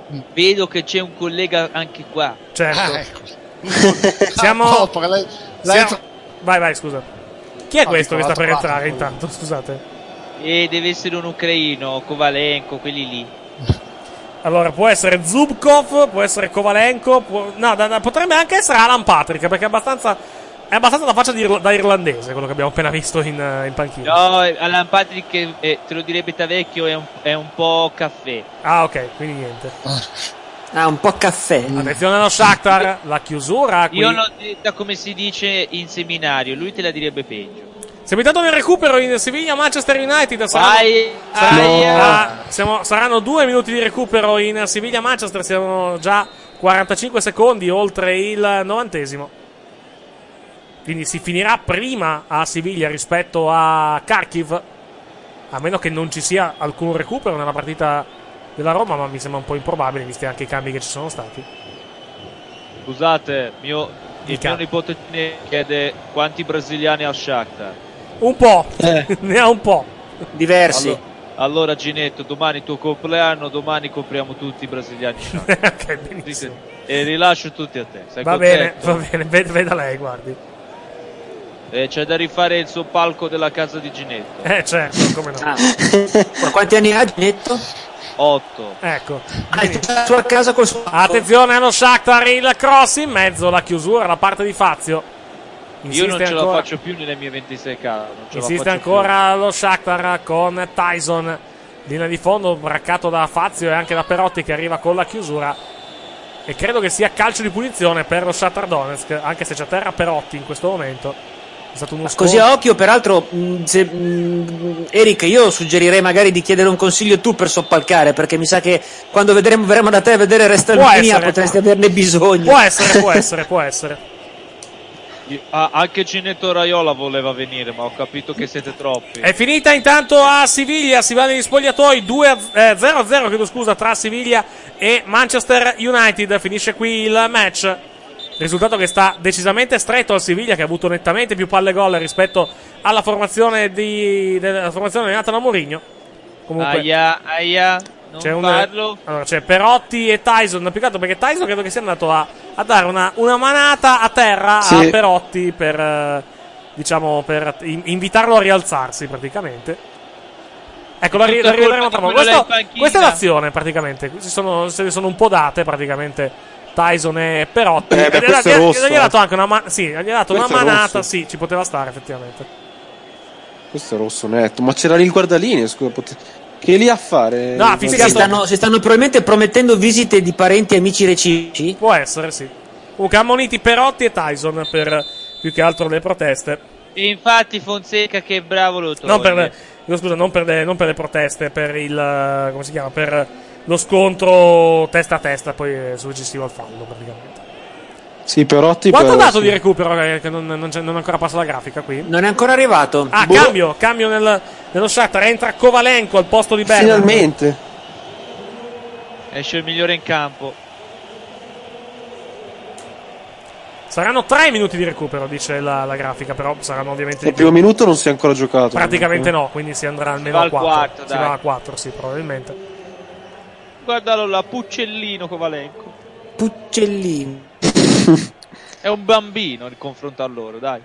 Vedo che c'è un collega anche qua. Certo. Ah, ecco. Siamo... Ah, no, perché lei- lei- Siamo... Vai, vai, scusa. Chi è No, questo che dico, sta per l'ha trovato, entrare quello. intanto? Scusate. E deve essere un ucraino, Kovalenko, quelli lì. Allora, può essere Zubkov, può essere Kovalenko, può... no, da, da, potrebbe anche essere Alan Patrick, perché è abbastanza, è abbastanza da faccia di irla- da irlandese, quello che abbiamo appena visto in, uh, in panchina. No, Alan Patrick, eh, te lo direbbe Tavecchio, è un, è un po' caffè. Ah, ok, quindi niente. Ah, un po' caffè. Attenzione allo Shakhtar, la chiusura qui. Io l'ho detta come si dice in seminario, lui te la direbbe peggio. Siamo intanto nel recupero in Siviglia Manchester United. Saranno, Vai, saranno, aia. ah, siamo- saranno due minuti di recupero in Siviglia Manchester. Siamo già quarantacinque secondi oltre il novantesimo. Quindi si finirà prima a Siviglia rispetto a Kharkiv. A meno che non ci sia alcun recupero nella partita della Roma, ma mi sembra un po' improbabile visti anche i cambi che ci sono stati. Scusate, mio, il Dica. mio nipote chiede quanti brasiliani ha al Shakhtar. Un po', ne ha un po'. Diversi. Allora, allora Ginetto, domani tuo compleanno, domani compriamo tutti i brasiliani Shakhtar. Ok, benissimo. E rilascio tutti a te. Sei Va bene, contento? va bene, ved- veda lei, guardi. Eh, c'è da rifare il suo palco della casa di Ginetto. Eh, certo, come no. Ah. Ma quanti anni ha Ginetto? otto. Ecco. Ah, è la sua casa col suo... Attenzione allo Shakhtar, il cross in mezzo, la chiusura da parte di Fazio. Io non ce ancora, la faccio più nelle mie ventisei K. Non ce la insiste faccio ancora lo Shakhtar con Tyson. Linea di fondo braccato da Fazio e anche da Perotti che arriva con la chiusura. E credo che sia calcio di punizione per lo Shakhtar Donetsk, anche se c'è a terra Perotti in questo momento. È stato uno Così scontro. a occhio, peraltro, mh, se, mh, Eric, io suggerirei magari di chiedere un consiglio tu per soppalcare, perché mi sa che quando vedremo, verremo da te a vedere Resta Può Alpinia essere. potresti averne bisogno. Può essere, può essere, può essere. più. Ah, anche Ginetto Raiola voleva venire, ma ho capito che siete troppi. È finita intanto a Siviglia, si va negli spogliatoi, due a zero a zero, chiedo scusa, tra Siviglia e Manchester United. Finisce qui il match. Risultato che sta decisamente stretto al Siviglia, che ha avuto nettamente più palle gol rispetto alla formazione di della formazione allenata da Mourinho. Comunque Aia, aia, non c'è un, farlo. allora, c'è Perotti e Tyson, più che altro perché Tyson credo che sia andato a, a dare una, una manata a terra Sì. a Perotti per eh, diciamo per in- invitarlo a rialzarsi praticamente. Ecco, la, ri- la Tutta rivedremo colpa tra di poco. quello Questo- là in panchina. questa è l'azione praticamente. Si sono, se ne sono un po' date praticamente Tyson e Perotti. Eh, beh, E gli ha- questo gli è ha- rosso, gli ha eh. dato anche una, ma- sì, gli ha dato una Questo è manata, rosso. sì, ci poteva stare effettivamente. Questo è rosso netto, ma c'era lì il guardalinee, scusa, pote- che lì a fare? No, ha Sì, fischiato- si, stanno, si stanno probabilmente promettendo visite di parenti e amici reciproci. Può essere, sì. Comunque ammoniti Perotti e Tyson per più che altro le proteste. E infatti Fonseca che bravo lo toglie. Non per le, no, scusa, non per le, non per le proteste, per il eh, come si chiama? Per lo scontro testa a testa, poi eh, successivo al fallo praticamente. Sì, Perotti. Quanto ha però, dato sì. di recupero? eh, Che non, non, c'è- non è ancora passa la grafica qui. Non è ancora arrivato. Ah, Boh. cambio, cambio nel, nello Shakhtar, entra Kovalenko al posto di Berman. Finalmente. Esce il migliore in campo. Saranno tre minuti di recupero, dice la, la grafica, però saranno ovviamente Il di più. primo minuto non si è ancora giocato. Praticamente no, quindi si andrà almeno va a al quattro. quarto, Si dai. va a quattro, sì, probabilmente. Guardalo là, Puccellino Kovalenko. Puccellini. È un bambino in confronto a loro, dai.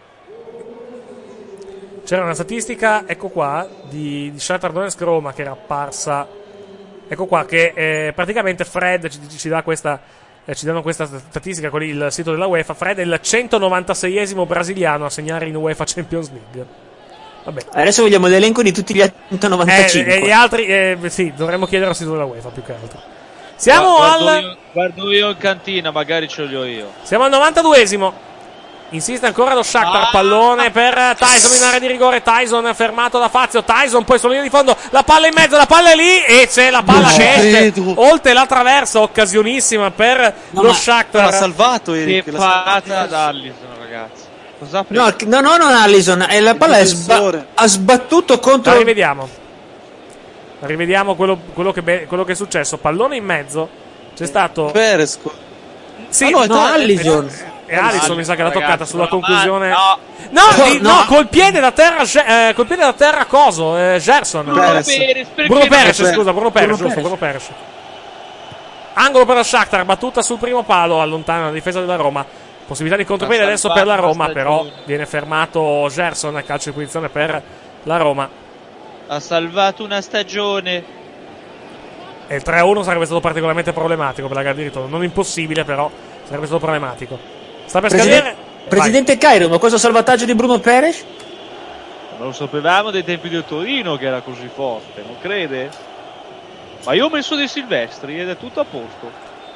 C'era una statistica, ecco qua, di, di Shakhtar Donetsk Roma che era apparsa. Ecco qua, che eh, praticamente Fred ci, ci dà questa. Eh, ci danno questa statistica con il sito della UEFA. Fred è il centonovantaseiesimo brasiliano a segnare in UEFA Champions League. Vabbè. Adesso vogliamo l'elenco di tutti gli altri centonovantacinque. Eh, e gli altri, eh, sì, dovremmo chiedere al sito della UEFA più che altro. Siamo Guardo al. io, guardo io in cantina, magari ce li ho io. Siamo al novantaduesimo. Insiste ancora lo Shakhtar, Ah! pallone per Tyson in area di rigore. Tyson fermato da Fazio. Tyson poi sulla linea di fondo, la palla in mezzo, la palla è lì e c'è la palla Non che ci esce credo. oltre la traversa, occasionissima per No, lo ma- Shakhtar. L'ha salvato, Che Eric. l'ha parata salvato. ad Allison, ragazzi. Cosa ha preso? No, no, no, non Allison. eh, La palla è sba- difensore. ha sbattuto La contro. rivediamo. La rivediamo quello, quello, che be- quello che è successo. Pallone in mezzo. C'è stato. Perez. Sì, Ah, no, è No, ta- Allison. e Allison mi sa che l'ha toccata Ragazzi, sulla no, conclusione. ma- No, No, di- no, no. col piede da terra, Ge- eh, col piede da terra coso, eh, Gerson. Bruno Perez. Perez, perché Bruno non- Perez, Bruno scusa, Bruno Perez, Bruno giusto, Perez. Bruno Perez. angolo per lo Shakhtar, battuta sul primo palo, allontana la difesa della Roma, possibilità di contropiede adesso per la Roma, però viene fermato Gerson a calcio di punizione per la Roma. Ha salvato una stagione. E il tre a uno sarebbe stato particolarmente problematico per la gara di ritorno, non impossibile, però sarebbe stato problematico. Sta per Presidente, scadere. Presidente Cairo, ma questo salvataggio di Bruno Peres? Non lo sapevamo dai tempi del Torino che era così forte, non crede? Ma io ho messo dei Silvestri ed è tutto a posto.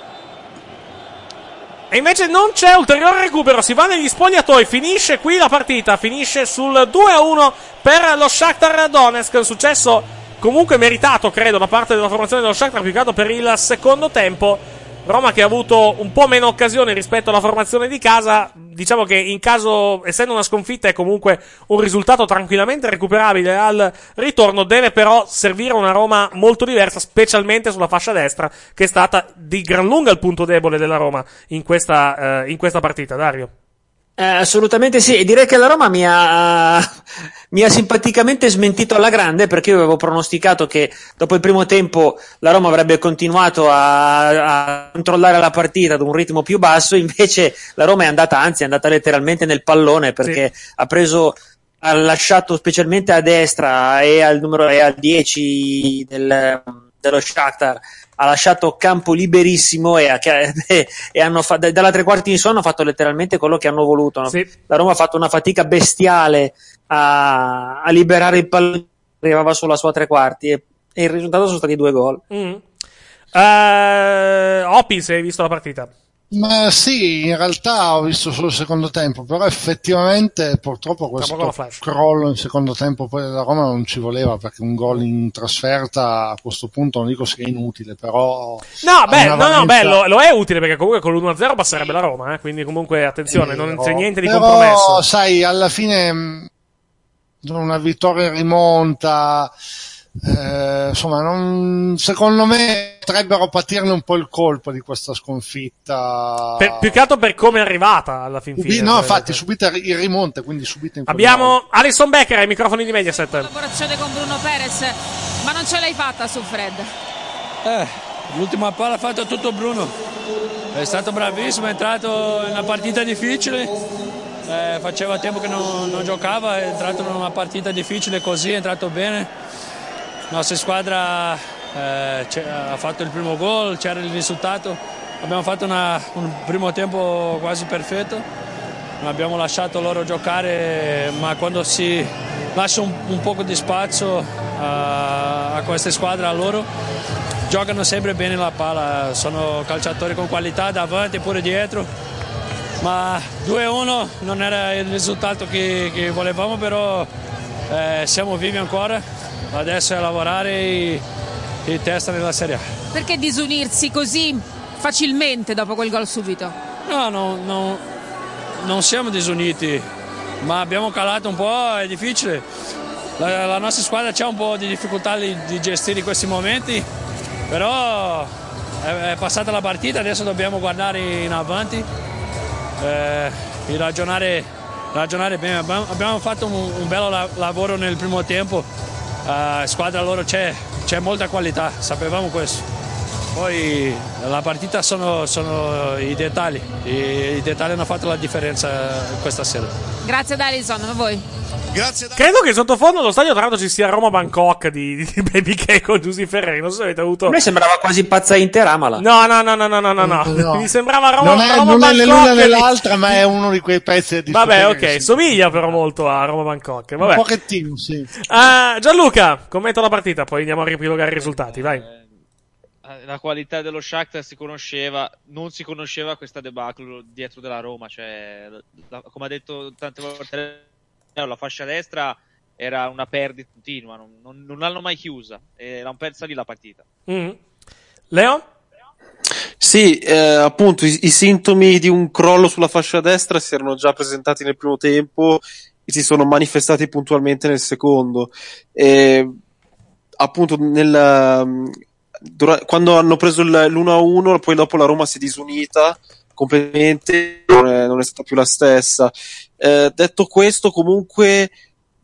E invece non c'è ulteriore recupero, si va negli spogliatoi, finisce qui la partita, finisce sul due a uno per lo Shakhtar Donetsk, un successo comunque meritato, credo, da parte della formazione dello Shakhtar, più che altro per il secondo tempo. Roma che ha avuto un po' meno occasioni rispetto alla formazione di casa, diciamo che in caso, essendo una sconfitta, è comunque un risultato tranquillamente recuperabile al ritorno, deve però servire una Roma molto diversa, specialmente sulla fascia destra, che è stata di gran lunga il punto debole della Roma in questa, eh, in questa partita. Dario? Eh, assolutamente sì, e direi che la Roma mi ha, mi ha simpaticamente smentito alla grande, perché io avevo pronosticato che dopo il primo tempo la Roma avrebbe continuato a, a controllare la partita ad un ritmo più basso, invece la Roma è andata, anzi è andata letteralmente nel pallone, perché sì. ha preso, ha lasciato specialmente a destra e al numero e al dieci del, dello Shakhtar, ha lasciato campo liberissimo e, e, e hanno fa, dalla tre quarti in su hanno fatto letteralmente quello che hanno voluto, no? Sì. La Roma ha fatto una fatica bestiale a, a liberare il pallone, arrivava solo a sua tre quarti e, e il risultato sono stati due gol. mm. uh, Opi, se hai visto la partita? Ma sì, in realtà ho visto solo il secondo tempo, però effettivamente purtroppo questo crollo in secondo tempo poi della Roma non ci voleva, perché un gol in trasferta a questo punto non dico sia inutile, però no, beh, no, valenza... no, beh, lo, lo è utile, perché comunque con l'uno a zero passerebbe la Roma, eh? Quindi comunque attenzione, eh, non c'è niente di però, compromesso. Sai, alla fine una vittoria rimonta, Eh, insomma, non, secondo me potrebbero patirne un po' il colpo di questa sconfitta. Per, più che altro per come è arrivata alla fin fine. No, infatti, subita il rimonte, quindi subito in abbiamo Alisson Becker ai microfoni di Mediaset. Collaborazione con Bruno Peres, ma non ce l'hai fatta su Fred? Eh, l'ultima palla ha fatto tutto Bruno. È stato bravissimo, è entrato in una partita difficile. Eh, faceva tempo che non, non giocava, è entrato in una partita difficile così, è entrato bene. La nostra squadra eh, ha fatto il primo gol, c'era il risultato, abbiamo fatto una, un primo tempo quasi perfetto, non abbiamo lasciato loro giocare, ma quando si lascia un, un poco di spazio a, a queste squadre, a loro, giocano sempre bene la palla, sono calciatori con qualità davanti e pure dietro, ma due a uno non era il risultato che, che volevamo, però eh, siamo vivi ancora. Adesso è a lavorare e, e testa nella Serie A. Perché disunirsi così facilmente dopo quel gol subito? No, no, no, non siamo disuniti, ma abbiamo calato un po', è difficile. La, la nostra squadra c'ha un po' di difficoltà di, di gestire questi momenti, però è, è passata la partita, adesso dobbiamo guardare in avanti eh, e ragionare, ragionare bene. Abbiamo, abbiamo fatto un, un bello la, lavoro nel primo tempo. Uh, squadra loro c'è, c'è molta qualità, sapevamo questo. Poi la partita sono, sono i dettagli, I, i dettagli hanno fatto la differenza questa sera. Grazie ad Alisson, a voi. Grazie. Credo che sottofondo allo stadio tra l'altro ci sia Roma Bangkok di, di Baby K con Giusy Ferreri. Non so se avete avuto. A me sembrava quasi pazza Interamala. No, no, no, no, no, no, no, no. no. Mi sembrava Roma, non è, Roma non Bangkok. Non è l'una nell'altra, di... ma è uno di quei pezzi di. Vabbè, ok. Somiglia però molto a Roma Bangkok. Vabbè. Un pochettino, sì. Uh, Gianluca, commenta la partita, poi andiamo a riepilogare i risultati. Vai. La qualità dello Shakhtar si conosceva, non si conosceva questa debacle dietro della Roma. Cioè, la, come ha detto tante volte, la fascia destra era una perdita continua, non, non, non l'hanno mai chiusa e l'hanno persa lì la partita. Mm. Leo? Sì, eh, appunto i, i sintomi di un crollo sulla fascia destra si erano già presentati nel primo tempo e si sono manifestati puntualmente nel secondo. E, appunto nel, dura, quando hanno preso il, l'uno a uno, poi dopo la Roma si è disunita completamente, non è, non è stata più la stessa. Eh, detto questo, comunque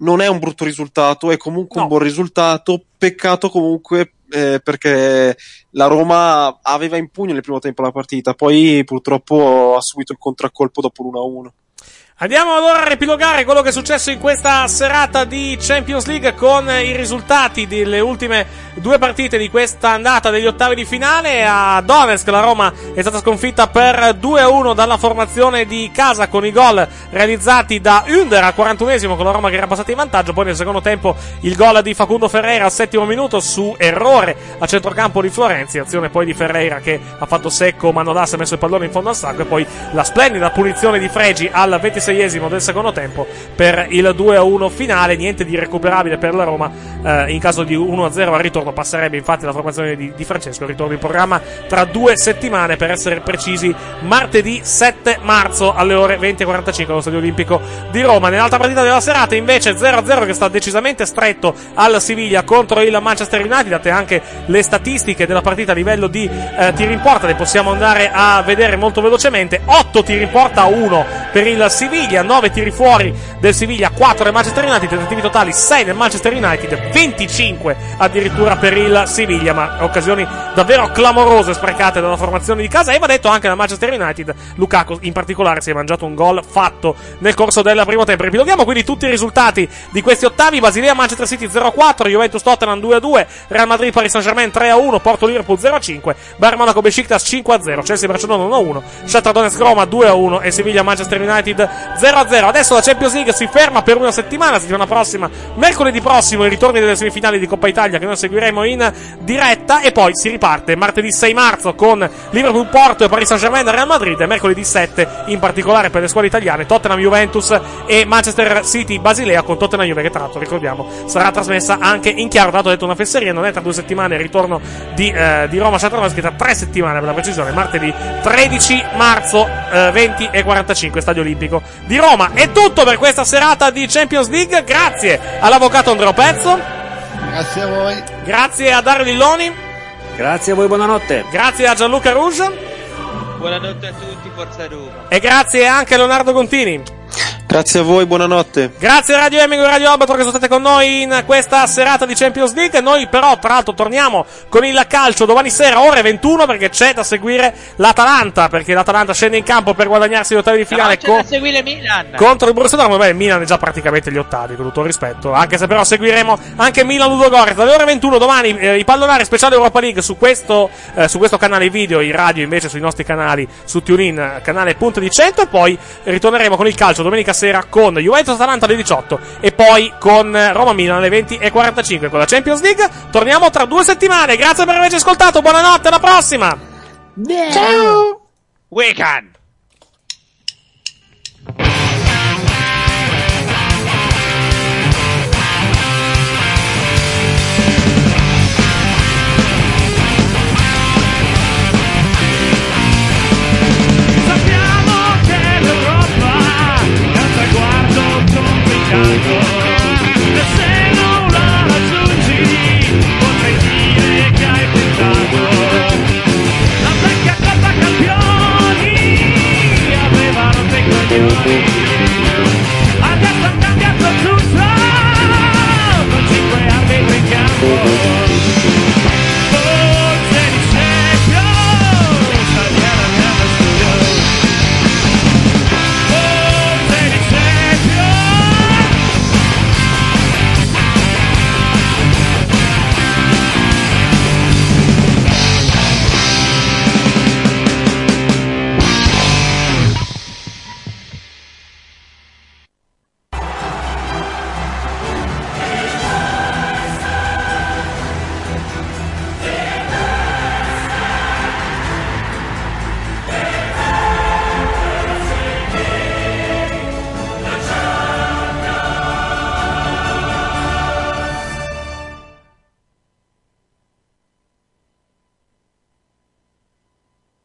non è un brutto risultato, è comunque no. un buon risultato. Peccato comunque eh, perché la Roma aveva in pugno nel primo tempo la partita, poi purtroppo ha subito il contraccolpo dopo l'uno a uno. Andiamo allora a riepilogare quello che è successo in questa serata di Champions League con i risultati delle ultime due partite di questa andata degli ottavi di finale. A Donetsk la Roma è stata sconfitta per due a uno dalla formazione di casa con i gol realizzati da Under al quarantunesimo con la Roma che era passata in vantaggio, poi nel secondo tempo il gol di Facundo Ferreira al settimo minuto su errore a centrocampo di Florenzi, azione poi di Ferreira che ha fatto secco Manolas, ha messo il pallone in fondo al sacco, e poi la splendida punizione di Fregi al ventiseiesimo del secondo tempo per il due a uno finale. Niente di recuperabile per la Roma, eh, in caso di uno a zero al ritorno passerebbe infatti la formazione di, di Francesco. Il ritorno in programma tra due settimane, per essere precisi martedì sette marzo alle ore venti e quarantacinque allo Stadio Olimpico di Roma. Nell'altra partita della serata invece zero a zero che sta decisamente stretto al Siviglia contro il Manchester United. Date anche le statistiche della partita a livello di eh, tiri in porta, le possiamo andare a vedere molto velocemente. otto tiri in porta a uno per il Siviglia, nove tiri fuori del Siviglia, quattro del Manchester United, tentativi totali sei del Manchester United, venticinque addirittura per il Siviglia, ma occasioni davvero clamorose sprecate dalla formazione di casa. E va detto anche da Manchester United, Lukaku in particolare si è mangiato un gol fatto nel corso del primo tempo. Ripiloghiamo quindi tutti i risultati di questi ottavi: Basilea Manchester City zero a quattro, Juventus Tottenham due a due, Real Madrid Paris Saint-Germain tre a uno, Porto Liverpool zero a cinque, Bayern Monaco Besiktas cinque a zero, Chelsea Barcellona uno a uno, Shakhtar Donetsk Roma due a uno e Siviglia Manchester United zero a zero. Adesso la Champions League si ferma per una settimana, settimana prossima, mercoledì prossimo, i ritorni delle semifinali di Coppa Italia che noi seguiremo in diretta, e poi si riparte martedì sei marzo con Liverpool Porto e Paris Saint-Germain Real Madrid, e mercoledì sette in particolare per le squadre italiane Tottenham Juventus e Manchester City Basilea, con Tottenham Juve che tra l'altro ricordiamo sarà trasmessa anche in chiaro. Dato detto una fesseria, non è tra due settimane il ritorno di, eh, di Roma Shakhtar Donetsk, tra tre settimane per la precisione, martedì tredici marzo eh, venti e quarantacinque Stadio Olimpico di Roma. È tutto per questa serata di Champions League. Grazie all'avvocato Andrea Pezzo, grazie a voi, grazie a Dario Lilloni, grazie a voi, buonanotte, grazie a Gianluca Rouge, buonanotte a tutti, forza Roma, e grazie anche a Leonardo Contini. Grazie a voi, buonanotte. Grazie a Radio Emigo e Radio Albatro che sono state con noi in questa serata di Champions League. Noi però tra l'altro torniamo con il calcio domani sera ore ventuno, perché c'è da seguire l'Atalanta, perché l'Atalanta scende in campo per guadagnarsi gli ottavi di finale. No, c'è co- da seguire Milan contro il Borussia Dortmund. Beh, il Milan è già praticamente gli ottavi, con tutto il rispetto, anche se però seguiremo anche Milan Ludogorets dalle ore ventuno domani. Eh, i pallonari speciale Europa League su questo eh, su questo canale video, in radio invece sui nostri canali su TuneIn, canale Punto di cento, e poi ritorneremo con il calcio domenica sera con Juventus Atalanta alle diciotto e poi con Roma Milan alle venti e quarantacinque con la Champions League. Torniamo tra due settimane. Grazie per averci ascoltato, buonanotte, alla prossima. Ciao. Weekend.